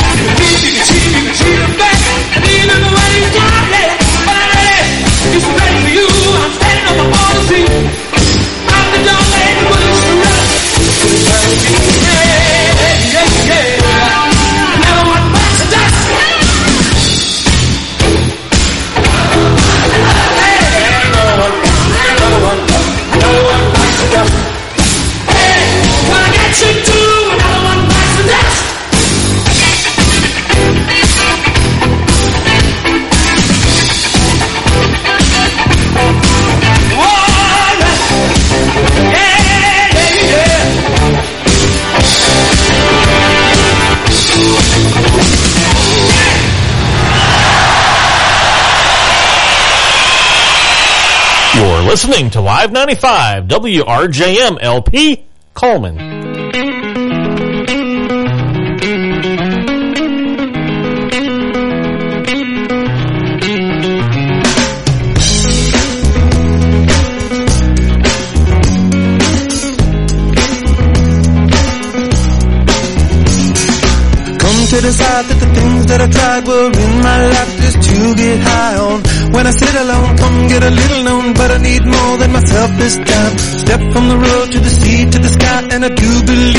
He's ready. listening to Live 95 WRJM LP Coleman. To decide that the things that I tried were in my life just to get high on. When I sit alone, come get a little known, but I need more than myself this time. Step from the road to the sea to the sky, and I do believe